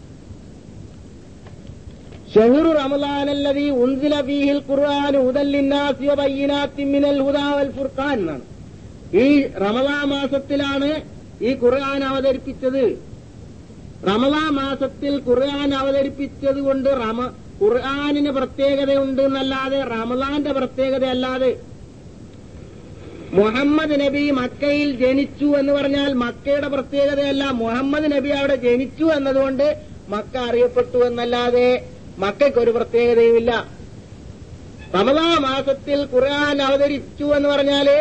ശഹ്റു റമളാനല്ലദീ ഉൻസില ഫീഹിൽ ഖുർആനു ഹുദൽ ലിന്നാസി വബയ്യിനാത്തിൻ മിനൽ ഹുദാ വൽ ഫുർഖാൻ എന്നാണ്. ഈ റമളാൻ മാസത്തിലാണ് ഈ ഖുർആൻ അവതരിപ്പിച്ചത്. റമളാൻ മാസത്തിൽ ഖുർആൻ അവതരിപ്പിച്ചത് കൊണ്ട് ഖുർആനിന് പ്രത്യേകതയുണ്ട് എന്നല്ലാതെ റമളാന്റെ പ്രത്യേകതയല്ലാതെ. മുഹമ്മദ് നബി മക്കയിൽ ജനിച്ചു എന്ന് പറഞ്ഞാൽ മക്കയുടെ പ്രത്യേകതയല്ല. മുഹമ്മദ് നബി അവിടെ ജനിച്ചു എന്നതുകൊണ്ട് മക്ക അറിയപ്പെട്ടു എന്നല്ലാതെ മക്കയ്ക്കൊരു പ്രത്യേകതയുമില്ല. റമളാൻ മാസത്തിൽ ഖുർആൻ അവതരിച്ചു എന്ന് പറഞ്ഞാല്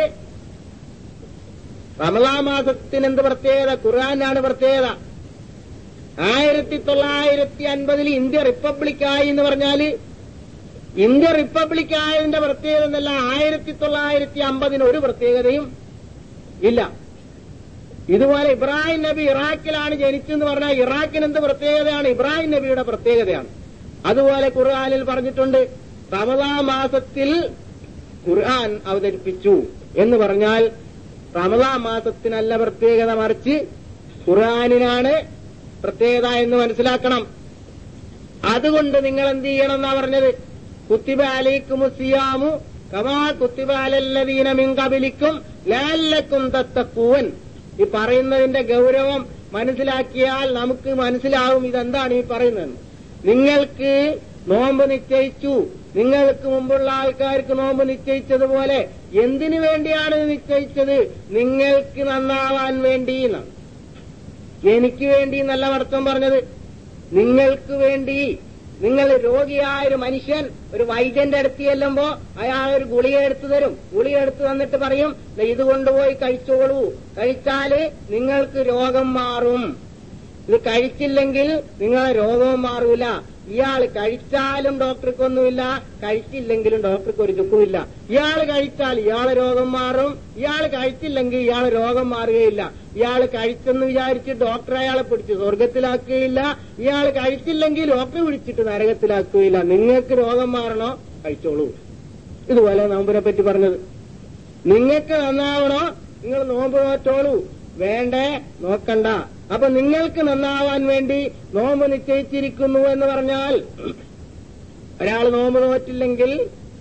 റമളാൻ മാസത്തിന് എന്ത് പ്രത്യേകത? ഖുർആനാണ് പ്രത്യേകത. 1950 ഇന്ത്യ റിപ്പബ്ലിക്കായി എന്ന് പറഞ്ഞാല് ഇന്ത്യ റിപ്പബ്ലിക്കായതിന്റെ പ്രത്യേകത എന്നല്ല. 1950 ഒരു പ്രത്യേകതയും ഇല്ല. ഇതുപോലെ ഇബ്രാഹിം നബി ഇറാഖിലാണ് ജനിച്ചെന്ന് പറഞ്ഞാൽ ഇറാഖിന് എന്ത് പ്രത്യേകതയാണ്? ഇബ്രാഹിം നബിയുടെ പ്രത്യേകതയാണ്. അതുപോലെ ഖുർആനിൽ പറഞ്ഞിട്ടുണ്ട് റമളാൻ മാസത്തിൽ ഖുർആൻ അവതരിപ്പിച്ചു എന്ന് പറഞ്ഞാൽ റമളാൻ മാസത്തിനല്ല പ്രത്യേകത, മറിച്ച് ഖുർആനിനാണ് പ്രത്യേകത എന്ന് മനസ്സിലാക്കണം. അതുകൊണ്ട് നിങ്ങൾ എന്ത് ചെയ്യണം എന്നാ പറഞ്ഞത്? കുത്തിബ അലൈക്കുമുസ് സിയാമു കമാ കുത്തിബ അലല്ലദീന മിൻ ഖബലിക്കും ലഅല്ലക്കും തത്തഖൂൻ. ഈ പറയുന്നതിന്റെ ഗൗരവം മനസ്സിലാക്കിയാൽ നമുക്ക് മനസ്സിലാവും ഇതെന്താണ് ഈ പറയുന്നത്. നിങ്ങൾക്ക് നോമ്പ് നിശ്ചയിച്ചു, നിങ്ങൾക്ക് മുമ്പുള്ള ആൾക്കാർക്ക് നോമ്പ് നിശ്ചയിച്ചതുപോലെ എന്തിനു വേണ്ടിയാണ് നിശ്ചയിച്ചത്? നിങ്ങൾക്ക് നന്നാവാൻ വേണ്ടി എന്നാണ്. എനിക്ക് വേണ്ടി എന്നല്ല അർത്ഥം പറഞ്ഞത്. നിങ്ങൾക്ക് വേണ്ടി. നിങ്ങൾ രോഗിയായൊരു മനുഷ്യൻ ഒരു വൈദ്യന്റെ അടുത്ത് ചെല്ലുമ്പോ അയാൾ ഒരു ഗുളിക എടുത്തു തരും. ഗുളിക എടുത്തു തന്നിട്ട് പറയും ഇത് കൊണ്ടുപോയി കഴിച്ചോളൂ, കഴിച്ചാല് നിങ്ങൾക്ക് രോഗം മാറും. ഇത് കഴിച്ചില്ലെങ്കിൽ നിങ്ങളെ രോഗവും മാറൂല. ഇയാൾ കഴിച്ചാലും ഡോക്ടർക്കൊന്നുമില്ല, കഴിച്ചില്ലെങ്കിലും ഡോക്ടർക്ക് ഒരു ചുക്കുമില്ല. ഇയാൾ കഴിച്ചാൽ ഇയാളെ രോഗം മാറും, ഇയാൾ കഴിച്ചില്ലെങ്കിൽ ഇയാളെ രോഗം മാറുകയില്ല. ഇയാൾ കഴിച്ചെന്ന് വിചാരിച്ച് ഡോക്ടർ അയാളെ പിടിച്ച് സ്വർഗത്തിലാക്കുകയില്ല, ഇയാൾ കഴിച്ചില്ലെങ്കിൽ ഡോക്ടർ പിടിച്ചിട്ട് നരകത്തിലാക്കുകയില്ല. നിങ്ങൾക്ക് രോഗം മാറണോ? കഴിച്ചോളൂ. ഇതുപോലെ നോമ്പിനെ പറ്റി പറഞ്ഞത്. നിങ്ങൾക്ക് നന്നാവണോ? നിങ്ങൾ നോമ്പ് നോറ്റോളൂ. വേണ്ടേ? നോക്കണ്ട. അപ്പൊ നിങ്ങൾക്ക് നന്നാവാൻ വേണ്ടി നോമ്പ് നിശ്ചയിച്ചിരിക്കുന്നു എന്ന് പറഞ്ഞാൽ ഒരാൾ നോമ്പ് നോറ്റില്ലെങ്കിൽ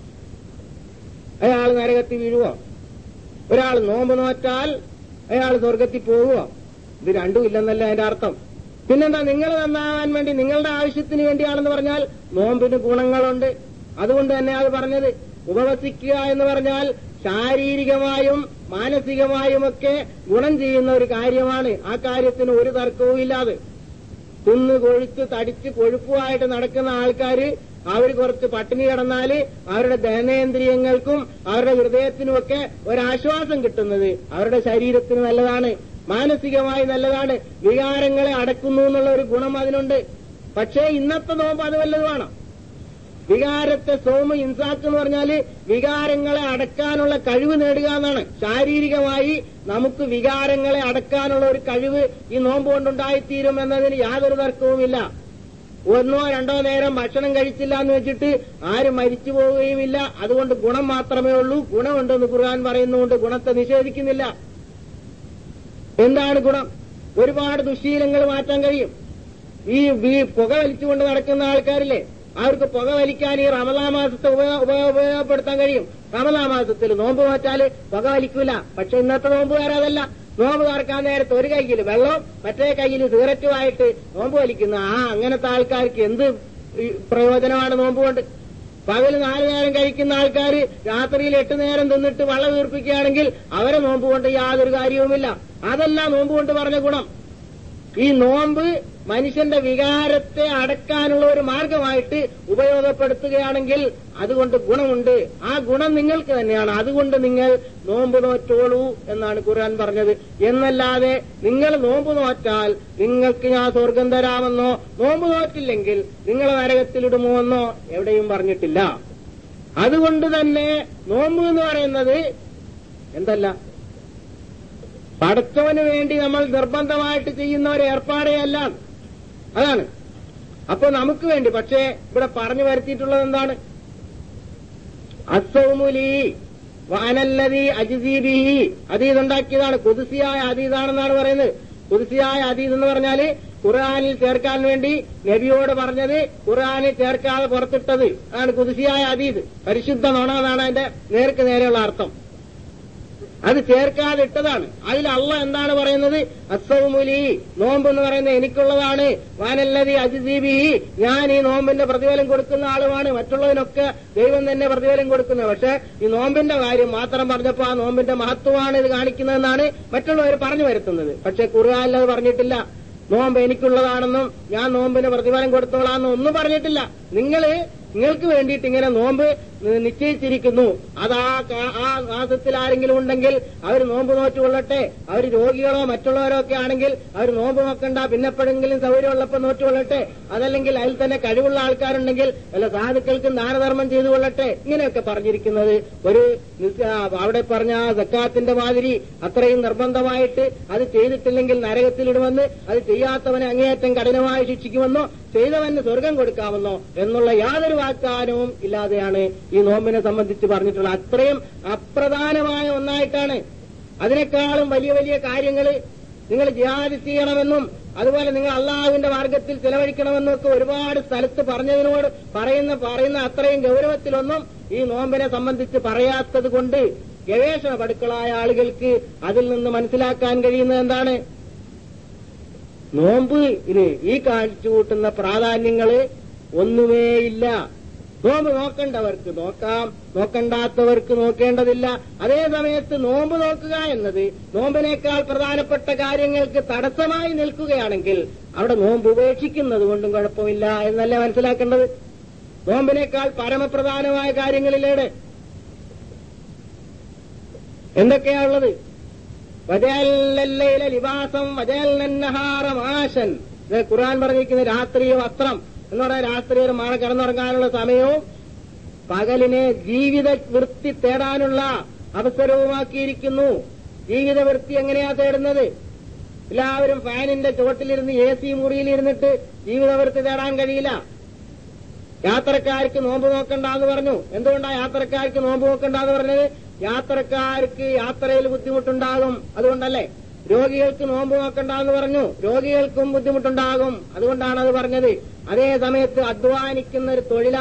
അയാൾ നരകത്തിൽ വീഴുവോ? ഒരാൾ നോമ്പ് നോറ്റാൽ അയാൾ സ്വർഗത്തിൽ പോവുമോ? ഇത് രണ്ടും ഇല്ലെന്നല്ല അതിന്റെ അർത്ഥം. പിന്നെന്താ? നിങ്ങൾ നന്നാവാൻ വേണ്ടി നിങ്ങളുടെ ആവശ്യത്തിന് വേണ്ടിയാണെന്ന് പറഞ്ഞാൽ നോമ്പിന് ഗുണങ്ങളുണ്ട്. അതുകൊണ്ട് തന്നെ അത് പറഞ്ഞത്. ഉപവസിക്കുക എന്ന് പറഞ്ഞാൽ ശാരീരികമായും മാനസികമായുമൊക്കെ ഗുണം ചെയ്യുന്ന ഒരു കാര്യമാണ്. ആ കാര്യത്തിന് ഒരു തർക്കവുമില്ലാതെ തിന്ന് കൊഴുത്ത് തടിച്ച് കൊഴുപ്പുമായിട്ട് നടക്കുന്ന ആൾക്കാര് അവർ കുറച്ച് പട്ടിണി കിടന്നാല് അവരുടെ ദഹനേന്ദ്രിയങ്ങൾക്കും അവരുടെ ഹൃദയത്തിനുമൊക്കെ ഒരാശ്വാസം കിട്ടുന്നത് അവരുടെ ശരീരത്തിന് നല്ലതാണ്, മാനസികമായി നല്ലതാണ്. വികാരങ്ങളെ അടക്കുന്നു എന്നുള്ള ഒരു ഗുണം അതിനുണ്ട്. പക്ഷേ ഇന്നത്തെ നോമ്പ് അത് വല്ലതുമാണ്. വികാരത്തെ സോമ ഇൻസാക്ക് എന്ന് പറഞ്ഞാല് വികാരങ്ങളെ അടക്കാനുള്ള കഴിവ് നേടുക എന്നാണ്. ശാരീരികമായി നമുക്ക് വികാരങ്ങളെ അടക്കാനുള്ള ഒരു കഴിവ് ഈ നോമ്പ് കൊണ്ടുണ്ടായിത്തീരും എന്നതിന് യാതൊരു തർക്കവുമില്ല. 1 or 2 നേരം ഭക്ഷണം കഴിച്ചില്ല എന്ന് വെച്ചിട്ട് ആരും മരിച്ചു പോവുകയുമില്ല. അതുകൊണ്ട് ഗുണം മാത്രമേ ഉള്ളൂ. ഗുണമുണ്ടെന്ന് ഖുർആൻ പറയുന്നതുകൊണ്ട് ഗുണത്തെ നിഷേധിക്കുന്നില്ല. എന്താണ് ഗുണം? ഒരുപാട് ദുശ്ശീലങ്ങൾ മാറ്റാൻ കഴിയും. ഈ പുക വലിച്ചുകൊണ്ട് നടക്കുന്ന ആൾക്കാരില്ലേ, അവർക്ക് പുക വലിക്കാൻ ഈ റമളാൻ മാസത്തെ ഉപയോഗപ്പെടുത്താൻ കഴിയും. റമളാൻ മാസത്തിൽ നോമ്പ് മാറ്റാല് പുക വലിക്കൂല. പക്ഷെ ഇന്നത്തെ നോമ്പുകാരതല്ല. നോമ്പ് തുറക്കാൻ നേരത്ത് ഒരു കൈയിൽ വെള്ളം മറ്റേ കൈയിൽ സിഗരറ്റുമായിട്ട് നോമ്പ് വലിക്കുന്ന അങ്ങനത്തെ ആൾക്കാർക്ക് എന്ത് പ്രയോജനമാണ് നോമ്പ് കൊണ്ട്? പകല് 4 നേരം കഴിക്കുന്ന ആൾക്കാർ രാത്രിയിൽ 8 നേരം തിന്നിട്ട് വള്ള വീർപ്പിക്കുകയാണെങ്കിൽ അവരെ നോമ്പ് കൊണ്ട് യാതൊരു കാര്യവുമില്ല. അതല്ല നോമ്പ് കൊണ്ട് പറഞ്ഞ ഗുണം. ഈ നോമ്പ് മനുഷ്യന്റെ വികാരത്തെ അടക്കാനുള്ള ഒരു മാർഗമായിട്ട് ഉപയോഗപ്പെടുത്തുകയാണെങ്കിൽ അതുകൊണ്ട് ഗുണമുണ്ട്. ആ ഗുണം നിങ്ങൾക്ക് തന്നെയാണ്. അതുകൊണ്ട് നിങ്ങൾ നോമ്പ് നോറ്റോളൂ എന്നാണ് ഖുർആൻ പറഞ്ഞത്. എന്നല്ലാതെ നിങ്ങൾ നോമ്പ് നോറ്റാൽ നിങ്ങൾക്ക് ഞാൻ സ്വർഗം തരാമെന്നോ നോമ്പ് നോറ്റില്ലെങ്കിൽ നിങ്ങളെ നരകത്തിലിടുമോ എന്നോ എവിടെയും പറഞ്ഞിട്ടില്ല. അതുകൊണ്ട് തന്നെ നോമ്പ് എന്ന് പറയുന്നത് എന്തല്ല, പടച്ചവന് വേണ്ടി നമ്മൾ നിർബന്ധമായിട്ട് ചെയ്യുന്ന ഒരു ഏർപ്പാടേ അല്ല. അതാണ്. അപ്പൊ നമുക്ക് വേണ്ടി. പക്ഷേ ഇവിടെ പറഞ്ഞു വരുത്തിയിട്ടുള്ളത് എന്താണ്? അസ്സൗമുലി വഅനല്ലദീ അജ്സീ ബിഹി. അതീത് ഉണ്ടാക്കിയതാണ്, ഖുദ്സിയായ അതീതാണെന്നാണ് പറയുന്നത്. ഖുദ്സിയായ അതീത് എന്ന് പറഞ്ഞാല് ഖുർആനിൽ ചേർക്കാൻ വേണ്ടി നബിയോട് പറഞ്ഞത്, ഖുർആനിൽ ചേർക്കാതെ പുറത്തിട്ടത്. അതാണ് ഖുദ്സിയായ അതീത്. പരിശുദ്ധ നുണ എന്നാണ് അതിന്റെ നേർക്ക് നേരെയുള്ള അർത്ഥം. അത് ചേർക്കാതെ ഇട്ടതാണ്. അതിൽ അള്ളാഹ് എന്താണ് പറയുന്നത്? അസ്സൗമുലി, നോമ്പ് എന്ന് പറയുന്നത് എനിക്കുള്ളതാണ്. വാനല്ലദീ അജ്സീ ബിഹി, ഞാൻ ഈ നോമ്പിന്റെ പ്രതിഫലം കൊടുക്കുന്ന ആളുമാണ്. മറ്റുള്ളതിനൊക്കെ ദൈവം തന്നെ പ്രതിഫലം കൊടുക്കുന്നത്. പക്ഷെ ഈ നോമ്പിന്റെ കാര്യം മാത്രം പറഞ്ഞപ്പോ ആ നോമ്പിന്റെ മഹത്വമാണ് ഇത് കാണിക്കുന്നതെന്നാണ് മറ്റുള്ളവർ പറഞ്ഞു വരുത്തുന്നത്. പക്ഷെ ഖുർആനിൽ അത് പറഞ്ഞിട്ടില്ല. നോമ്പ് എനിക്കുള്ളതാണെന്നും ഞാൻ നോമ്പിന് പ്രതിഫലം കൊടുത്തോളാമെന്നും ഒന്നും പറഞ്ഞിട്ടില്ല. നിങ്ങൾക്ക് വേണ്ടിയിട്ട് ഇങ്ങനെ നോമ്പ് നിശ്ചയിച്ചിരിക്കുന്നു. അത് ആ മാസത്തിൽ ആരെങ്കിലും ഉണ്ടെങ്കിൽ അവർ നോമ്പ് നോറ്റുകൊള്ളട്ടെ. അവർ രോഗികളോ മറ്റുള്ളവരോ ഒക്കെ ആണെങ്കിൽ അവർ നോമ്പ് നോക്കണ്ട, പിന്നെപ്പോഴെങ്കിലും സൗകര്യമുള്ളപ്പോൾ നോറ്റുകൊള്ളട്ടെ. അതല്ലെങ്കിൽ അതിൽ തന്നെ കഴിവുള്ള ആൾക്കാരുണ്ടെങ്കിൽ വല്ല സാധുക്കൾക്കും ദാനധർമ്മം ചെയ്തു കൊള്ളട്ടെ. ഇങ്ങനെയൊക്കെ പറഞ്ഞിരിക്കുന്നത് ഒരു അവിടെ പറഞ്ഞ സക്കാത്തിന്റെ മാതിരി അത്രയും നിർബന്ധമായിട്ട് അത് ചെയ്തിട്ടില്ലെങ്കിൽ നരകത്തിലിടുമെന്ന്, അത് ചെയ്യാത്തവനെ അങ്ങേയറ്റം കഠിനമായി ശിക്ഷിക്കുമെന്നോ ചെയ്തവന് സ്വർഗം കൊടുക്കാമെന്നോ എന്നുള്ള യാതൊരു വാഗ്ദാനവും ഇല്ലാതെയാണ് ഈ നോമ്പിനെ സംബന്ധിച്ച് പറഞ്ഞിട്ടുള്ളത്. അത്രയും അപ്രധാനമായ ഒന്നായിട്ടാണ്. അതിനേക്കാളും വലിയ വലിയ കാര്യങ്ങൾ നിങ്ങൾ ജിഹാദ് ചെയ്യണമെന്നും അതുപോലെ നിങ്ങൾ അള്ളാഹുവിന്റെ മാർഗത്തിൽ ചെലവഴിക്കണമെന്നും ഒക്കെ ഒരുപാട് സ്ഥലത്ത് പറഞ്ഞതിനോട് പറയുന്ന അത്രയും ഗൗരവത്തിലൊന്നും ഈ നോമ്പിനെ സംബന്ധിച്ച് പറയാത്തത് കൊണ്ട് ഗവേഷണ പടുക്കളായ ആളുകൾക്ക് അതിൽ നിന്ന് മനസ്സിലാക്കാൻ കഴിയുന്നത് എന്താണ്? നോമ്പ് ഈ കാണിച്ചു കൂട്ടുന്ന പ്രാധാന്യങ്ങള് ഒന്നുമേയില്ല. നോമ്പ് നോക്കേണ്ടവർക്ക് നോക്കാം, നോക്കണ്ടാത്തവർക്ക് നോക്കേണ്ടതില്ല. അതേ സമയത്ത് നോമ്പ് നോക്കുക എന്നത് നോമ്പിനേക്കാൾ പ്രധാനപ്പെട്ട കാര്യങ്ങൾക്ക് തടസ്സമായി നിൽക്കുകയാണെങ്കിൽ അവിടെ നോമ്പ് ഉപേക്ഷിക്കുന്നത് കൊണ്ടും കുഴപ്പമില്ല എന്നല്ല മനസ്സിലാക്കേണ്ടത്. നോമ്പിനേക്കാൾ പരമപ്രധാനമായ കാര്യങ്ങളിലേടെ എന്തൊക്കെയാണുള്ളത്? വജഅൽനല്ലൈല ലിബാസം വജഅൽനന്നഹാറ മാശൻ. ഖുർആൻ പറഞ്ഞിരിക്കുന്ന രാത്രിയോ വസ്ത്രം എന്ന് പറഞ്ഞാൽ രാത്രി ഒരു മഴ കിടന്നുറങ്ങാനുള്ള സമയവും പകലിനെ ജീവിത വൃത്തി തേടാനുള്ള അവസരവുമാക്കിയിരിക്കുന്നു. ജീവിത വൃത്തി എങ്ങനെയാ തേടുന്നത്? എല്ലാവരും ഫാനിന്റെ ചുവട്ടിലിരുന്ന് AC മുറിയിലിരുന്നിട്ട് ജീവിത വൃത്തി തേടാൻ കഴിയില്ല. യാത്രക്കാർക്ക് നോമ്പ് നോക്കണ്ടെന്ന് പറഞ്ഞു. എന്തുകൊണ്ടാണ് യാത്രക്കാർക്ക് നോമ്പ് നോക്കണ്ടെന്ന് പറഞ്ഞത്? യാത്രക്കാർക്ക് യാത്രയിൽ ബുദ്ധിമുട്ടുണ്ടാകും, അതുകൊണ്ടല്ലേ. രോഗികൾക്ക് നോമ്പ് നോക്കണ്ടെന്ന് പറഞ്ഞു, രോഗികൾക്കും ബുദ്ധിമുട്ടുണ്ടാകും, അതുകൊണ്ടാണ് അത് പറഞ്ഞത്. അതേ സമയത്ത് അധ്വാനിക്കുന്ന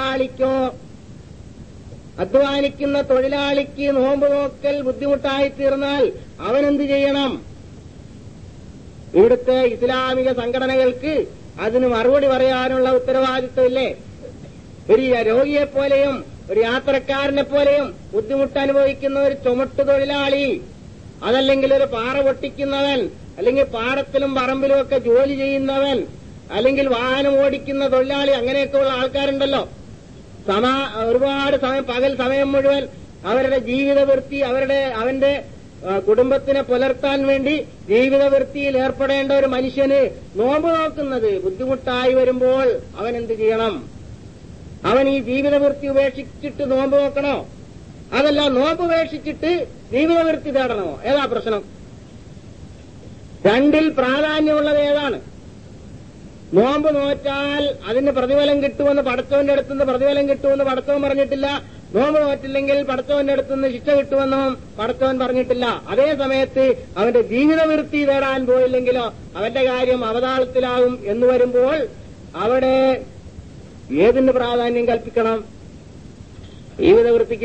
തൊഴിലാളിക്ക് നോമ്പ് നോക്കൽ ബുദ്ധിമുട്ടായി തീർന്നാൽ അവനെന്ത് ചെയ്യണം? ഇവിടുത്തെ ഇസ്ലാമിക സംഘടനകൾക്ക് അതിന് മറുപടി പറയാനുള്ള ഉത്തരവാദിത്വമില്ലേ? ഒരു രോഗിയെപ്പോലെയും ഒരു യാത്രക്കാരനെ പോലെയും ബുദ്ധിമുട്ട് അനുഭവിക്കുന്ന ഒരു ചുമട്ടു തൊഴിലാളി, അതല്ലെങ്കിൽ ഒരു പാറ പൊട്ടിക്കുന്നവൻ, അല്ലെങ്കിൽ പാടത്തിലും പറമ്പിലും ഒക്കെ ജോലി ചെയ്യുന്നവൻ, അല്ലെങ്കിൽ വാഹനം ഓടിക്കുന്ന തൊഴിലാളി, അങ്ങനെയൊക്കെയുള്ള ആൾക്കാരുണ്ടല്ലോ. ഒരുപാട് സമയം, പകൽ സമയം മുഴുവൻ അവരുടെ ജീവിതവൃത്തി, അവന്റെ കുടുംബത്തിനെ പുലർത്താൻ വേണ്ടി ജീവിതവൃത്തിയിൽ ഏർപ്പെടേണ്ട ഒരു മനുഷ്യന് നോമ്പ് നോക്കുന്നത് ബുദ്ധിമുട്ടായി വരുമ്പോൾ അവൻ എന്ത് ചെയ്യണം? അവൻ ഈ ജീവിതവൃത്തി ഉപേക്ഷിച്ചിട്ട് നോമ്പ് നോക്കണോ? അതല്ല നോമ്പ് ഉപേക്ഷിച്ചിട്ട് ജീവിതവൃത്തി തേടണമോ? ഏതാ പ്രശ്നം? രണ്ടിൽ പ്രാധാന്യമുള്ളത് ഏതാണ്? നോമ്പ് നോറ്റാൽ അതിന് പ്രതിഫലം കിട്ടുമെന്ന് പടച്ചവന്റെ അടുത്തുനിന്ന് പ്രതിഫലം കിട്ടുമെന്ന് പടച്ചവൻ പറഞ്ഞിട്ടില്ല. നോമ്പ് നോറ്റില്ലെങ്കിൽ പടച്ചവന്റെ അടുത്തുനിന്ന് ശിക്ഷ കിട്ടുമെന്നും പടച്ചവൻ പറഞ്ഞിട്ടില്ല. അതേ സമയത്ത് അവന്റെ ജീവിതവൃത്തി തേടാൻ പോയില്ലെങ്കിലോ അവന്റെ കാര്യം അവതാളത്തിലാകും എന്ന് വരുമ്പോൾ അവിടെ ഏതിന് പ്രാധാന്യം കൽപ്പിക്കണം? ജീവിതവൃത്തിക്ക്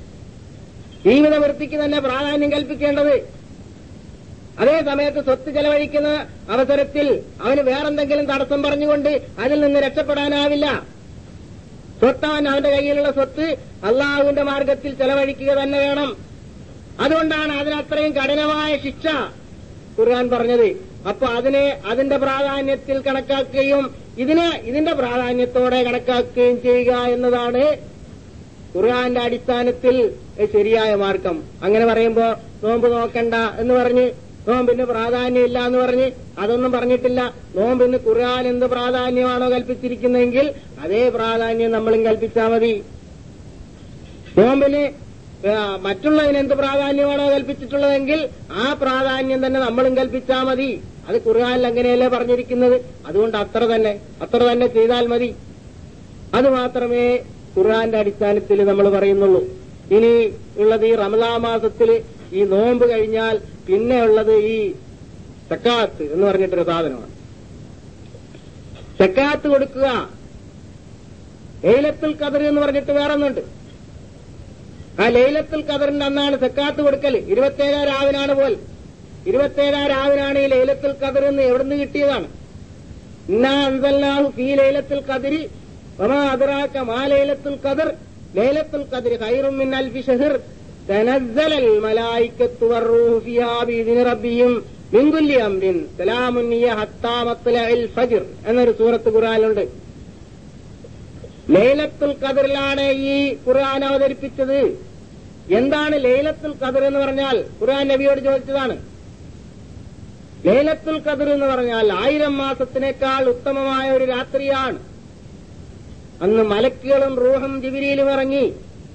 തന്നെ പ്രാധാന്യം കൽപ്പിക്കേണ്ടത്. അതേ സമയത്ത് സ്വത്ത് ചെലവഴിക്കുന്ന അവസരത്തിൽ അവന് വേറെന്തെങ്കിലും തടസ്സം പറഞ്ഞുകൊണ്ട് അതിൽ നിന്ന് രക്ഷപ്പെടാനാവില്ല. സ്വത്തവൻ അവന്റെ കയ്യിലുള്ള സ്വത്ത് അള്ളാഹുവിന്റെ മാർഗത്തിൽ ചെലവഴിക്കുക തന്നെ വേണം. അതുകൊണ്ടാണ് അതിനത്രയും കഠിനമായ ശിക്ഷ ഖുർആൻ പറഞ്ഞത്. അപ്പൊ അതിന്റെ പ്രാധാന്യത്തിൽ കണക്കാക്കുകയും ഇതിന്റെ പ്രാധാന്യത്തോടെ കണക്കാക്കുകയും ചെയ്യുക എന്നതാണ് ഖുർആന്റെ അടിസ്ഥാനത്തിൽ ശരിയായ മാർഗം. അങ്ങനെ പറയുമ്പോ നോമ്പ് നോക്കണ്ട എന്ന് പറഞ്ഞ്, നോമ്പിന് പ്രാധാന്യമില്ല എന്ന് പറഞ്ഞ് അതൊന്നും പറഞ്ഞിട്ടില്ല. നോമ്പിന് ഖുർആൻ എന്ത് പ്രാധാന്യമാണോ കൽപ്പിച്ചിരിക്കുന്നതെങ്കിൽ അതേ പ്രാധാന്യം നമ്മളും കൽപ്പിച്ചാൽ മതി. നോമ്പിന് മറ്റുള്ളതിന് എന്ത് പ്രാധാന്യമാണോ കൽപ്പിച്ചിട്ടുള്ളതെങ്കിൽ ആ പ്രാധാന്യം തന്നെ നമ്മളും കൽപ്പിച്ചാൽ മതി. അത് ഖുർആനിൽ അങ്ങനെയല്ലേ പറഞ്ഞിരിക്കുന്നത്. അതുകൊണ്ട് അത്ര തന്നെ ചെയ്താൽ മതി. അത് മാത്രമേ ഖുർആന്റെ അടിസ്ഥാനത്തിൽ നമ്മൾ പറയുന്നുള്ളൂ. ഇനി ഉള്ളത് ഈ റമദാൻ മാസത്തിൽ ഈ നോമ്പ് കഴിഞ്ഞാൽ പിന്നെ ഉള്ളത് ഈ സക്കാത്ത് എന്ന് പറഞ്ഞിട്ടൊരു സാധനമാണ്. സക്കാത്ത് കൊടുക്കുക. ലൈലത്തുൽ ഖദർ എന്ന് പറഞ്ഞിട്ട് വേറൊന്നുണ്ട്. ആ ലൈലത്തുൽ ഖദറിന്റെ അന്നാണ് സക്കാത്ത് കൊടുക്കൽ. 27 രാവിനാണ് പോൽ. 27 രാവിനാണ് ഈ ലൈലത്തുൽ ഖദർ എന്ന് എവിടുന്ന് കിട്ടിയതാണ്. ഇന്നാ അൻസൽനാഹു ഫീ ലൈലത്തുൽ ഖദരി വമാ അദ്റാക മാ ലൈലത്തുൽ ഖദർ ലൈലത്തുൽ ഖദരി ഖൈറും മിൻ അൽഫി ശഹർ തനസ്സലൽ മലായികത്തു വറൂഹു ഫിഹാ ബിഇദ്നി റബ്ബിഹിം മിൻ കുല്ലി അംരിൻ സലാമുൻ ഹിയ ഹത്താ മത്ലഇൽ ഫജ്ർ എന്നൊരു സൂറത്ത് ഖുർആനിലുണ്ട്. ലൈലത്തുൽ ഖദറിലാണ് ഈ ഖുർആൻ അവതരിപ്പിച്ചത്. എന്താണ് ലൈലത്തുൽ ഖദർ എന്ന് പറഞ്ഞാൽ? ഖുർആൻ നബിയോട് ചോദിച്ചതാണ്. ലൈലത്തുൽ ഖദർ എന്ന് പറഞ്ഞാൽ 1000 മാസത്തിനേക്കാൾ ഉത്തമമായ ഒരു രാത്രിയാണ്. അന്ന് മലക്കുകളും റൂഹും ജിബ്രീലും ഇറങ്ങി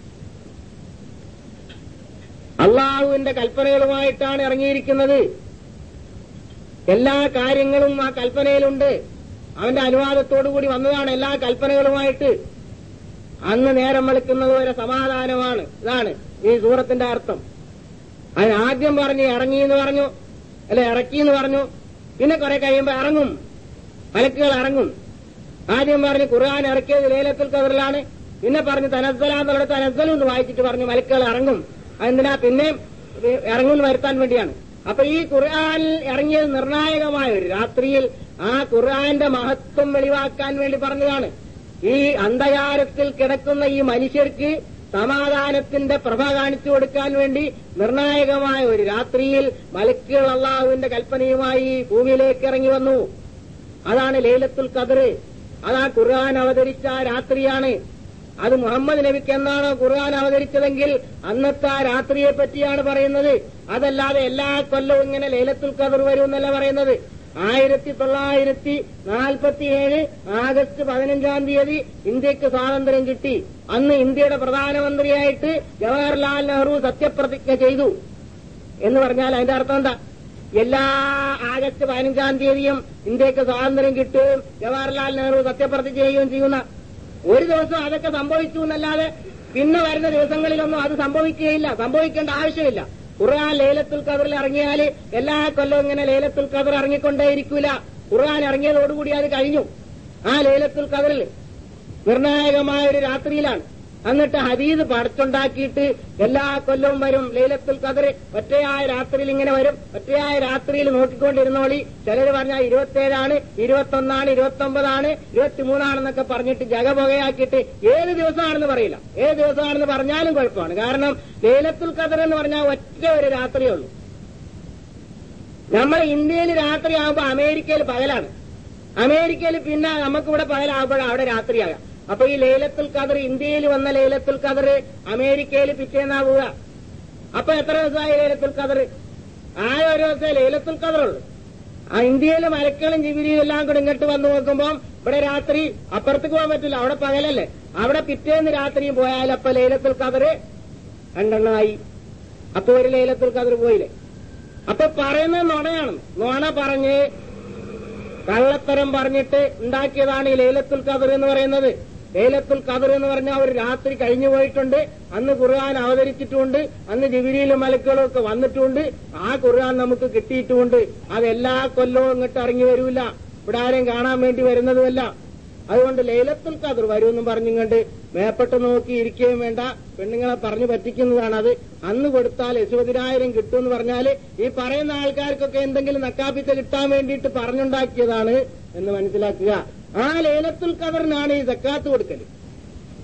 അള്ളാഹുവിന്റെ കൽപ്പനകളുമായിട്ടാണ് ഇറങ്ങിയിരിക്കുന്നത്. എല്ലാ കാര്യങ്ങളും ആ കൽപ്പനയിലുണ്ട്. അവന്റെ അനുവാദത്തോടുകൂടി വന്നതാണ് എല്ലാ കൽപ്പനകളുമായിട്ട്. അന്ന് നേരം വെളുക്കുന്നത് വരെ സമാധാനമാണ്. ഇതാണ് ഈ സൂറത്തിന്റെ അർത്ഥം. അതിന് ആദ്യം പറഞ്ഞ് ഇറങ്ങിയെന്ന് പറഞ്ഞു, അല്ലെ ഇറക്കിയെന്ന് പറഞ്ഞു. പിന്നെ കുറെ കഴിയുമ്പോ ഇറങ്ങും, മലക്കുകൾ ഇറങ്ങും. ആദ്യം പറഞ്ഞ് ഖുർആൻ ഇറക്കിയത് ലൈലത്തുൽ ഖദറിലാണ്. പിന്നെ പറഞ്ഞു തനസ്സലാന്നുള്ളത് തനസ്സലും എന്ന് വായിച്ചിട്ട് പറഞ്ഞു മലക്കുകൾ ഇറങ്ങും. അതെന്തിനാ? പിന്നെ ഇറങ്ങുമെന്ന് വരുത്താൻ വേണ്ടിയാണ്. അപ്പൊ ഈ ഖുർആൻ ഇറങ്ങിയത് നിർണായകമായ ഒരു രാത്രിയിൽ ആ ഖുർആന്റെ മഹത്വം വെളിവാക്കാൻ വേണ്ടി പറഞ്ഞതാണ്. ഈ അന്ധകാരത്തിൽ കിടക്കുന്ന ഈ മനുഷ്യർക്ക് സമാധാനത്തിന്റെ പ്രഭ കാണിച്ചു കൊടുക്കാൻ വേണ്ടി നിർണായകമായ ഒരു രാത്രിയിൽ മലക്കുകൾ അള്ളാഹുവിന്റെ കൽപ്പനയുമായി ഭൂമിയിലേക്ക് ഇറങ്ങി വന്നു. അതാണ് ലൈലത്തുൽ ഖദർ. അതാ ഖുർആൻ അവതരിച്ച രാത്രിയാണ്. അത് മുഹമ്മദ് നബിക്ക് എന്നാണോ ഖുർആൻ അവതരിച്ചതെങ്കിൽ അന്നത്തെ ആ രാത്രിയെ പറ്റിയാണ് പറയുന്നത്. അതല്ലാതെ എല്ലാ കൊല്ലവും ഇങ്ങനെ ലൈലത്തുൽ ഖദർ വരുമെന്നല്ല പറയുന്നത്. 1947 ആഗസ്റ്റ് 15-ാം തീയതി ഇന്ത്യക്ക് സ്വാതന്ത്ര്യം കിട്ടി. അന്ന് ഇന്ത്യയുടെ പ്രധാനമന്ത്രിയായിട്ട് ജവഹർലാൽ നെഹ്റു സത്യപ്രതിജ്ഞ ചെയ്തു എന്ന് പറഞ്ഞാൽ അതിന്റെ അർത്ഥം എന്താ? എല്ലാ ആഗസ്റ്റ് 15-ാം തീയതിയും ഇന്ത്യക്ക് സ്വാതന്ത്ര്യം കിട്ടുകയും ജവഹർലാൽ നെഹ്റു സത്യപ്രതിജ്ഞ ചെയ്യുകയും ചെയ്യുന്ന ഒരു ദിവസം അതൊക്കെ സംഭവിച്ചു എന്നല്ലാതെ പിന്നെ വരുന്ന ദിവസങ്ങളിലൊന്നും അത് സംഭവിക്കുകയില്ല, സംഭവിക്കേണ്ട ആവശ്യമില്ല. ഖുർആൻ ലൈലത്തുൽ ഖദറിൽ ഇറങ്ങിയാൽ എല്ലാ കൊല്ലവും ഇങ്ങനെ ലൈലത്തുൽ ഖദർ ഇറങ്ങിക്കൊണ്ടേയിരിക്കൂല. ഖുർആൻ ഇറങ്ങിയതോടുകൂടി അത് കഴിഞ്ഞു. ആ ലൈലത്തുൽ ഖദറിൽ നിർണായകമായ ഒരു രാത്രിയിലാണ്. എന്നിട്ട് ഹദീസ് പടച്ചുണ്ടാക്കിയിട്ട് എല്ലാ കൊല്ലവും വരും ലൈലത്തുൽ ഖദർ. ഒറ്റയായ രാത്രിയിൽ ഇങ്ങനെ വരും. ഒറ്റയായ രാത്രിയിൽ നോക്കിക്കൊണ്ടിരുന്നോളി. ചിലർ പറഞ്ഞാൽ 27 21 29 23 പറഞ്ഞിട്ട് ജഗപുകയാക്കിയിട്ട് ഏത് ദിവസമാണെന്ന് പറയില്ല. ഏത് ദിവസമാണെന്ന് പറഞ്ഞാലും കുഴപ്പമാണ്. കാരണം ലൈലത്തുൽ ഖദർ എന്ന് പറഞ്ഞാൽ ഒറ്റ ഒരു രാത്രിയേ ഉള്ളൂ. നമ്മൾ ഇന്ത്യയിൽ രാത്രിയാകുമ്പോൾ അമേരിക്കയിൽ പകലാണ്. അമേരിക്കയിൽ പിന്നെ നമുക്കിവിടെ പകലാകുമ്പോഴാണ് അവിടെ രാത്രിയാകാം. അപ്പൊ ഈ ലൈലത്തുൽ ഖദർ ഇന്ത്യയിൽ വന്ന ലൈലത്തുൽ ഖദർ അമേരിക്കയിൽ പിറ്റേന്നാവുക. അപ്പൊ എത്ര ദിവസമായി ലൈലത്തുൽ ഖദർ? ഒരു ദിവസം ലൈലത്തുൽ ഖദറുള്ളൂ. ആ ഇന്ത്യയിലെ മലക്കുകളും ജിബ്രീലും എല്ലാം കൂടെ ഇങ്ങോട്ട് വന്ന് നോക്കുമ്പോൾ ഇവിടെ രാത്രി, അപ്പുറത്തേക്ക് പോകാൻ പറ്റില്ല, അവിടെ പകലല്ലേ. അവിടെ പിറ്റേന്ന് രാത്രിയും പോയാൽ അപ്പൊ ലൈലത്തുൽ ഖദർ 2 എണ്ണമായി. അപ്പൊ ഒരു ലൈലത്തുൽ ഖദർ പോയില്ലേ. അപ്പൊ പറയുന്നത് നുണയാണ്. നുണ പറഞ്ഞ് കള്ളത്തരം പറഞ്ഞിട്ട് ഉണ്ടാക്കിയതാണ് ഈ ലൈലത്തുൽ ഖദർ എന്ന് പറയുന്നത്. ലൈലത്തുൽ ഖദർ എന്ന് പറഞ്ഞാൽ ഒരു രാത്രി കഴിഞ്ഞു പോയിട്ടുണ്ട്. അന്ന് ഖുർആൻ അവതരിച്ചിട്ടുമുണ്ട്. അന്ന് ജിബ്രീലും മലക്കുകളും ഒക്കെ വന്നിട്ടുമുണ്ട്. ആ ഖുർആൻ നമുക്ക് കിട്ടിയിട്ടുമുണ്ട്. അതെല്ലാ കൊല്ലവും ഇങ്ങോട്ട് ഇറങ്ങി വരൂല. ഇവിടെ ആരെയും കാണാൻ വേണ്ടി വരുന്നതുമല്ല. അതുകൊണ്ട് ലൈലത്തുൽ ഖദർ വരുമെന്നും പറഞ്ഞിങ്ങോട്ട് മേപ്പെട്ട് നോക്കി ഇരിക്കുകയും വേണ്ട. പെണ്ണുങ്ങളെ പറഞ്ഞു പറ്റിക്കുന്നതാണത്. അന്ന് കൊടുത്താൽ 70,000 കിട്ടുമെന്ന് പറഞ്ഞാല് ഈ പറയുന്ന ആൾക്കാർക്കൊക്കെ എന്തെങ്കിലും നക്കാപ്പിച്ച കിട്ടാൻ വേണ്ടിയിട്ട് പറഞ്ഞുണ്ടാക്കിയതാണ് എന്ന് മനസ്സിലാക്കുക. ആ ലൈലത്തുൽ ഖദറിനാണ് ഈ സക്കാത്ത് കൊടുക്കൽ.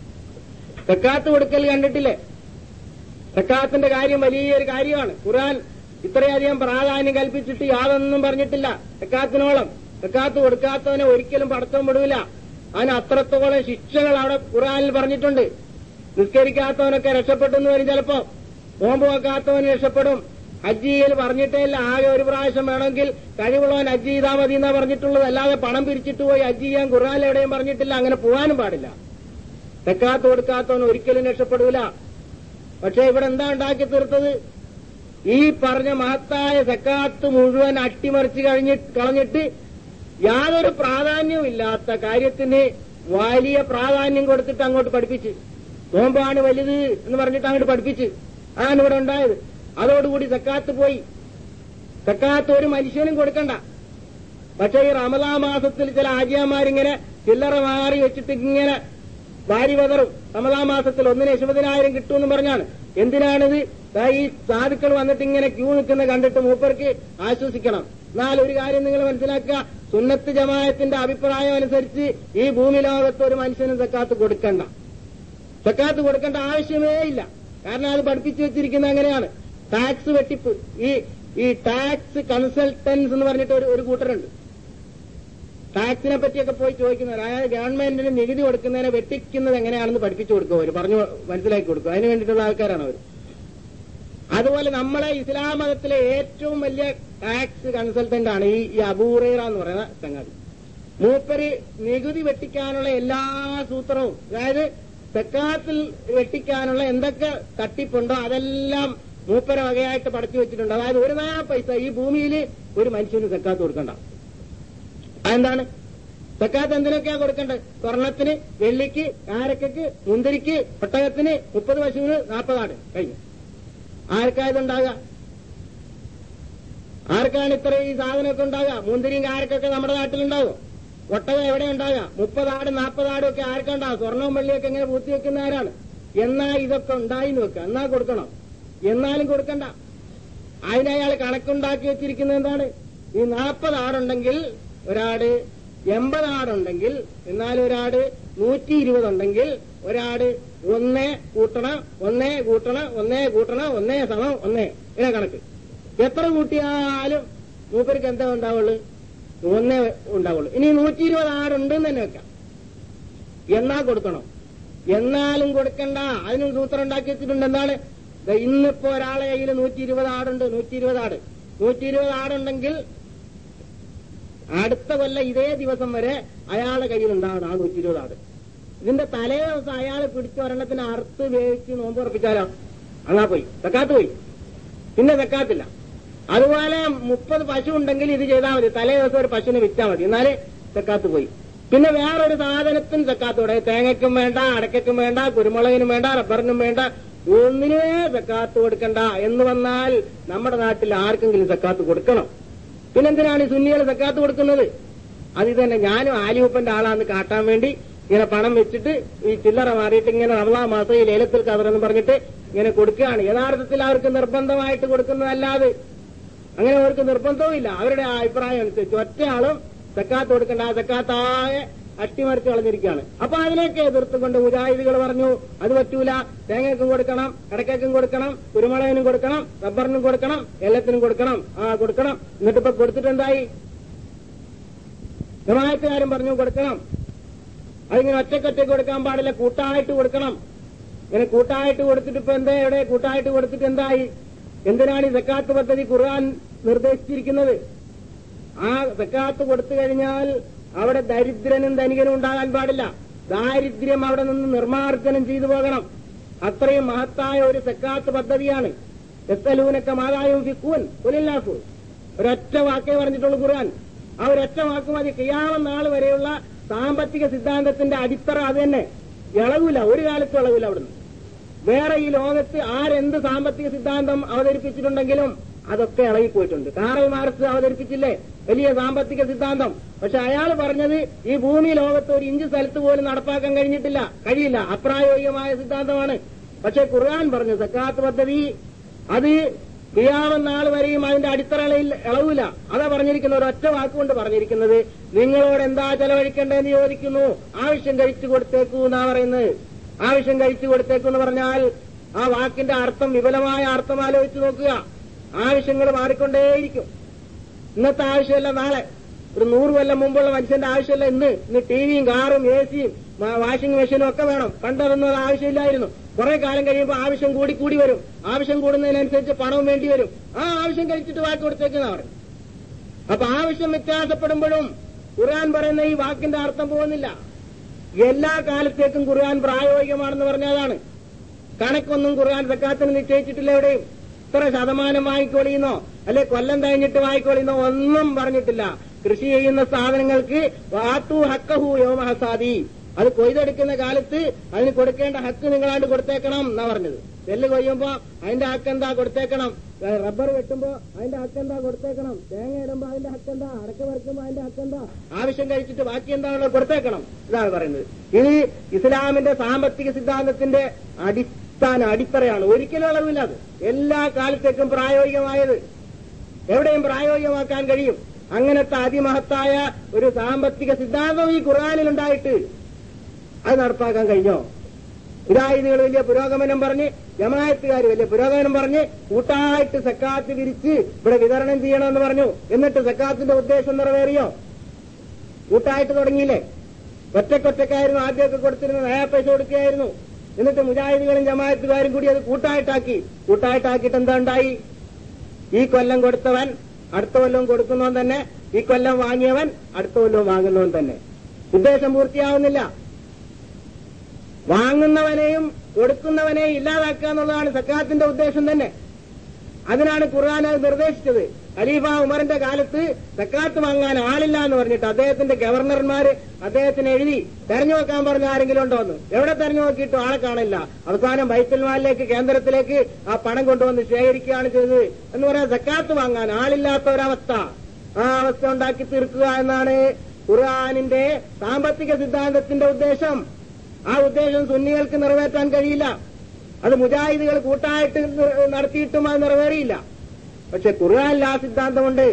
സക്കാത്ത് കൊടുക്കൽ കണ്ടിട്ടില്ലേ? സക്കാത്തിന്റെ കാര്യം വലിയൊരു കാര്യമാണ്. ഖുർആൻ ഇത്രയധികം പ്രാധാന്യം കൽപ്പിച്ചിട്ട് യാതൊന്നും പറഞ്ഞിട്ടില്ല സക്കാത്തിനോളം. സക്കാത്ത് കൊടുക്കാത്തവനെ ഒരിക്കലും പടച്ചവൻ വിടൂല. അതിന് അത്രത്തോളം ശിക്ഷകൾ അവിടെ ഖുർആനിൽ പറഞ്ഞിട്ടുണ്ട്. നിസ്കരിക്കാത്തവനൊക്കെ രക്ഷപ്പെട്ടു എന്ന് വരും. ചിലപ്പോ നോമ്പ് വെക്കാത്തവന് രക്ഷപ്പെടും. ഹജ്ജ് ചെയ്യൽ പറഞ്ഞിട്ടേ ഇല്ല. ആകെ ഒരു പ്രാവശ്യം വേണമെങ്കിൽ കഴിവുള്ളവൻ ഹജ്ജ് ചെയ്താൽ മതി എന്നാ പറഞ്ഞിട്ടുള്ളത്. അല്ലാതെ പണം പിരിച്ചിട്ട് പോയി ഹജ്ജ് ചെയ്യാൻ ഖുർആനിൽ എവിടെയും പറഞ്ഞിട്ടില്ല. അങ്ങനെ പോകാനും പാടില്ല. സക്കാത്ത് കൊടുക്കാത്തവൻ ഒരിക്കലും രക്ഷപ്പെടൂല. പക്ഷെ ഇവിടെ എന്താ ഉണ്ടാക്കി തീർത്തത്? ഈ പറഞ്ഞ മഹത്തായ സക്കാത്ത് മുഴുവൻ അട്ടിമറിച്ച് കളഞ്ഞിട്ട് യാതൊരു പ്രാധാന്യവും ഇല്ലാത്ത കാര്യത്തിന് വലിയ പ്രാധാന്യം കൊടുത്തിട്ട് അങ്ങോട്ട് പഠിപ്പിച്ച്, നോമ്പാണ് വലുത് എന്ന് പറഞ്ഞിട്ട് അങ്ങോട്ട് പഠിപ്പിച്ച്. അതാണ് ഇവിടെ ഉണ്ടായത്. അതോടുകൂടി സക്കാത്ത് പോയി. സക്കാത്ത് ഒരു മനുഷ്യനും കൊടുക്കണ്ട. പക്ഷെ ഈ റമദാൻ മാസത്തിൽ ചില ആജിയന്മാരിങ്ങനെ ചില്ലറ മാറി വെച്ചിട്ട് ഇങ്ങനെ വാരി വതറും. റമദാൻ മാസത്തിൽ 1,70,000 കിട്ടുമെന്ന് പറഞ്ഞാണ്. എന്തിനാണിത്? ഈ സാധുക്കൾ വന്നിട്ട് ഇങ്ങനെ ക്യൂ നിൽക്കുന്ന കണ്ടിട്ട് മൂപ്പർക്ക് ആശ്വസിക്കണം. എന്നാൽ ഒരു കാര്യം നിങ്ങൾ മനസ്സിലാക്കുക, സുന്നത്ത് ജമാഅത്തിന്റെ അഭിപ്രായം അനുസരിച്ച് ഈ ഭൂമി ലോകത്ത് ഒരു മനുഷ്യനും സക്കാത്ത് കൊടുക്കണ്ട. സക്കാത്ത് കൊടുക്കേണ്ട ആവശ്യമേ ഇല്ല. കാരണം അത് പഠിപ്പിച്ചു വെച്ചിരിക്കുന്നത് അങ്ങനെയാണ്. ടാക്സ് വെട്ടിപ്പ്, ഈ ടാക്സ് കൺസൾട്ടൻസ് എന്ന് പറഞ്ഞിട്ട് ഒരു കൂട്ടരുണ്ട്. ടാക്സിനെ പറ്റിയൊക്കെ പോയി ചോദിക്കുന്നവർ, അതായത് ഗവൺമെന്റിന് നികുതി കൊടുക്കുന്നതിനെ വെട്ടിക്കുന്നത് എങ്ങനെയാണെന്ന് പഠിപ്പിച്ചു കൊടുക്കും. അവർ പറഞ്ഞു മനസ്സിലാക്കി കൊടുക്കും. അതിന് വേണ്ടിയിട്ടുള്ള ആൾക്കാരാണ് അവർ. അതുപോലെ നമ്മളെ ഇസ്ലാം മതത്തിലെ ഏറ്റവും വലിയ ടാക്സ് കൺസൾട്ടന്റ് ആണ് ഈ അബൂ ഹുറൈറ എന്ന് പറയുന്ന സംഗതി. മൂപ്പര് നികുതി വെട്ടിക്കാനുള്ള എല്ലാ സൂത്രവും, അതായത് സക്കാത്തിൽ വെട്ടിക്കാനുള്ള എന്തൊക്കെ തട്ടിപ്പുണ്ടോ അതെല്ലാം മൂപ്പര വകയായിട്ട് പഠിച്ചു വെച്ചിട്ടുണ്ട്. അതായത് ഒരു നയാ പൈസ ഈ ഭൂമിയിൽ ഒരു മനുഷ്യന് സക്കാത്ത് കൊടുക്കണ്ട. അതെന്താണ്? സക്കാത്ത് എന്തിനൊക്കെയാ കൊടുക്കേണ്ടത്? സ്വർണത്തിന്, വെള്ളിക്ക്, കാരക്കയ്ക്ക്, മുന്തിരിക്ക്, ഒട്ടകത്തിന്, 30 പശുവിന് 40 ആട് കഴിഞ്ഞു. ആർക്കായതുണ്ടാകുക? ആർക്കാണ് ഇത്ര ഈ സാധനമൊക്കെ ഉണ്ടാകുക? മുന്തിരിയും കാരക്കൊക്കെ നമ്മുടെ നാട്ടിലുണ്ടാകും. ഒട്ടകം എവിടെ ഉണ്ടാകുക? 30 ആട് 40 ആടും ഒക്കെ ആർക്കുണ്ടാകും? സ്വർണവും വെള്ളിയൊക്കെ ഇങ്ങനെ പൂത്തി വെക്കുന്ന ആരാണ്? എന്നാ ഇതൊക്കെ ഉണ്ടായിന്ന് വെക്കുക. എന്നാ കൊടുക്കണം. എന്നാലും കൊടുക്കണ്ട. അതിനയാൾ കണക്കുണ്ടാക്കി വെച്ചിരിക്കുന്നത് എന്താണ്? ഈ 40 ആടുണ്ടെങ്കിൽ ഒരാട്, 80 ആടുണ്ടെങ്കിൽ, എന്നാൽ ഒരാട് 120 ഉണ്ടെങ്കിൽ ഒരാട് 1 കൂട്ടണം 1 കൂട്ടണം 1 കൂട്ടണം 1 സമം 1 ഇങ്ങനെ കണക്ക്. എത്ര കൂട്ടിയാലും മൂപ്പർക്ക് എന്താ ഉണ്ടാവുള്ളൂ? 1 ഉണ്ടാവുള്ളൂ. ഇനി 120 ആടുണ്ടെന്ന് തന്നെ വെക്കാം. എന്നാ കൊടുക്കണം. എന്നാലും കൊടുക്കണ്ട. അതിനും സൂത്രം ഉണ്ടാക്കി വെച്ചിട്ടുണ്ട്. എന്താണ്? ഇന്നിപ്പോ ഒരാളെ കയ്യിൽ 120 ആടുണ്ട്. 120 ആട് 120 ആടുണ്ടെങ്കിൽ അടുത്ത കൊല്ലം ഇതേ ദിവസം വരെ അയാളുടെ കയ്യിലുണ്ടാവണം ആ 120 ആട്. ഇതിന്റെ തലേ ദിവസം അയാൾ പിടിച്ച ഒരെണ്ണത്തിന് അറുത്ത് വേവിച്ച് നോമ്പ് ഉറപ്പിച്ചാലോ അങ്ങാ പോയി, സക്കാത്ത് പോയി. പിന്നെ സക്കാത്തില്ല. അതുപോലെ 30 പശു ഉണ്ടെങ്കിൽ ഇത് ചെയ്താൽ മതി. തലേ ദിവസം ഒരു പശുവിനെ വിറ്റാൽ മതി. എന്നാലേ സക്കാത്ത് പോയി. പിന്നെ വേറൊരു സാധനത്തിന് സക്കാത്തോടെ, തേങ്ങയ്ക്കും വേണ്ട, അടയ്ക്കും വേണ്ട, കുരുമുളകിനും വേണ്ട, റബ്ബറിനും വേണ്ട, ഒന്നിനേ സക്കാത്ത് കൊടുക്കണ്ട എന്ന് വന്നാൽ നമ്മുടെ നാട്ടിൽ ആർക്കെങ്കിലും സക്കാത്ത് കൊടുക്കണം. പിന്നെന്തിനാണ് ഈ സുന്നികൾ സക്കാത്ത് കൊടുക്കുന്നത്? അത് തന്നെ ഞാനും ആലിയൂപ്പന്റെ ആളാന്ന് കാട്ടാൻ വേണ്ടി ഇങ്ങനെ പണം വെച്ചിട്ട് ഈ ചില്ലറ മാറിയിട്ട് ഇങ്ങനെ റമളാൻ മാസം ഈ ലേലത്തിൽ കദർ എന്ന് പറഞ്ഞിട്ട് ഇങ്ങനെ കൊടുക്കുകയാണ്. യഥാർത്ഥത്തിൽ അവർക്ക് നിർബന്ധമായിട്ട് കൊടുക്കുന്നതല്ലാതെ അങ്ങനെ അവർക്ക് നിർബന്ധവും ഇല്ല. അവരുടെ അഭിപ്രായം അനുസരിച്ച് ഒറ്റയാളും സക്കാത്ത് കൊടുക്കേണ്ട. ആ സക്കാത്താകെ അട്ടിമറിച്ച് കളഞ്ഞിരിക്കുകയാണ്. അപ്പൊ അതിനെയൊക്കെ എതിർത്തുകൊണ്ട് മുജാഹിദുകൾ പറഞ്ഞു അത് പറ്റൂല, തേങ്ങയ്ക്കും കൊടുക്കണം, അടയ്ക്കും കൊടുക്കണം, കുരുമുളകിനും കൊടുക്കണം, റബ്ബറിനും കൊടുക്കണം, എല്ലാത്തിനും കൊടുക്കണം. കൊടുക്കണം. എന്നിട്ടിപ്പോ കൊടുത്തിട്ട് എന്തായി? ജമാഅത്തുകാരും പറഞ്ഞു കൊടുക്കണം. അതിങ്ങനെ ഒറ്റക്കൊറ്റയ്ക്ക് കൊടുക്കാൻ പാടില്ല, കൂട്ടായിട്ട് കൊടുക്കണം. ഇങ്ങനെ കൂട്ടായിട്ട് കൊടുത്തിട്ട് ഇപ്പൊ എന്താ? എവിടെ കൂട്ടായിട്ട് കൊടുത്തിട്ട് എന്തായി? എന്തിനാണ് ഈ സക്കാത്ത് പദ്ധതി ഖുർആൻ നിർദ്ദേശിച്ചിരിക്കുന്നത്? ആ സക്കാത്ത് കൊടുത്തു കഴിഞ്ഞാൽ അവിടെ ദരിദ്രനും ധനികനും ഉണ്ടാകാൻ പാടില്ല. ദാരിദ്ര്യം അവിടെ നിന്ന് നിർമ്മാർജ്ജനം ചെയ്തു പോകണം. അത്രയും മഹത്തായ ഒരു സക്കാത്ത് പദ്ധതിയാണ്. യസ്അലൂനക മാദാ യുൻഫിഖൂൻ ഖുലിൽ അഫ്വ. ഒരൊറ്റ വാക്കേ പറഞ്ഞിട്ടുള്ളൂ ഖുർആൻ. ആ ഒരൊറ്റ വാക്ക് മതി. ഖിയാമത്ത് നാൾ വരെയുള്ള സാമ്പത്തിക സിദ്ധാന്തത്തിന്റെ അടിത്തറ അത് തന്നെ. ഇളവില്ല, ഒരു കാലത്തും ഇളവില്ല. അവിടുന്ന് വേറെ ഈ ലോകത്ത് ആരെന്ത് സാമ്പത്തിക സിദ്ധാന്തം അവതരിപ്പിച്ചിട്ടുണ്ടെങ്കിലും അതൊക്കെ ഇളകിപ്പോയിട്ടുണ്ട്. കാറൽ മാർക്സ് അവതരിപ്പിച്ചില്ലേ വലിയ സാമ്പത്തിക സിദ്ധാന്തം? പക്ഷെ അയാൾ പറഞ്ഞത് ഈ ഭൂമി ലോകത്ത് ഒരു ഇഞ്ച് സ്ഥലത്ത് പോലും നടപ്പാക്കാൻ കഴിയില്ല, അപ്രായോഗികമായ സിദ്ധാന്തമാണ്. പക്ഷെ ഖുർആൻ പറഞ്ഞു സക്കാത്ത് പദ്ധതി അത് ഖിയാമത്ത് നാൾ വരെയും അതിന്റെ അടിത്തറയിൽ ഇളവില്ല. അതാ പറഞ്ഞിരിക്കുന്നത്. ഒരൊറ്റ വാക്കുകൊണ്ട് പറഞ്ഞിരിക്കുന്നത്. നിങ്ങളോട് എന്താ ചെലവഴിക്കേണ്ടതെന്ന് ചോദിക്കുന്നു, ആവശ്യം കഴിച്ചു കൊടുത്തേക്കൂ എന്നാ പറയുന്നത്. ആവശ്യം കഴിച്ചു കൊടുത്തേക്കെന്ന് പറഞ്ഞാൽ ആ വാക്കിന്റെ അർത്ഥം, വിപുലമായ അർത്ഥം ആലോചിച്ച് നോക്കുക. ആവശ്യങ്ങൾ മാറിക്കൊണ്ടേയിരിക്കും. ഇന്നത്തെ ആവശ്യമല്ല നാളെ. ഒരു 100 കൊല്ലം മുമ്പുള്ള മനുഷ്യന്റെ ആവശ്യമല്ല ഇന്ന് ടിവിയും കാറും എസിയും വാഷിംഗ് മെഷീനും ഒക്കെ വേണം. പണ്ടതൊന്നും ആവശ്യമില്ലായിരുന്നു. കുറെ കാലം കഴിയുമ്പോൾ ആവശ്യം കൂടി വരും. ആവശ്യം കൂടുന്നതിനനുസരിച്ച് പണവും വേണ്ടി വരും. ആ ആവശ്യം കഴിച്ചിട്ട് വാക്ക് കൊടുത്തേക്കുന്ന പറയും. അപ്പൊ ആവശ്യം വ്യത്യാസപ്പെടുമ്പോഴും ഖുർആൻ പറയുന്ന ഈ വാക്കിന്റെ അർത്ഥം പോകുന്നില്ല. എല്ലാ കാലത്തേക്കും ഖുർആൻ പ്രായോഗികമാണെന്ന് പറഞ്ഞതാണ്. കണക്കൊന്നും ഖുർആൻ സക്കാത്തിന് നിശ്ചയിച്ചിട്ടില്ല. എവിടെയും ഇത്ര ശതമാനം വാങ്ങിക്കോളിയെന്നോ അല്ലെ കൊല്ലം കഴിഞ്ഞിട്ട് വാങ്ങിക്കോളിയെന്നോ ഒന്നും പറഞ്ഞിട്ടില്ല. കൃഷി ചെയ്യുന്ന സാധനങ്ങൾക്ക് വാത്തു ഹക്കഹു യൗമ ഹസാദി, അത് കൊയ്തെടുക്കുന്ന കാലത്ത് അതിന് കൊടുക്കേണ്ട ഹക്ക് നിങ്ങളാണ്ട് കൊടുത്തേക്കണം എന്നാ പറഞ്ഞത്. നെല്ല് കൊയ്യുമ്പോ അതിന്റെ ഹക്കെന്താ കൊടുത്തേക്കണം, റബ്ബർ വെട്ടുമ്പോ അതിന്റെ ഹക്കെന്താ കൊടുത്തേക്കണം, തേങ്ങ ഇടുമ്പോ അതിന്റെ ഹക്കെന്താ, അടക്ക പറിക്കുമ്പോ അതിന്റെ ഹക്കെന്താ, ആവശ്യം കഴിച്ചിട്ട് ബാക്കി എന്താണല്ലോ കൊടുത്തേക്കണം. ഇതാണ് പറയുന്നത്. ഇത് ഇസ്ലാമിന്റെ സാമ്പത്തിക സിദ്ധാന്തത്തിന്റെ അടിത്തറയാണ്. ഒരിക്കലും അളവില്ല. അത് എല്ലാ കാലത്തേക്കും പ്രായോഗികമായത്. എവിടെയും പ്രായോഗികമാക്കാൻ കഴിയും. അങ്ങനത്തെ അതിമഹത്തായ ഒരു സാമ്പത്തിക സിദ്ധാന്തം ഈ ഖുർആനിലുണ്ടായിട്ട് അത് നടപ്പാക്കാൻ കഴിഞ്ഞോ? മുജാഹിദുകൾ വലിയ പുരോഗമനം പറഞ്ഞ്, ജമാഅത്തുകാർ വലിയ പുരോഗമനം പറഞ്ഞ് കൂട്ടായിട്ട് സക്കാത്ത് പിരിച്ച് ഇവിടെ വിതരണം ചെയ്യണമെന്ന് പറഞ്ഞു. എന്നിട്ട് സക്കാത്തിന്റെ ഉദ്ദേശം നിറവേറിയോ? കൂട്ടായിട്ട് തുടങ്ങിയില്ലേ? ഒറ്റക്കൊറ്റക്കായിരുന്നു ആദ്യമൊക്കെ കൊടുത്തിരുന്നത്. നയാ പൈസ കൊടുക്കുകയായിരുന്നു. എന്നിട്ട് മുജാഹിദുകളും ജമാഅത്തുകാരും കൂടി അത് കൂട്ടായിട്ടാക്കിയിട്ട് എന്താ ഉണ്ടായി? ഈ കൊല്ലം കൊടുത്തവൻ അടുത്ത കൊല്ലവും കൊടുക്കുന്നവൻ തന്നെ, ഈ കൊല്ലം വാങ്ങിയവൻ അടുത്ത കൊല്ലവും വാങ്ങുന്നവൻ തന്നെ. ഉദ്ദേശം പൂർത്തിയാവുന്നില്ല. വാങ്ങുന്നവനെയും കൊടുക്കുന്നവനെയും ഇല്ലാതാക്കുക എന്നുള്ളതാണ് സക്കാത്തിന്റെ ഉദ്ദേശം തന്നെ. അതിനാണ് ഖുർആൻ അത് നിർദ്ദേശിച്ചത്. ഖലീഫ ഉമറിന്റെ കാലത്ത് സക്കാത്ത് വാങ്ങാൻ ആളില്ല എന്ന് പറഞ്ഞിട്ട് അദ്ദേഹത്തിന്റെ ഗവർണർമാര് അദ്ദേഹത്തിന് എഴുതി തെരഞ്ഞു നോക്കാൻ പറഞ്ഞ ആരെങ്കിലും ഉണ്ടോന്ന്. എവിടെ തെരഞ്ഞു നോക്കിയിട്ടും ആളെ കാണില്ല. അവസാനം ബൈത്തുൽ മാലിലേക്ക്, കേന്ദ്രത്തിലേക്ക് ആ പണം കൊണ്ടുവന്ന് ശേഖരിക്കുകയാണ് ചെയ്തത്. എന്ന് പറയാൻ സക്കാത്ത് വാങ്ങാൻ ആളില്ലാത്ത ഒരവസ്ഥ, ആ അവസ്ഥ ഉണ്ടാക്കി തീർക്കുക എന്നാണ് ഖുർആനിന്റെ സാമ്പത്തിക സിദ്ധാന്തത്തിന്റെ ഉദ്ദേശം. ആ ഉദ്ദേശം സുന്നികൾക്ക് നിറവേറ്റാൻ കഴിയില്ല. അത് മുജാഹിദുകൾ കൂട്ടായിട്ട് നടത്തിയിട്ടും അത് നിറവേറിയില്ല. പക്ഷെ ഖുർആനിൽ ആ സിദ്ധാന്തമുണ്ട്.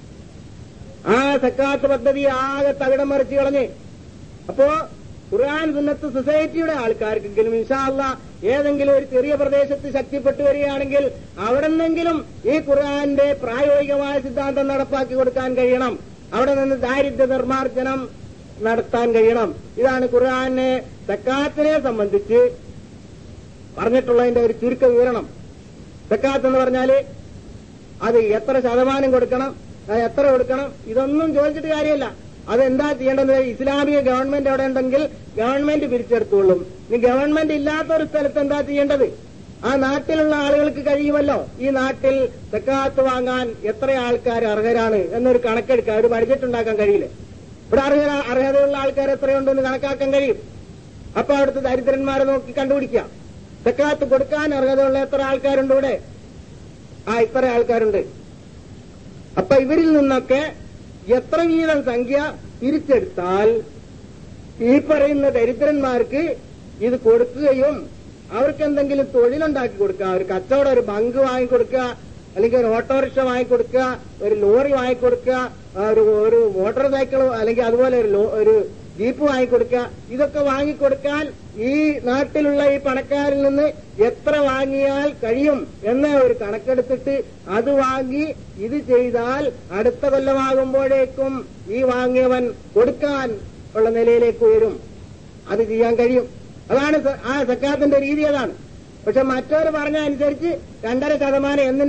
ആ സക്കാത്ത് പദ്ധതി ആകെ തകിടം മറിച്ച് കളഞ്ഞ്. അപ്പോ ഖുർആൻ സുന്നത്ത് സൊസൈറ്റിയുടെ ആൾക്കാർക്കെങ്കിലും ഇൻഷാ അല്ലാഹ് ഏതെങ്കിലും ഒരു ചെറിയ പ്രദേശത്ത് ശക്തിപ്പെട്ടു വരികയാണെങ്കിൽ അവിടെ നിന്നെങ്കിലും ഈ ഖുർആന്റെ പ്രായോഗികമായ സിദ്ധാന്തം നടപ്പാക്കി കൊടുക്കാൻ കഴിയണം. അവിടെ നിന്ന് ദാരിദ്ര്യ നിർമ്മാർജ്ജനം നടത്താൻ കഴിയണം. ഇതാണ് ഖുർആനെ സക്കാത്തിനെ സംബന്ധിച്ച് പറഞ്ഞിട്ടുള്ളതിന്റെ ഒരു ചുരുക്ക വിവരണം. സക്കാത്ത് എന്ന് പറഞ്ഞാല് അത് എത്ര ശതമാനം കൊടുക്കണം, എത്ര കൊടുക്കണം, ഇതൊന്നും ചോദിച്ചിട്ട് കാര്യമല്ല. അതെന്താ ചെയ്യേണ്ടത്? ഇസ്ലാമിക ഗവൺമെന്റ് അവിടെ ഉണ്ടെങ്കിൽ ഗവൺമെന്റ് പിരിച്ചെടുത്തോളും. ഇനി ഗവൺമെന്റ് ഇല്ലാത്തൊരു സ്ഥലത്ത് എന്താ ചെയ്യേണ്ടത്? ആ നാട്ടിലുള്ള ആളുകൾക്ക് കഴിയുമല്ലോ. ഈ നാട്ടിൽ സക്കാത്ത് വാങ്ങാൻ എത്ര ആൾക്കാർ അർഹരാണ് എന്നൊരു കണക്കെടുക്കാൻ, ഒരു ബഡ്ജറ്റ് ഉണ്ടാക്കാൻ കഴിയില്ല. ഇവിടെ അർഹതയുള്ള ആൾക്കാർ എത്രയുണ്ടെന്ന് കണക്കാക്കാൻ കഴിയും. അപ്പൊ അവിടുത്തെ ദരിദ്രന്മാരെ നോക്കി കണ്ടുപിടിക്കാം. സക്കാത്ത് കൊടുക്കാൻ അർഹതയുള്ള എത്ര ആൾക്കാരുണ്ട് ഇവിടെ? ഇത്ര ആൾക്കാരുണ്ട്. അപ്പൊ ഇവരിൽ നിന്നൊക്കെ എത്ര വീതം സംഖ്യ തിരിച്ചെടുത്താൽ ഈ പറയുന്ന ദരിദ്രന്മാർക്ക് ഇത് കൊടുക്കുകയും അവർക്ക് എന്തെങ്കിലും തൊഴിലുണ്ടാക്കി കൊടുക്കുക, ഒരു കച്ചവടം, ഒരു ബങ്ക് വാങ്ങിക്കൊടുക്കുക, അല്ലെങ്കിൽ ഒരു ഓട്ടോറിക്ഷ വാങ്ങിക്കൊടുക്കുക, ഒരു ലോറി വാങ്ങിക്കൊടുക്കുക, ഒരു മോട്ടോർ സൈക്കിൾ അല്ലെങ്കിൽ അതുപോലെ ഒരു ജീപ്പ് വാങ്ങിക്കൊടുക്കുക. ഇതൊക്കെ വാങ്ങിക്കൊടുക്കാൻ ഈ നാട്ടിലുള്ള ഈ പണക്കാരിൽ നിന്ന് എത്ര വാങ്ങിയാൽ കഴിയും എന്ന ഒരു കണക്കെടുത്തിട്ട് അത് വാങ്ങി ഇത് ചെയ്താൽ അടുത്ത കൊല്ലമാകുമ്പോഴേക്കും ഈ വാങ്ങിയവൻ കൊടുക്കാൻ ഉള്ള നിലയിലേക്ക് ഉയരും. അത് ചെയ്യാൻ കഴിയും. അതാണ് ആ സക്കാത്തിന്റെ രീതി. അതാണ്. പക്ഷെ മറ്റവർ പറഞ്ഞ അനുസരിച്ച് 2.5% എന്നും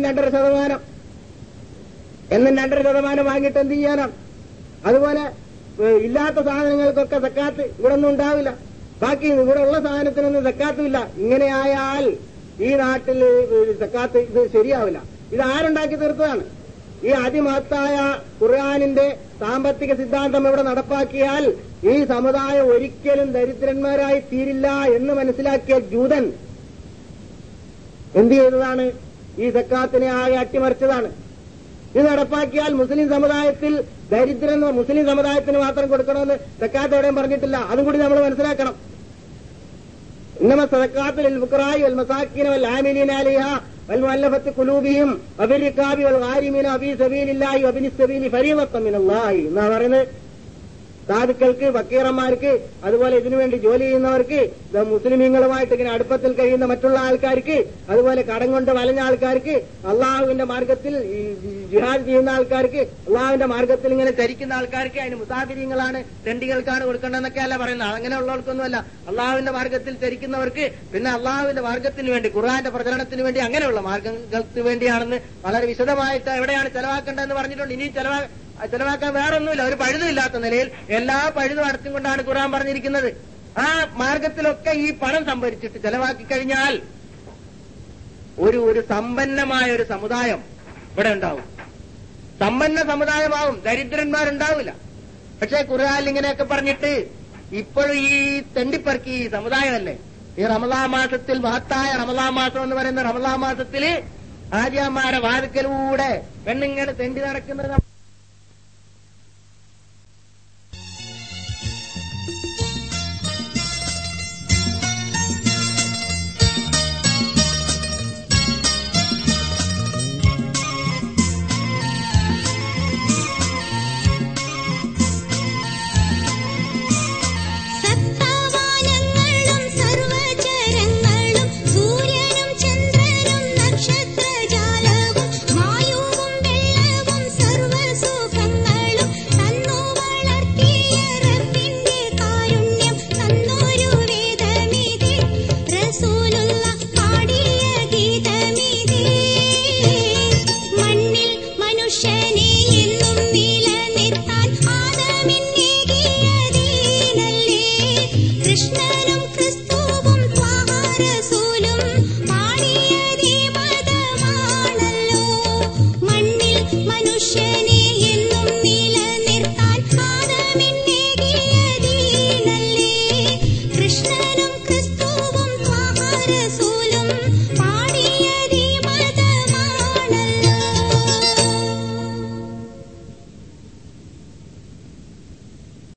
2.5% വാങ്ങിയിട്ട് എന്ത് ചെയ്യാനാണ്? അതുപോലെ ഇല്ലാത്ത സാധനങ്ങൾക്കൊക്കെ സക്കാത്ത് ഇവിടെ ഒന്നും ഉണ്ടാവില്ല. ബാക്കി ഇവിടെ ഉള്ള സാധനത്തിനൊന്നും സക്കാത്തുമില്ല. ഇങ്ങനെയായാൽ ഈ നാട്ടിൽ സക്കാത്ത് ഇത് ശരിയാവില്ല. ഇത് ആരുണ്ടാക്കി തീർത്തതാണ്? ഈ അതിമഹത്തായ ഖുർആനിന്റെ സാമ്പത്തിക സിദ്ധാന്തം ഇവിടെ നടപ്പാക്കിയാൽ ഈ സമുദായം ഒരിക്കലും ദരിദ്രന്മാരായി തീരില്ല എന്ന് മനസ്സിലാക്കിയ ജൂതൻ എന്ത് ചെയ്തതാണ്? ഈ സക്കാത്തിനെ ആകെ അട്ടിമറിച്ചതാണ്. ഇത് നടപ്പാക്കിയാൽ മുസ്ലിം സമുദായത്തിൽ മുസ്ലിം സമുദായത്തിന് മാത്രം കൊടുക്കണമെന്ന് സക്കാത്ത് എവിടെയും പറഞ്ഞിട്ടില്ല. അതും കൂടി നമ്മൾ മനസ്സിലാക്കണം. ഇന്നമ സദഖാത്തു ലിൽ ഫുഖറാഇ വൽ മസാകീന വൽ ആമിലീന അലൈഹാ വൽ മുഅല്ലഫത്തി ഖുലൂബിഹിം വബിർ റിഖാബി വൽ ഗാരിമീന ഫീ സബീലില്ലാഹി വബിനിസ് സബീലി ഫരീളത്തൻ മിനല്ലാഹി എന്നാ പറയുന്നത്. സാധുക്കൾക്ക്, ഫക്കീറന്മാർക്ക്, അതുപോലെ ഇതിനുവേണ്ടി ജോലി ചെയ്യുന്നവർക്ക്, മുസ്ലിമീങ്ങളുമായിട്ട് ഇങ്ങനെ അടുപ്പത്തിൽ കഴിയുന്ന മറ്റുള്ള ആൾക്കാർക്ക്, അതുപോലെ കടം കൊണ്ട് വലഞ്ഞ ആൾക്കാർക്ക്, അള്ളാഹുവിന്റെ മാർഗത്തിൽ ജിഹാദ് ചെയ്യുന്ന ആൾക്കാർക്ക്, അള്ളാഹുവിന്റെ മാർഗത്തിൽ ഇങ്ങനെ ചരിക്കുന്ന ആൾക്കാർക്ക്, അതിന് മുസാഫിരീങ്ങളാണ്, തെണ്ടികൾക്കാണ് കൊടുക്കേണ്ടതെന്നൊക്കെയല്ല പറയുന്നത്. അങ്ങനെയുള്ളവർക്കൊന്നുമല്ല. അള്ളാഹുവിന്റെ മാർഗത്തിൽ ചരിക്കുന്നവർക്ക്, പിന്നെ അള്ളാഹുവിന്റെ മാർഗത്തിന് വേണ്ടി, ഖുർആന്റെ പ്രചരണത്തിന് വേണ്ടി, അങ്ങനെയുള്ള മാർഗങ്ങൾക്ക് വേണ്ടിയാണെന്ന് വളരെ വിശദമായിട്ട് എവിടെയാണ് ചെലവാക്കേണ്ടതെന്ന് പറഞ്ഞിട്ടുണ്ട്. ഇനി ചെലവാക്കാൻ വേറൊന്നുമില്ല. ഒരു പഴുതുമില്ലാത്ത നിലയിൽ എല്ലാ പഴുതും അടച്ചും കൊണ്ടാണ് ഖുർആൻ പറഞ്ഞിരിക്കുന്നത്. ആ മാർഗത്തിലൊക്കെ ഈ പണം സംഭരിച്ചിട്ട് ചെലവാക്കി കഴിഞ്ഞാൽ ഒരു സമ്പന്നമായ ഒരു സമുദായം ഇവിടെ ഉണ്ടാവും. സമ്പന്ന സമുദായമാവും, ദരിദ്രന്മാരുണ്ടാവില്ല. പക്ഷെ ഖുർആൻ ഇങ്ങനെയൊക്കെ പറഞ്ഞിട്ട് ഇപ്പോഴും ഈ തെണ്ടിപ്പറക്കി ഈ സമുദായമല്ലേ ഈ റമളാൻ മാസത്തിൽ, മഹത്തായ റമളാൻ മാസം എന്ന് പറയുന്ന റമളാൻ മാസത്തില് ആര്യാമാരെ വാതിക്കലൂടെ പെണ്ണിങ്ങനെ തെണ്ടി നടക്കുന്നത്